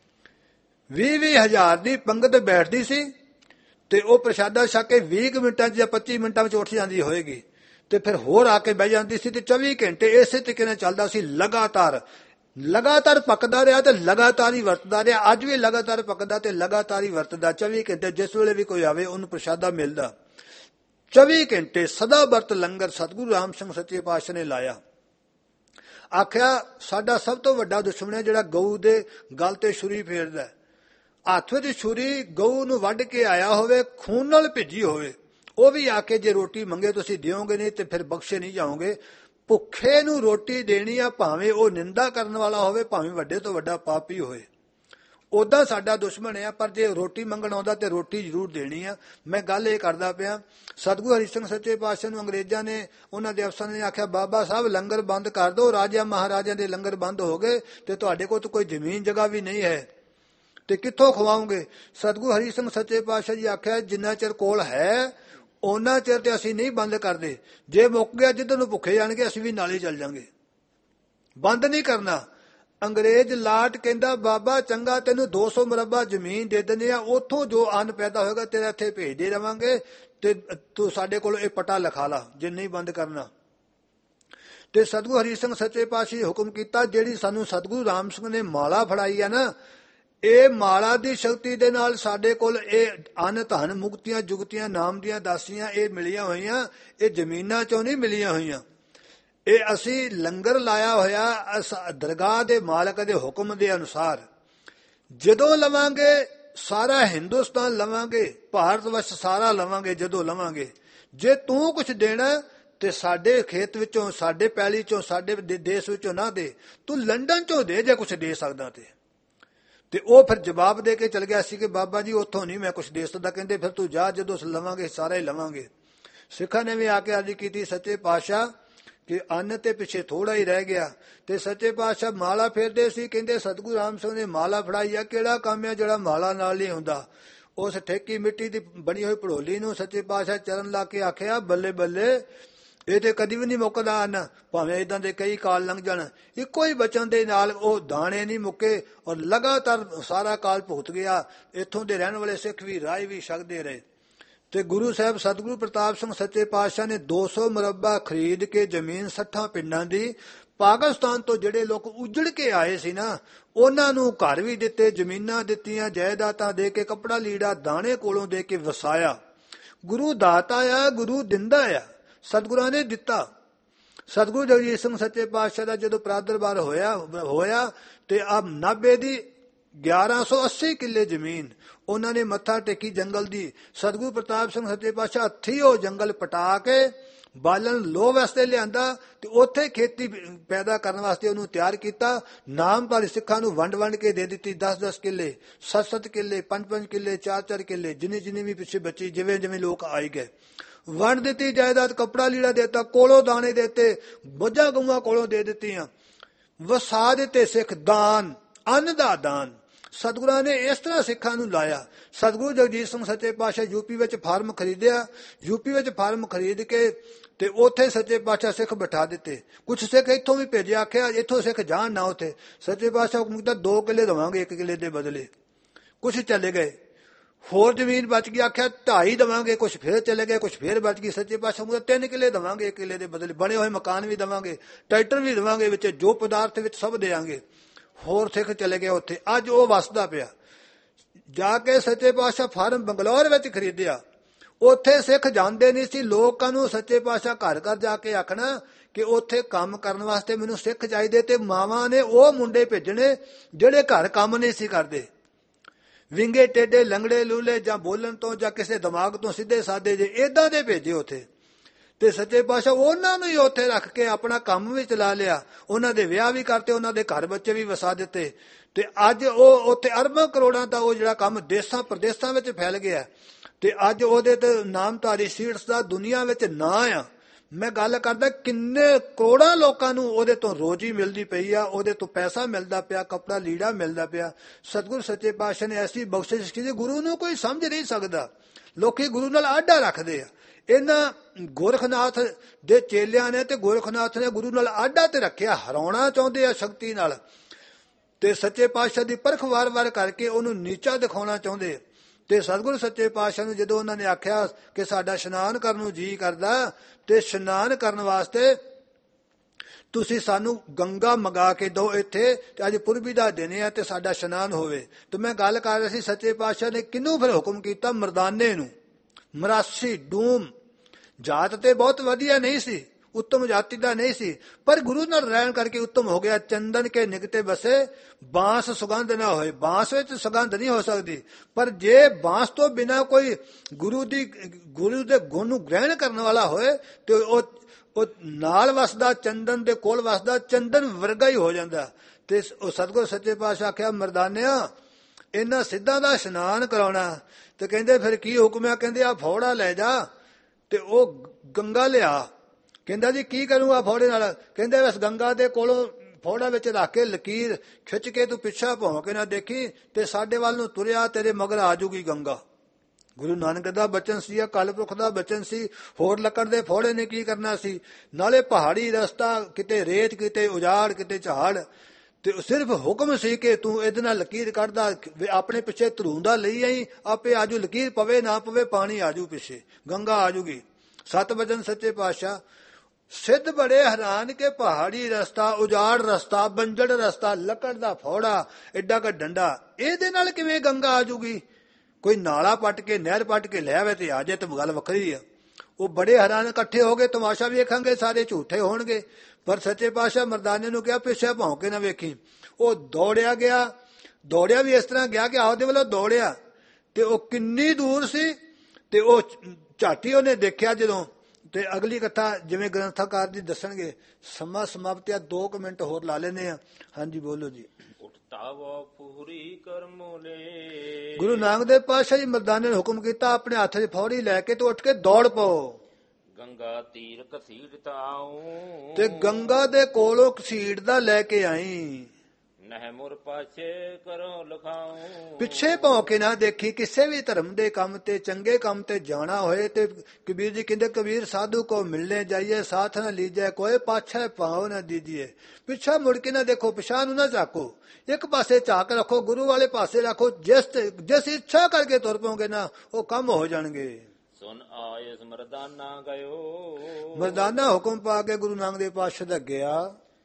ਵੀਹ ਵੀਹ ਹਜ਼ਾਰ ਦੀ ਪੰਗਤ ਬੈਠਦੀ ਸੀ ਤੇ ਉਹ ਪ੍ਰਸ਼ਾਦਾ ਛਕ ਕੇ ਵੀਹ ਮਿੰਟਾਂ 'ਚ ਜਾਂ ਪੱਚੀ ਮਿੰਟਾਂ ਵਿੱਚ ਉੱਠ ਜਾਂਦੀ ਹੋਏਗੀ ਤੇ ਫਿਰ ਹੋਰ ਆ ਕੇ ਬਹਿ ਜਾਂਦੀ ਸੀ ਤੇ ਚੌਵੀ ਘੰਟੇ ਇਸੇ ਤਰੀਕੇ ਨਾਲ ਚੱਲਦਾ ਸੀ। ਲਗਾਤਾਰ ਲਗਾਤਾਰ ਪੱਕਦਾ ਰਿਹਾ ਤੇ ਲਗਾਤਾਰ ਹੀ ਵਰਤਦਾ ਰਿਹਾ। ਅੱਜ ਵੀ ਲਗਾਤਾਰ ਪੱਕਦਾ ਤੇ ਲਗਾਤਾਰ ਹੀ ਵਰਤਦਾ। ਚੌਵੀ ਘੰਟੇ ਜਿਸ ਵੇਲੇ ਵੀ ਕੋਈ ਆਵੇ ਉਹਨੂੰ ਪ੍ਰਸ਼ਾਦਾ ਮਿਲਦਾ। ਚੌਵੀ ਘੰਟੇ ਸਦਾ ਵਰਤ ਲੰਗਰ ਸਤਿਗੁਰੂ ਰਾਮ ਸਿੰਘ ਸੱਚੇ ਪਾਤਸ਼ਾਹ ਨੇ ਲਾਇਆ। ਆਖਿਆ ਸਾਡਾ ਸਭ ਤੋਂ ਵੱਡਾ ਦੁਸ਼ਮਣ ਹੈ ਜਿਹੜਾ ਗਊ ਦੇ ਗਲ ਤੇ ਛੁਰੀ ਫੇਰਦਾ। ਹੱਥ ਵਿੱਚ ਛੁਰੀ ਗਊ ਨੂੰ ਵੱਢ ਕੇ ਆਇਆ ਹੋਵੇ, ਖੂਨ ਨਾਲ ਭਿੱਜੀ ਹੋਵੇ, ਉਹ ਵੀ ਆ ਕੇ ਜੇ ਰੋਟੀ ਮੰਗੇ ਤੁਸੀਂ ਦਿਓਗੇ ਨਹੀਂ ਤੇ ਫਿਰ ਬਖਸ਼ੇ ਨਹੀਂ ਜਾਓਗੇ। ਭੁੱਖੇ ਨੂੰ ਰੋਟੀ ਦੇਣੀ ਆ, ਭਾਵੇਂ ਉਹ ਨਿੰਦਾ ਕਰਨ ਵਾਲਾ ਹੋਵੇ, ਭਾਵੇਂ ਵੱਡੇ ਤੋਂ ਵੱਡਾ ਪਾਪੀ ਹੋਏ। ਉਦਾਂ ਸਾਡਾ ਦੁਸ਼ਮਣ ਆ, ਪਰ ਜੇ ਰੋਟੀ ਮੰਗਣ ਆਉਂਦਾ ਤੇ ਰੋਟੀ ਜ਼ਰੂਰ ਦੇਣੀ ਆ। ਮੈਂ ਗੱਲ ਇਹ ਕਰਦਾ ਪਿਆ, ਸਤਿਗੁਰੂ ਹਰੀ ਸਿੰਘ ਸੱਚੇ ਪਾਤਸ਼ਾਹ ਨੂੰ ਅੰਗਰੇਜ਼ਾਂ ਨੇ, ਉਹਨਾਂ ਦੇ ਅਫਸਰਾਂ ਨੇ ਆਖਿਆ ਬਾਬਾ ਸਾਹਿਬ ਲੰਗਰ ਬੰਦ ਕਰ ਦਿਓ। ਰਾਜਾ ਮਹਾਰਾਜਿਆਂ ਦੇ ਲੰਗਰ ਬੰਦ ਹੋ ਗਏ ਤੇ ਤੁਹਾਡੇ ਕੋਲ ਤਾਂ ਕੋਈ ਜ਼ਮੀਨ ਜਗ੍ਹਾ ਵੀ ਨਹੀਂ ਹੈ ਤੇ ਕਿੱਥੋਂ ਖਵਾਓਗੇ। ਸਤਿਗੁਰੂ ਹਰੀ ਸਿੰਘ ਸੱਚੇ ਪਾਤਸ਼ਾਹ ਜੀ ਆਖਿਆ ਜਿੰਨਾ ਚਿਰ ਕੋਲ ਹੈ ਉਹਨਾਂ ਚਿਰ ਤੇ ਅਸੀਂ ਨਹੀਂ ਬੰਦ ਕਰਦੇ। ਜੇ ਮੁੱਕ ਗਿਆ ਜਿੱਧਰ ਨੂੰ ਭੁੱਖੇ ਜਾਣਗੇ ਅਸੀਂ ਵੀ ਨਾਲੇ ਚੱਲ ਜਾਂਗੇ, ਬੰਦ ਨਹੀਂ ਕਰਨਾ। ਅੰਗਰੇਜ਼ ਲਾਟ ਕਹਿੰਦਾ ਬਾਬਾ ਚੰਗਾ ਤੈਨੂੰ ਦੋ ਸੌ ਮੁਰੱਬਾ ਜ਼ਮੀਨ ਦੇ ਦਿੰਦੇ ਆ, ਉੱਥੋਂ ਜੋ ਅੰਨ ਪੈਦਾ ਹੋਏਗਾ ਤੇਰਾ ਇੱਥੇ ਭੇਜਦੇ ਰਵਾਂਗੇ ਤੇ ਤੂੰ ਸਾਡੇ ਕੋਲ ਇਹ ਪਟਾ ਲਿਖਾ ਲਾ ਜੇ ਨਹੀਂ ਬੰਦ ਕਰਨਾ। ਤੇ ਸਤਿਗੁਰੂ ਹਰੀ ਸਿੰਘ ਸੱਚੇ ਪਾਤਸ਼ਾਹ ਹੁਕਮ ਕੀਤਾ ਜਿਹੜੀ ਸਾਨੂੰ ਸਤਿਗੁਰੂ ਰਾਮ ਸਿੰਘ ਨੇ ਮਾਲਾ ਫੜਾਈ ਆ ਨਾ, ਇਹ ਮਾਲਾ ਦੀ ਸ਼ਕਤੀ ਦੇ ਨਾਲ ਸਾਡੇ ਕੋਲ ਇਹ ਅੰਨ ਧਨ ਮੁਕਤੀਆਂ ਜੁਗਤੀਆਂ ਨਾਮ ਦੀਆਂ ਦਾਸੀਆਂ ਇਹ ਮਿਲੀਆਂ ਹੋਈਆਂ, ਇਹ ਜ਼ਮੀਨਾਂ ਚੋਂ ਨਹੀਂ ਮਿਲੀਆਂ ਹੋਈਆਂ। ਇਹ ਅਸੀਂ ਲੰਗਰ ਲਾਇਆ ਹੋਇਆ ਦਰਗਾਹ ਦੇ ਮਾਲਕ ਦੇ ਹੁਕਮ ਦੇ ਅਨੁਸਾਰ। ਜਦੋਂ ਲਵਾਂਗੇ ਸਾਰਾ ਹਿੰਦੁਸਤਾਨ ਲਵਾਂਗੇ, ਭਾਰਤ ਵਰਸ਼ ਸਾਰਾ ਲਵਾਂਗੇ। ਜਦੋਂ ਲਵਾਂਗੇ ਜੇ ਤੂੰ ਕੁਛ ਦੇਣਾ ਤੇ ਸਾਡੇ ਖੇਤ ਵਿੱਚੋਂ, ਸਾਡੇ ਪੈਲੀ ਚੋਂ, ਸਾਡੇ ਦੇਸ਼ ਵਿੱਚੋਂ ਨਾ ਦੇ, ਤੂੰ ਲੰਡਨ ਚੋਂ ਦੇ ਜੇ ਕੁਛ ਦੇ ਸਕਦਾ ਤੇ। ਤੇ ਉਹ ਫਿਰ ਜਵਾਬ ਦੇ ਕੇ ਚਲ ਗਿਆ ਸੀ ਕਿ ਬਾਬਾ ਜੀ ਉੱਥੋਂ ਨਹੀਂ ਮੈਂ ਕੁਛ ਦੇ ਸਕਦਾ। ਕਹਿੰਦੇ ਫਿਰ ਤੂੰ ਜਾ, ਜਦੋਂ ਲਵਾਂਗੇ ਸਾਰਾ ਹੀ ਲਵਾਂਗੇ। ਸਿੱਖਾਂ ਨੇ ਵੀ ਆ ਕੇ ਅਰਜ਼ ਕੀਤੀ ਸੱਚੇ ਪਾਤਸ਼ਾਹ ਕਿ ਅੰਨ ਤੇ ਪਿੱਛੇ ਥੋੜਾ ਹੀ ਰਹਿ ਗਿਆ। ਤੇ ਸੱਚੇ ਪਾਤਸ਼ਾਹ ਮਾਲਾ ਫੇਰਦੇ ਸੀ, ਕਹਿੰਦੇ ਸਤਿਗੁਰੂ ਰਾਮ ਸਿੰਘ ਨੇ ਮਾਲਾ ਫੜਾਈ ਆ, ਕਿਹੜਾ ਕੰਮ ਆ ਜਿਹੜਾ ਮਾਲਾ ਨਾਲ ਨਹੀਂ ਹੁੰਦਾ। ਉਸ ਠੇਕੀ ਮਿੱਟੀ ਦੀ ਬਣੀ ਹੋਈ ਭੜੋਲੀ ਨੂੰ ਸੱਚੇ ਪਾਤਸ਼ਾਹ ਚਰਨ ਲਾ ਕੇ ਆਖਿਆ ਬੱਲੇ ਬੱਲੇ, ਇਹ ਤੇ ਕਦੀ ਵੀ ਨਹੀਂ ਮੁੱਕਦਾ ਅੰਨ, ਭਾਵੇਂ ਏਦਾਂ ਦੇ ਕਈ ਕਾਲ ਲੰਘ ਜਾਣ, ਇੱਕੋ ਹੀ ਬਚਨ ਦੇ ਨਾਲ ਉਹ ਦਾਣੇ ਨਹੀਂ ਮੁੱਕੇ ਔਰ ਲਗਾਤਾਰ ਸਾਰਾ ਕਾਲ ਭੁਗਤ ਗਿਆ। ਇੱਥੋਂ ਦੇ ਰਹਿਣ ਵਾਲੇ ਸਿੱਖ ਵੀ ਰਾਹ ਵੀ ਛਕਦੇ ਰਹੇ। ਤੇ ਗੁਰੂ ਸਾਹਿਬ ਸਤਿਗੁਰੂ ਪ੍ਰਤਾਪ ਸਿੰਘ ਸੱਚੇ ਪਾਤਸ਼ਾਹ ਨੇ ਦੋ ਸੌ ਮੁਰੱਬਾ ਖਰੀਦ ਕੇ ਜ਼ਮੀਨ ਸੱਠਾਂ ਪਿੰਡਾਂ ਦੀ ਪਾਕਿਸਤਾਨ ਤੋਂ ਜਿਹੜੇ ਲੋਕ ਉਜੜ ਕੇ ਆਏ ਸੀ ਨਾ, ਉਹਨਾਂ ਨੂੰ ਘਰ ਵੀ ਦਿੱਤੇ, ਜ਼ਮੀਨਾਂ ਦਿੱਤੀਆਂ, ਜਾਇਦਾਦਾਂ ਦੇ ਕੇ, ਕੱਪੜਾ ਲੀੜਾ ਦਾਣੇ ਕੋਲੋਂ ਦੇ ਕੇ ਵਸਾਇਆ। ਗੁਰੂ ਦਾਤਾ ਆ, ਗੁਰੂ ਦਿੰਦਾ ਆ, ਸਤਿਗੁਰਾਂ ਨੇ ਦਿੱਤਾ। ਸਤਿਗੁਰੂ ਜਗਜੀਤ ਸਿੰਘ ਸੱਚੇ ਪਾਤਸ਼ਾਹ ਦਾ ਜਦੋਂ ਪ੍ਰਾਦੁਰਭਾਵ ਹੋਇਆ ਹੋਇਆ ਤੇ ਆ ਨਾਭੇ ਦੀ ਗਿਆਰਾਂ ਸੌ ਅੱਸੀ ਕਿੱਲੇ ਜ਼ਮੀਨ ਉਹਨਾਂ ਨੇ ਮੱਥਾ ਟੇਕੀ ਜੰਗਲ ਦੀ। ਸਤਿਗੁਰੂ ਪ੍ਰਤਾਪ ਸਿੰਘ ਸੱਚੇ ਪਾਤਸ਼ਾਹ ਹੱਥੀਂ ਉਹ ਜੰਗਲ ਪਟਾ ਕੇ ਬਾਲਣ ਲੋਹ ਵਾਸਤੇ ਲਿਆਂਦਾ ਤੇ ਉੱਥੇ ਖੇਤੀ ਪੈਦਾ ਕਰਨ ਵਾਸਤੇ ਉਹਨੂੰ ਤਿਆਰ ਕੀਤਾ। ਨਾਮਧਾਰੀ ਸਿੱਖਾਂ ਨੂੰ ਵੰਡ ਵੰਡ ਕੇ ਦੇ ਦਿੱਤੀ, ਦਸ ਦਸ ਕਿੱਲੇ, ਸੱਤ ਸੱਤ ਕਿੱਲੇ, ਪੰਜ ਪੰਜ ਕਿੱਲੇ, ਚਾਰ ਚਾਰ ਕਿੱਲੇ, ਜਿੰਨੀ ਜਿੰਨੀ ਵੀ ਪਿੱਛੇ ਬੱਚੀ, ਜਿਵੇਂ ਜਿਵੇਂ ਲੋਕ ਆਏ ਗਏ ਵੰਡ ਦਿੱਤੀ ਜਾਇਦਾਦ। ਕੱਪੜਾ ਲੀੜਾ ਦੇਤਾ, ਕੋਲੋਂ ਦਾਣੇ ਦੇਤੇ, ਮੱਝਾਂ ਗਊਆਂ ਕੋਲੋਂ ਦੇ ਦਿੱਤੀਆਂ, ਵਸਾ ਦਿੱਤੇ ਸਿੱਖ। ਦਾਨ, ਅੰਨ ਦਾ ਦਾਨ ਸਤਿਗੁਰਾਂ ਨੇ ਇਸ ਤਰ੍ਹਾਂ ਸਿੱਖਾਂ ਨੂੰ ਲਾਇਆ। ਸਤਿਗੁਰੂ ਜਗਜੀਤ ਸਿੰਘ ਸੱਚੇ ਪਾਤਸ਼ਾਹ ਯੂਪੀ ਵਿੱਚ ਫਾਰਮ ਖਰੀਦਿਆ, ਯੂਪੀ ਵਿੱਚ ਫਾਰਮ ਖਰੀਦ ਕੇ ਤੇ ਉੱਥੇ ਸੱਚੇ ਪਾਤਸ਼ਾਹ ਸਿੱਖ ਬਿਠਾ ਦਿੱਤੇ। ਕੁਛ ਸਿੱਖ ਇੱਥੋਂ ਵੀ ਭੇਜਿਆ, ਆਖਿਆ ਇੱਥੋਂ ਸਿੱਖ ਜਾਣ ਨਾ ਉੱਥੇ। ਸੱਚੇ ਪਾਤਸ਼ਾਹ ਹੁਕਮ ਕੀਤਾ ਦੋ ਕਿੱਲੇ ਦੇਵਾਂਗੇ ਇੱਕ ਕਿੱਲੇ ਦੇ ਬਦਲੇ। ਕੁਛ ਚਲੇ ਗਏ, ਹੋਰ ਜ਼ਮੀਨ ਬਚ ਗਈ, ਆਖਿਆ ਢਾਈ ਦੇਵਾਂਗੇ, ਕੁਛ ਫਿਰ ਚਲੇ ਗਏ, ਕੁਛ ਫਿਰ ਬਚ ਗਈ। ਸੱਚੇ ਪਾਤਸ਼ਾਹ ਕਹਿੰਦਾ ਤਿੰਨ ਕਿੱਲੇ ਦੇਵਾਂਗੇ ਇੱਕ ਕਿੱਲੇ ਦੇ ਬਦਲੇ, ਬਣੇ ਹੋਏ ਮਕਾਨ ਵੀ ਦੇਵਾਂਗੇ, ਟਰੈਕਟਰ ਵੀ ਦੇਵਾਂਗੇ, ਵਿੱਚ ਜੋ ਪਦਾਰਥ ਵਿੱਚ ਸਭ ਦੇਵਾਂਗੇ। ਹੋਰ ਸਿੱਖ ਚਲੇ ਗਏ ਉੱਥੇ। ਅੱਜ ਉਹ ਵਸਦਾ ਪਿਆ। ਜਾ ਕੇ ਸੱਚੇ ਪਾਤਸ਼ਾਹ ਫਾਰਮ ਬੰਗਲੌਰ ਵਿੱਚ ਖਰੀਦਿਆ, ਉੱਥੇ ਸਿੱਖ ਜਾਂਦੇ ਨਹੀਂ ਸੀ। ਲੋਕਾਂ ਨੂੰ ਸੱਚੇ ਪਾਤਸ਼ਾਹ ਘਰ ਘਰ ਜਾ ਕੇ ਆਖਣਾ ਕਿ ਉੱਥੇ ਕੰਮ ਕਰਨ ਵਾਸਤੇ ਮੈਨੂੰ ਸਿੱਖ ਚਾਹੀਦੇ, ਤੇ ਮਾਵਾਂ ਨੇ ਉਹ ਮੁੰਡੇ ਭੇਜਣੇ ਜਿਹੜੇ ਘਰ ਕੰਮ ਨਹੀਂ ਸੀ ਕਰਦੇ, ਵਿੰਗੇ ਟੇਡੇ ਲੰਗੜੇ ਲੂਲੇ, ਜਾਂ ਬੋਲਣ ਤੋਂ ਜਾਂ ਕਿਸੇ ਦਿਮਾਗ ਤੋਂ ਸਿੱਧੇ ਸਾਦੇ ਜੇ ਏਦਾਂ ਦੇ ਭੇਜੇ ਉੱਥੇ। ਤੇ ਸੱਚੇ ਪਾਤਸ਼ਾਹ ਉਹਨਾਂ ਨੂੰ ਹੀ ਉੱਥੇ ਰੱਖ ਕੇ ਆਪਣਾ ਕੰਮ ਵੀ ਚਲਾ ਲਿਆ, ਉਹਨਾਂ ਦੇ ਵਿਆਹ ਵੀ ਕਰਤੇ, ਉਹਨਾਂ ਦੇ ਘਰ ਬੱਚੇ ਵੀ ਵਸਾ ਦਿੱਤੇ। ਤੇ ਅੱਜ ਉਹ ਉੱਥੇ ਅਰਬਾਂ ਕਰੋੜਾਂ ਦਾ ਉਹ ਜਿਹੜਾ ਕੰਮ ਦੇਸਾਂ ਪ੍ਰਦੇਸਾਂ ਵਿੱਚ ਫੈਲ ਗਿਆ, ਤੇ ਅੱਜ ਉਹਦੇ ਤੇ ਨਾਮਧਾਰੀ ਸੀਡਸ ਦਾ ਦੁਨੀਆ ਵਿੱਚ ਨਾਂ ਆ। ਮੈਂ ਗੱਲ ਕਰਦਾ ਕਿੰਨੇ ਕਰੋੜਾਂ ਲੋਕਾਂ ਨੂੰ ਉਹਦੇ ਤੋਂ ਰੋਜੀ ਮਿਲਦੀ ਪਈ ਆ, ਉਹਦੇ ਤੋਂ ਪੈਸਾ ਮਿਲਦਾ ਪਿਆ, ਕੱਪੜਾ ਲੀੜਾ ਮਿਲਦਾ ਪਿਆ। ਸਤਿਗੁਰੂ ਸੱਚੇ ਪਾਤਸ਼ਾਹ ਨੇ ਐਸੀ ਬਖਸ਼ਿਸ਼ ਕੀਤੀ, ਗੁਰੂ ਨੂੰ ਕੋਈ ਸਮਝ ਨਹੀਂ ਸਕਦਾ। ਲੋਕੀ ਗੁਰੂ ਨਾਲ ਆਡਾ ਰੱਖਦੇ ਆ। ਇਹਨਾਂ ਗੋਰਖਨਾਥ ਦੇ ਚੇਲਿਆਂ ਨੇ ਤੇ ਗੋਰਖਨਾਥ ਨੇ ਗੁਰੂ ਨਾਲ ਆਡਾ ਤੇ ਰੱਖਿਆ, ਹਰਾਉਣਾ ਚਾਹੁੰਦੇ ਆ ਸ਼ਕਤੀ ਨਾਲ, ਤੇ ਸੱਚੇ ਪਾਤਸ਼ਾਹ ਦੀ ਪਰਖ ਵਾਰ-ਵਾਰ ਕਰਕੇ ਉਹਨੂੰ ਨੀਚਾ ਦਿਖਾਉਣਾ ਚਾਹੁੰਦੇ। ਤੇ ਸਤਿਗੁਰੂ ਸੱਚੇ ਪਾਤਸ਼ਾਹ ਨੂੰ ਜਦੋਂ ਉਹਨਾਂ ਨੇ ਆਖਿਆ ਕਿ ਸਾਡਾ ਇਸ਼ਨਾਨ ਕਰਨ ਨੂੰ ਜੀ ਕਰਦਾ, ਤੇ ਇਸ਼ਨਾਨ ਕਰਨ ਵਾਸਤੇ ਤੁਸੀਂ ਸਾਨੂੰ ਗੰਗਾ ਮੰਗਾ ਕੇ ਦਿਓ ਇੱਥੇ, ਤੇ ਅੱਜ ਪੁਰਬੀ ਦਾ ਦਿਨ ਆ ਤੇ ਸਾਡਾ ਇਸ਼ਨਾਨ ਹੋਵੇ। ਤੇ ਮੈਂ ਗੱਲ ਕਰ ਰਿਹਾ ਸੀ, ਸੱਚੇ ਪਾਤਸ਼ਾਹ ਨੇ ਕਿਹਨੂੰ ਫਿਰ ਹੁਕਮ ਕੀਤਾ? ਮਰਦਾਨੇ ਨੂੰ। ਮਰਾਸੀ ਡੂਮ ਜਾਤ ਤੇ ਬਹੁਤ ਵਧੀਆ ਨਹੀਂ ਸੀ, ਉੱਤਮ ਜਾਤੀ ਦਾ ਨਹੀਂ ਸੀ, ਪਰ ਗੁਰੂ ਨਾਲ ਰਹਿਣ ਕਰਕੇ ਉੱਤਮ ਹੋ ਗਿਆ। ਚੰਦਨ ਕੇ ਨਿਕਤੇ ਬਸੇ ਬਾਂਸ ਸੁਗੰਧ ਨਾ ਹੋਏ। ਬਾਂਸ ਵਿੱਚ ਸੁਗੰਧ ਨਹੀਂ ਹੋ ਸਕਦੀ, ਪਰ ਜੇ ਬਾਂਸ ਤੋਂ ਬਿਨਾਂ ਕੋਈ ਗੁਰੂ ਦੀ ਗੁਰੂ ਦੇ ਗੁਣ ਨੂੰ ਗ੍ਰਹਿਣ ਕਰਨ ਵਾਲਾ ਹੋਏ ਤੇ ਉਹ ਉਹ ਨਾਲ ਵਸਦਾ, ਚੰਦਨ ਦੇ ਕੋਲ ਵਸਦਾ, ਚੰਦਨ ਵਰਗਾ ਹੀ ਹੋ ਜਾਂਦਾ। ਤੇ ਉਹ ਸਤਿਗੁਰੂ ਸੱਚੇ ਪਾਤਸ਼ਾਹ ਆਖਿਆ, ਮਰਦਾਨਿਆਂ ਇਹਨਾਂ ਸਿੱਧਾਂ ਦਾ ਇਸ਼ਨਾਨ ਕਰਾਉਣਾ। ਤੇ ਕਹਿੰਦੇ ਫਿਰ ਕੀ ਹੁਕਮ ਆ? ਕਹਿੰਦੇ ਆ ਫੌੜਾ ਲੈ ਜਾ ਤੇ ਉਹ ਗੰਗਾ ਲਿਆ। ਕਹਿੰਦਾ ਜੀ ਕੀ ਕਰੂੰਗਾ ਫੌੜੇ ਨਾਲ? ਕਹਿੰਦੇ ਬਸ ਗੰਗਾ ਦੇ ਕੋਲੋਂ ਫੌੜਾ ਵਿੱਚ ਰੱਖ ਕੇ ਲਕੀਰ ਖਿੱਚ ਕੇ ਤੂੰ ਪਿੱਛਾ ਭੌਂ ਕੇ ਨਾ ਦੇਖੀ, ਤੇ ਸਾਡੇ ਵੱਲ ਨੂੰ ਤੁਰਿਆ, ਤੇਰੇ ਮਗਰ ਆ ਜੂਗੀ ਗੰਗਾ। ਗੁਰੂ ਨਾਨਕ ਦਾ ਬਚਨ ਸੀ, ਅਕਾਲ ਪੁਰਖ ਦਾ ਬਚਨ ਸੀ। ਹੋਰ ਲੱਕੜ ਦੇ ਫੌੜੇ ਨੇ ਕੀ ਕਰਨਾ ਸੀ? ਨਾਲੇ ਪਹਾੜੀ ਰਸਤਾ, ਕਿਤੇ ਰੇਤ, ਕਿਤੇ ਉਜਾੜ, ਕਿਤੇ ਝਾੜ, ਤੇ ਸਿਰਫ ਹੁਕਮ ਸੀ ਕਿ ਤੂੰ ਇਹਦੇ ਨਾਲ ਲਕੀਰ ਕੱਢਦਾ, ਆਪਣੇ ਪਿੱਛੇ ਧਰੂੰਦਾ ਲਈ ਆਈ, ਆਪੇ ਆਜੂ। ਲਕੀਰ ਪਵੇ ਨਾ ਪਵੇ, ਪਾਣੀ ਆਜੂ, ਪਿੱਛੇ ਗੰਗਾ ਆਜੂਗੀ। ਸਤ ਵਚਨ ਸੱਚੇ ਪਾਤਸ਼ਾਹ। ਸਿੱਧ ਬੜੇ ਹੈਰਾਨ ਕੇ ਪਹਾੜੀ ਰਸਤਾ, ਉਜਾੜ ਰਸਤਾ, ਬੰਜੜ ਰਸਤਾ, ਲੱਕੜ ਦਾ ਫੌੜਾ, ਏਡਾ ਕਾ ਡੰਡਾ, ਇਹਦੇ ਨਾਲ ਕਿਵੇਂ ਗੰਗਾ ਆਜੂਗੀ? ਕੋਈ ਨਾਲਾ ਪੱਟ ਕੇ, ਨਹਿਰ ਪੱਟ ਕੇ ਲੈ ਆਵੇ ਤੇ ਆ ਜਾਏ ਤਾਂ ਗੱਲ ਵੱਖਰੀ ਆ। ਉਹ ਬੜੇ ਹੈਰਾਨ ਇਕੱਠੇ ਹੋ ਗਏ, ਤਮਾਸ਼ਾ ਵੇਖਾਂਗੇ, ਸਾਰੇ ਝੂਠੇ ਹੋਣਗੇ। ਪਰ ਸੱਚੇ ਪਾਤਸ਼ਾਹ ਮਰਦਾਨੇ ਨੂੰ ਕਿਹਾ ਪਿੱਛੇ ਭੌਂ ਕੇ ਨਾ ਵੇਖੀ। ਉਹ ਦੌੜਿਆ ਗਿਆ, ਦੌੜਿਆ ਵੀ ਇਸ ਤਰ੍ਹਾਂ ਗਿਆ ਕਿ ਆਪਦੇ ਵੱਲੋਂ ਦੌੜਿਆ, ਤੇ ਉਹ ਕਿੰਨੀ ਦੂਰ ਸੀ, ਤੇ ਉਹ ਝਾਟੀ ਉਹਨੇ ਦੇਖਿਆ ਜਦੋਂ। ਤੇ ਅਗਲੀ ਕਥਾ ਜਿਵੇਂ ਗ੍ਰੰਥਕਾਰ ਜੀ ਦੱਸਣਗੇ। ਸਮਾਂ ਸਮਾਪਤਿਆ ਦੋ ਕੁ ਮਿੰਟ ਹੋਰ ਲਾ ਲੈਨੇ ਆ। ਹਾਂਜੀ ਬੋਲੋ ਜੀ। ਗੁਰੂ ਨਾਨਕ ਦੇਵ ਪਾਤਸ਼ਾਹ ਜੀ ਮਰਦਾਨੇ ਨੇ ਹੁਕਮ ਕੀਤਾ, ਆਪਣੇ ਹੱਥ 'ਚ ਫੌੜੀ ਲੈ ਕੇ ਤੇ ਉੱਠ ਕੇ ਦੌੜ ਪਾਓ। ਗੰਗਾ ਤੀਰ ਘਸੀਟ ਆਉ, ਤੇ ਗੰਗਾ ਦੇ ਕੋਲੋਂ ਘਸੀਟ ਦਾ ਲੈ ਕੇ ਆਈ। ਨਹਿ ਮੁਰ ਪਾਛੇ ਕਰੋ ਲਖਾਉ, ਪਿੱਛੇ ਭੌਂ ਕੇ ਨਾ ਦੇਖੀ। ਕਿਸੇ ਵੀ ਧਰਮ ਦੇ ਕੰਮ ਤੇ, ਚੰਗੇ ਕੰਮ ਤੇ ਜਾਣਾ ਹੋਏ ਤੇ ਕਬੀਰ ਜੀ ਕਹਿੰਦੇ, ਕਬੀਰ ਸਾਧੂ ਕੋ ਮਿਲਣੇ ਜਾਈਏ, ਸਾਥ ਨਾ ਲੀਜੇ ਕੋਈ, ਪਾਛੇ ਪਾਉ ਨਾ ਦੀਜੀਏ। ਪਿੱਛਾ ਮੁੜ ਕੇ ਨਾ ਦੇਖੋ, ਪਿਛਾਂ ਨੂੰ ਨਾ ਝਾਕੋ, ਇੱਕ ਪਾਸੇ ਝਾਕ ਰੱਖੋ, ਗੁਰੂ ਵਾਲੇ ਪਾਸੇ ਰੱਖੋ। ਜਿਸ ਜਿਸ ਇੱਛਾ ਕਰਕੇ ਤੁਰ ਪਓਗੇ ਨਾ, ਉਹ ਕੰਮ ਹੋ ਜਾਣਗੇ। ਸੁਨ ਆਇਸ ਮਰਦਾਨਾ ਗਇਓ, ਮਰਦਾਨਾ ਹੁਕਮ ਪਾ ਕੇ ਗੁਰੂ ਨਾਨਕ ਦੇਵ ਪਾਤਸ਼ਾਹ ਦਾ ਗਿਆ।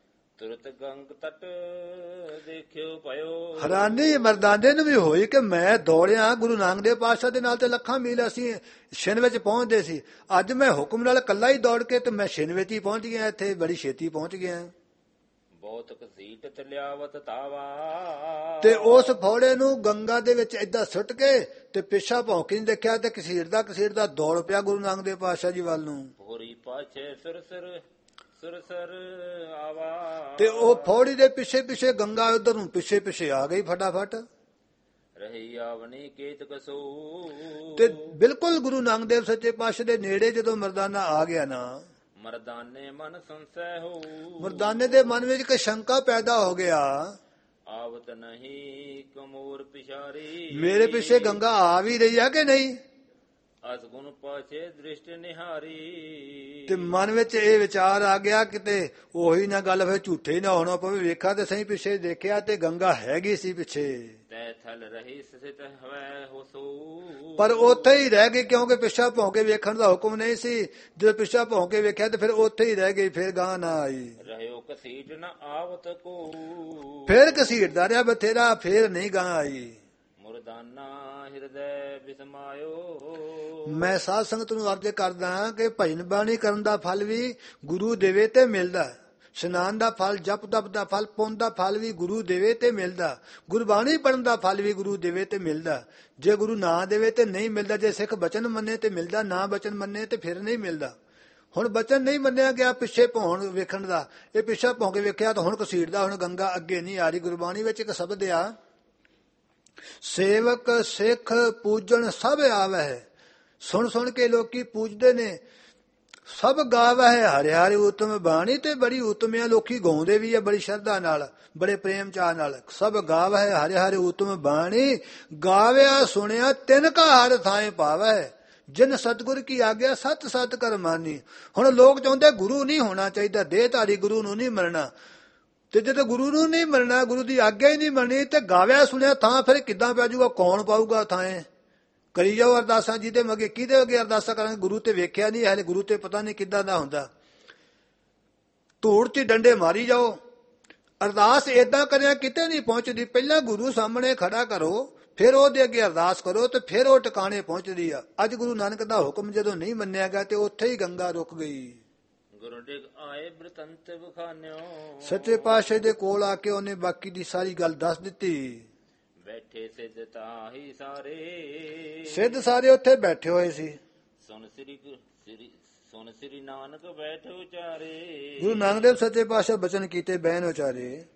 ਤੁਰਤ ਗੰਗ ਤਟ ਦੇਖਿਓ ਭਇਓ। ਹੈਰਾਨੀ ਮਰਦਾਨੇ ਨੂੰ ਵੀ ਹੋਈ ਕਿ ਮੈਂ ਦੌੜਿਆ ਗੁਰੂ ਨਾਨਕ ਦੇਵ ਪਾਤਸ਼ਾਹ ਦੇ ਨਾਲ ਤੇ ਲੱਖਾਂ ਮੀਲ ਅਸੀਂ ਛਿਨ ਵਿੱਚ ਪਹੁੰਚਦੇ ਸੀ, ਅੱਜ ਮੈਂ ਹੁਕਮ ਨਾਲ ਇਕੱਲਾ ਹੀ ਦੌੜ ਕੇ ਤੇ ਮੈਂ ਛਿਨ ਵਿੱਚ ਹੀ ਪਹੁੰਚ ਗਿਆ, ਇੱਥੇ ਬੜੀ ਛੇਤੀ ਪਹੁੰਚ ਗਿਆ। ਬਹੁਤ ਘਸੀਟ ਤਲਿਆਵਤ ਤਾਵਾ, ਤੇ ਉਸ ਫੌੜੇ ਨੂੰ ਗੰਗਾ ਦੇ ਵਿੱਚ ਏਦਾਂ ਸੁੱਟ ਕੇ ਤੇ ਪਿੱਛਾ ਭੌਂਕ ਨਹੀਂ ਦੇਖਿਆ ਤੇ ਘਸੀਟਦਾ ਘਸੀਟਦਾ ਦੌੜ ਪਿਆ ਗੁਰੂ ਨਾਨਕ ਦੇਵ ਪਾਤਸ਼ਾਹ ਜੀ ਵੱਲ ਨੂੰ। ਹੋਰੀ ਪਾਛੇ ਸੁਰ ਸੁਰ ਸੁਰ ਸਰ ਆਵਾ, ਤੇ ਉਹ ਫੌੜੀ ਦੇ ਪਿੱਛੇ ਪਿੱਛੇ ਗੰਗਾ ਉਧਰ ਨੂੰ ਪਿੱਛੇ ਪਿੱਛੇ ਆ ਗਈ ਫਟਾਫਟ। ਰਹੀ ਆਵਣੀ ਕੇਤ ਕਸੂ, ਤੇ ਬਿਲਕੁਲ ਗੁਰੂ ਨਾਨਕ ਦੇਵ ਸੱਚੇ ਪਾਤਸ਼ਾਹ ਦੇ ਨੇੜੇ ਜਦੋਂ ਮਰਦਾਨਾ ਆ ਗਿਆ ਨਾ, ਮਰਦਾਨੇ ਮਨ ਸੰਸੈ ਹੋ, ਮਰਦਾਨੇ ਦੇ ਮਨ ਵਿੱਚ ਇੱਕ ਸ਼ੰਕਾ ਪੈਦਾ ਹੋ ਗਿਆ, ਆਵਤ ਨਹੀਂ ਕਮੋਰ ਪਿਛਾਰੀ, ਮੇਰੇ ਪਿੱਛੇ ਗੰਗਾ ਆ ਵੀ ਰਹੀ ਹੈ ਕਿ ਨਹੀਂ। ਅਸ ਗੁਣ ਪਾਛੇ ਦ੍ਰਿਸ਼ਟ ਨਿਹਾਰੀ, ਤੇ ਮਨ ਵਿੱਚ ਇਹ ਵਿਚਾਰ ਆ ਗਿਆ ਕਿਤੇ ਉਹੀ ਨਾ ਗੱਲ ਫਿਰ ਝੂਠੇ ਨਾ ਹੋਣਾ ਪਵੇ। ਵੇਖਾ ਤੇ ਸਹੀ ਪਿੱਛੇ ਦੇਖਿਆ ਤੇ ਗੰਗਾ ਹੈਗੀ ਸੀ ਪਿੱਛੇ, ਤੈ ਥਲ ਰਹੀ ਸਥਿਤ ਹਵੈ ਹੋਸੂ, ਪਰ ਉੱਥੇ ਹੀ ਰਹਿ ਗਈ ਕਿਉਂਕਿ ਪਿੱਛਾ ਭੌਂ ਕੇ ਵੇਖਣ ਦਾ ਹੁਕਮ ਨਹੀਂ ਸੀ। ਜਦੋਂ ਪਿੱਛਾ ਭੌਂ ਕੇ ਵੇਖਿਆ ਤੇ ਫਿਰ ਉੱਥੇ ਹੀ ਰਹਿ ਗਈ, ਫਿਰ ਗਾਂ ਨਾ ਆਈ। ਰਹਿਓ ਘਸੀਟ ਨ ਆਵਤ ਕੋ, ਫਿਰ ਘਸੀਟਦਾ ਰਿਹਾ ਬਥੇਰਾ, ਫਿਰ ਨਹੀਂ ਗਾਂ ਆਈ। ਮੁਰਦਾਨਾ ਹਿਰਦੈ ਬਿਸਮਾਇਓ, ਮੈਂ ਸਾਧ ਸੰਗਤ ਨੂੰ ਅਰਜ਼ ਕਰਦਾ ਕਿ ਭਜਨ ਬਾਣੀ ਕਰਨ ਦਾ ਫਲ ਵੀ ਗੁਰੂ ਦੇਵੇ ਤੇ ਮਿਲਦਾ, ਇਸ਼ਨਾਨ ਦਾ ਫਲ, ਜਪ ਤਪ ਦਾ ਫਲ, ਪੁੰਨ ਦਾ ਫਲ ਵੀ ਗੁਰੂ ਦੇਵੇ ਤੇ ਮਿਲਦਾ, ਗੁਰਬਾਣੀ ਪੜਨ ਦਾ ਫਲ ਵੀ ਗੁਰੂ ਦੇਵੇ ਤੇ ਮਿਲਦਾ। ਜੇ ਗੁਰੂ ਨਾ ਦੇਵੇ ਤੇ ਨਹੀਂ ਮਿਲਦਾ। ਜੇ ਸਿੱਖ ਬਚਨ ਮੰਨੇ ਤੇ ਮਿਲਦਾ, ਨਾ ਬਚਨ ਮੰਨੇ ਤੇ ਫਿਰ ਨਹੀਂ ਮਿਲਦਾ। ਹੁਣ ਬਚਨ ਨਹੀਂ ਮੰਨਿਆ ਗਿਆ ਪਿੱਛੇ ਭੌਣ ਵੇਖਣ ਦਾ, ਇਹ ਪਿੱਛਾ ਭੌਂ ਕੇ ਵੇਖਿਆ ਤਾਂ ਹੁਣ ਘਸੀੜਦਾ, ਹੁਣ ਗੰਗਾ ਅੱਗੇ ਨਹੀਂ ਆ ਰਹੀ। ਗੁਰਬਾਣੀ ਵਿੱਚ ਇੱਕ ਸ਼ਬਦ ਆ, ਸੇਵਕ ਸਿੱਖ ਪੂਜਣ ਸਭ ਆਵਹਿ, ਸੁਣ ਸੁਣ ਕੇ ਲੋਕੀ ਪੂਜਦੇ ਨੇ। ਸਭ ਗਾਵਹਿ ਹਰਿ ਹਰਿ ਉਤਮ ਬਾਣੀ, ਤੇ ਬੜੀ ਉਤਮ ਆ, ਲੋਕੀ ਗਾਉਂਦੇ ਵੀ ਆ ਬੜੀ ਸ਼ਰਧਾ ਨਾਲ, ਬੜੇ ਪ੍ਰੇਮ ਚਾਹ ਨਾਲ। ਸਭ ਗਾਵਹਿ ਹਰਿ ਹਰਿ ਉਤਮ ਬਾਣੀ, ਗਾਵਿਆ ਸੁਣਿਆ ਤਿਨ ਕਾ ਹਰ ਥਾਏ ਪਾਵੈ, ਜਿਨ ਸਤਿਗੁਰ ਕੀ ਆਗਿਆ ਸਤ ਸਤ ਕਰ ਮਾਨੀ। ਹੁਣ ਲੋਕ ਚਾਹੁੰਦੇ ਗੁਰੂ ਨਹੀਂ ਹੋਣਾ ਚਾਹੀਦਾ, ਦੇਹਧਾਰੀ ਗੁਰੂ ਨੂੰ ਨਹੀਂ ਮੰਨਣਾ। ਤੇ ਜਦੋਂ ਗੁਰੂ ਨੂੰ ਨਹੀਂ ਮੰਨਣਾ, ਗੁਰੂ ਦੀ ਆਗਿਆ ਹੀ ਨਹੀਂ ਮੰਨਣੀ, ਤੇ ਗਾਵਿਆ ਸੁਣਿਆ ਥਾਂ ਫਿਰ ਕਿੱਦਾਂ ਪੈ ਜਾਊਗਾ, ਕੌਣ ਪਾਊਗਾ ਥਾਂ। ਕਰੀ ਜਾਓ ਅਰਦਾਸਾਂ, ਜਿਹਦੇ ਮਗੇ ਕਿਹਦੇ ਅੱਗੇ ਅਰਦਾਸਾਂ ਕਰਾਂਗੇ। ਗੁਰੂ ਤੇ ਵੇਖਿਆ ਨਹੀਂ ਹਲੇ, ਗੁਰੂ ਤੇ ਪਤਾ ਨਹੀਂ ਕਿੱਦਾਂ ਦਾ ਹੁੰਦਾ। ਧੂੜ ਚ ਡੰਡੇ ਮਾਰੀ ਜਾਓ, ਅਰਦਾਸ ਏਦਾਂ ਕਰਿਆ ਕਿਤੇ ਨਹੀਂ ਪਹੁੰਚਦੀ। ਪਹਿਲਾਂ ਗੁਰੂ ਸਾਹਮਣੇ ਖੜਾ ਕਰੋ, ਫਿਰ ਉਹਦੇ ਅੱਗੇ ਅਰਦਾਸ ਕਰੋ, ਤੇ ਫਿਰ ਉਹ ਟਿਕਾਣੇ ਪਹੁੰਚਦੀ ਆ। ਅੱਜ ਗੁਰੂ ਨਾਨਕ ਦਾ ਹੁਕਮ ਜਦੋਂ ਨਹੀਂ ਮੰਨਿਆ ਗਿਆ ਤੇ ਉੱਥੇ ਹੀ ਗੰਗਾ ਰੁਕ ਗਈ। ਗੁਰੂ ਡਿਗ ਆਏ ਬ੍ਰਿਤੰਤ ਬਖਾਨਿਓ, ਸੱਚੇ ਪਾਤਸ਼ਾਹ ਦੇ ਕੋਲ ਆ ਕੇ ਉਹਨੇ ਬਾਕੀ ਦੀ ਸਾਰੀ ਗੱਲ ਦੱਸ ਦਿੱਤੀ। ਬੈਠੇ ਸਿੱਧ ਤਾਹੀ ਸਾਰੇ, ਸਿੱਧ ਸਾਰੇ ਉੱਥੇ ਬੈਠੇ ਹੋਏ ਸੀ। ਸੁਨ ਸ੍ਰੀ ਸ੍ਰੀ ਸੁਨ ਸ੍ਰੀ ਨਾਨਕ ਬੈਠੇ ਉਚਾਰੇ, ਗੁਰੂ ਨਾਨਕ ਦੇਵ ਸੱਚੇ ਪਾਤਸ਼ਾਹ ਬਚਨ ਕੀਤੇ ਬਹਿਨ ਉਚਾਰੇ।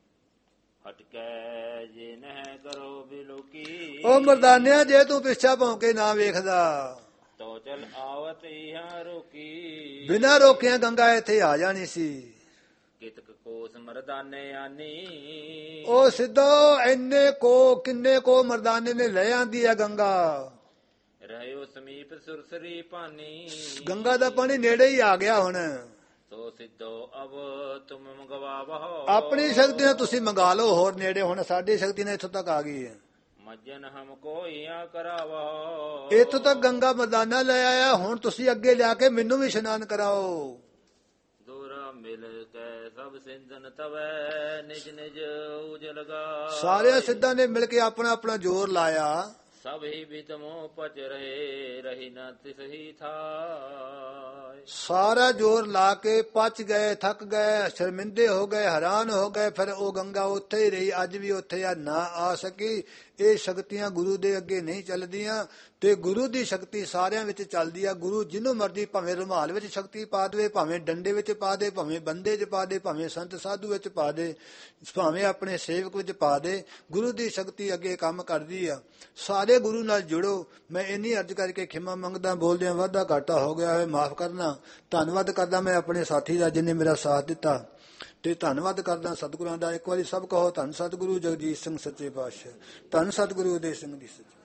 ਹਟਕੈ ਜੇ ਨਹਿ ਕਰੋ ਬਿਲੋਕੀ, ਉਹ ਮਰਦਾਨਿਆ ਜੇ ਤੂੰ ਪਿੱਛਾ ਭੌਂ ਕੇ ਨਾ ਵੇਖਦਾ, ਤੋ ਚਲ ਆਵਤ ਇਹਾਂ ਰੋਕੀ, ਬਿਨਾਂ ਰੋਕਿਆ ਗੰਗਾ ਇੱਥੇ ਆ ਜਾਣੀ ਸੀ। ਕਿਤਕ ਕੋਸ ਮਰਦਾਨੇ ਆਨੀ, ਉਹ ਸਿੱਧੋ ਇੰਨੇ ਕੋ ਕਿੰਨੇ ਕੋ ਮਰਦਾਨੇ ਨੇ ਲੈ ਆਂਦੀ ਆ ਗੰਗਾ। ਰਹਿਓ ਸਮੀਪ ਸੁਰਸਰੀ ਪਾਨੀ, ਗੰਗਾ ਦਾ ਪਾਣੀ ਨੇੜੇ ਹੀ ਆ ਗਿਆ। ਹੁਣ ਸੋ ਸਿੱਧੋ ਅਬ ਤੁਮ ਮੰਗਵਾਵਹੁ, ਆਪਣੀ ਸ਼ਕਤੀ ਨਾਲ ਤੁਸੀਂ ਮੰਗਾ ਲਓ ਹੋਰ ਨੇੜੇ। ਹੁਣ ਸਾਡੀ ਸ਼ਕਤੀ ਨਾਲ ਇੱਥੋਂ ਤੱਕ ਆ ਗਈ ਹੈ। ਮਜਨ ਹਮ ਕੋਈਆਂ ਕਰਾਵਹੁ, ਇੱਥੋਂ ਤੱਕ ਗੰਗਾ ਮਰਦਾਨਾ ਲੈ ਆਇਆ, ਹੁਣ ਤੁਸੀਂ ਅੱਗੇ ਲਿਆ ਕੇ ਮੈਨੂੰ ਵੀ ਇਸ਼ਨਾਨ ਕਰਾਓ। ਦੋਰਾ ਮਿਲ ਕੇ ਸਭ ਸਿੰਧਨ ਤਵੈ, ਨਿਜ ਨਿਜ ਉਜਲਗਾ, ਸਾਰੇ ਸਿੱਧਾਂ ਨੇ ਮਿਲ ਕੇ ਆਪਣਾ ਆਪਣਾ ਜ਼ੋਰ ਲਾਇਆ। ਸਭ ਹੀ ਬਿਤਮੋ ਪਚ ਰਹੇ, ਰਹੀ ਨਾ ਤਿਸਹੀ ਥਾਇ। ਸਾਰਾ ਜ਼ੋਰ ਲਾ ਕੇ ਪਚ ਗਏ, ਥੱਕ ਗਏ, ਸ਼ਰਮਿੰਦੇ ਹੋ ਗਏ, ਹੈਰਾਨ ਹੋ ਗਏ। ਫਿਰ ਉਹ ਗੰਗਾ ਉੱਥੇ ਹੀ ਰਹੀ, ਅੱਜ ਵੀ ਉੱਥੇ ਆ, ਨਾ ਆ ਸਕੀ। ਇਹ ਸ਼ਕਤੀਆਂ ਗੁਰੂ ਦੇ ਅੱਗੇ ਨਹੀਂ ਚੱਲਦੀਆਂ, ਤੇ ਗੁਰੂ ਦੀ ਸ਼ਕਤੀ ਸਾਰਿਆਂ ਵਿੱਚ ਚੱਲਦੀ ਆ। ਗੁਰੂ ਜਿਹਨੂੰ ਮਰਜ਼ੀ ਭਾਵੇਂ ਰੁਮਾਲ ਵਿੱਚ ਸ਼ਕਤੀ ਪਾ ਦੇਵੇ, ਭਾਵੇਂ ਡੰਡੇ ਵਿੱਚ ਪਾ ਦੇ, ਭਾਵੇਂ ਬੰਦੇ 'ਚ ਪਾ ਦੇ, ਭਾਵੇਂ ਸੰਤ ਸਾਧੂ ਵਿੱਚ ਪਾ ਦੇ, ਭਾਵੇਂ ਆਪਣੇ ਸੇਵਕ ਵਿੱਚ ਪਾ ਦੇ, ਗੁਰੂ ਦੀ ਸ਼ਕਤੀ ਅੱਗੇ ਕੰਮ ਕਰਦੀ ਆ। ਸਾਰੇ ਗੁਰੂ ਨਾਲ ਜੁੜੋ। ਮੈਂ ਇੰਨੀ ਅਰਜ਼ ਕਰਕੇ ਖਿਮਾ ਮੰਗਦਾ, ਬੋਲਦਿਆਂ ਵਾਧਾ ਘਾਟਾ ਹੋ ਗਿਆ ਹੈ, ਮਾਫ ਕਰਨਾ। ਧੰਨਵਾਦ ਕਰਦਾ ਮੈਂ ਆਪਣੇ ਸਾਥੀ ਦਾ ਜਿਹਨੇ ਮੇਰਾ ਸਾਥ ਦਿੱਤਾ, ਤੇ ਧੰਨਵਾਦ ਕਰਦਾ ਸਤਿਗੁਰਾਂ ਦਾ। ਇੱਕ ਵਾਰੀ ਸਭ ਕਹੋ, ਧੰਨ ਸਤਿਗੁਰੂ ਜਗਜੀਤ ਸਿੰਘ ਸੱਚੇ ਪਾਤਸ਼ਾਹ, ਧੰਨ ਸਤਿਗੁਰੂ ਉਦੇ ਸਿੰਘ ਦੀ ਸੱਚੇ।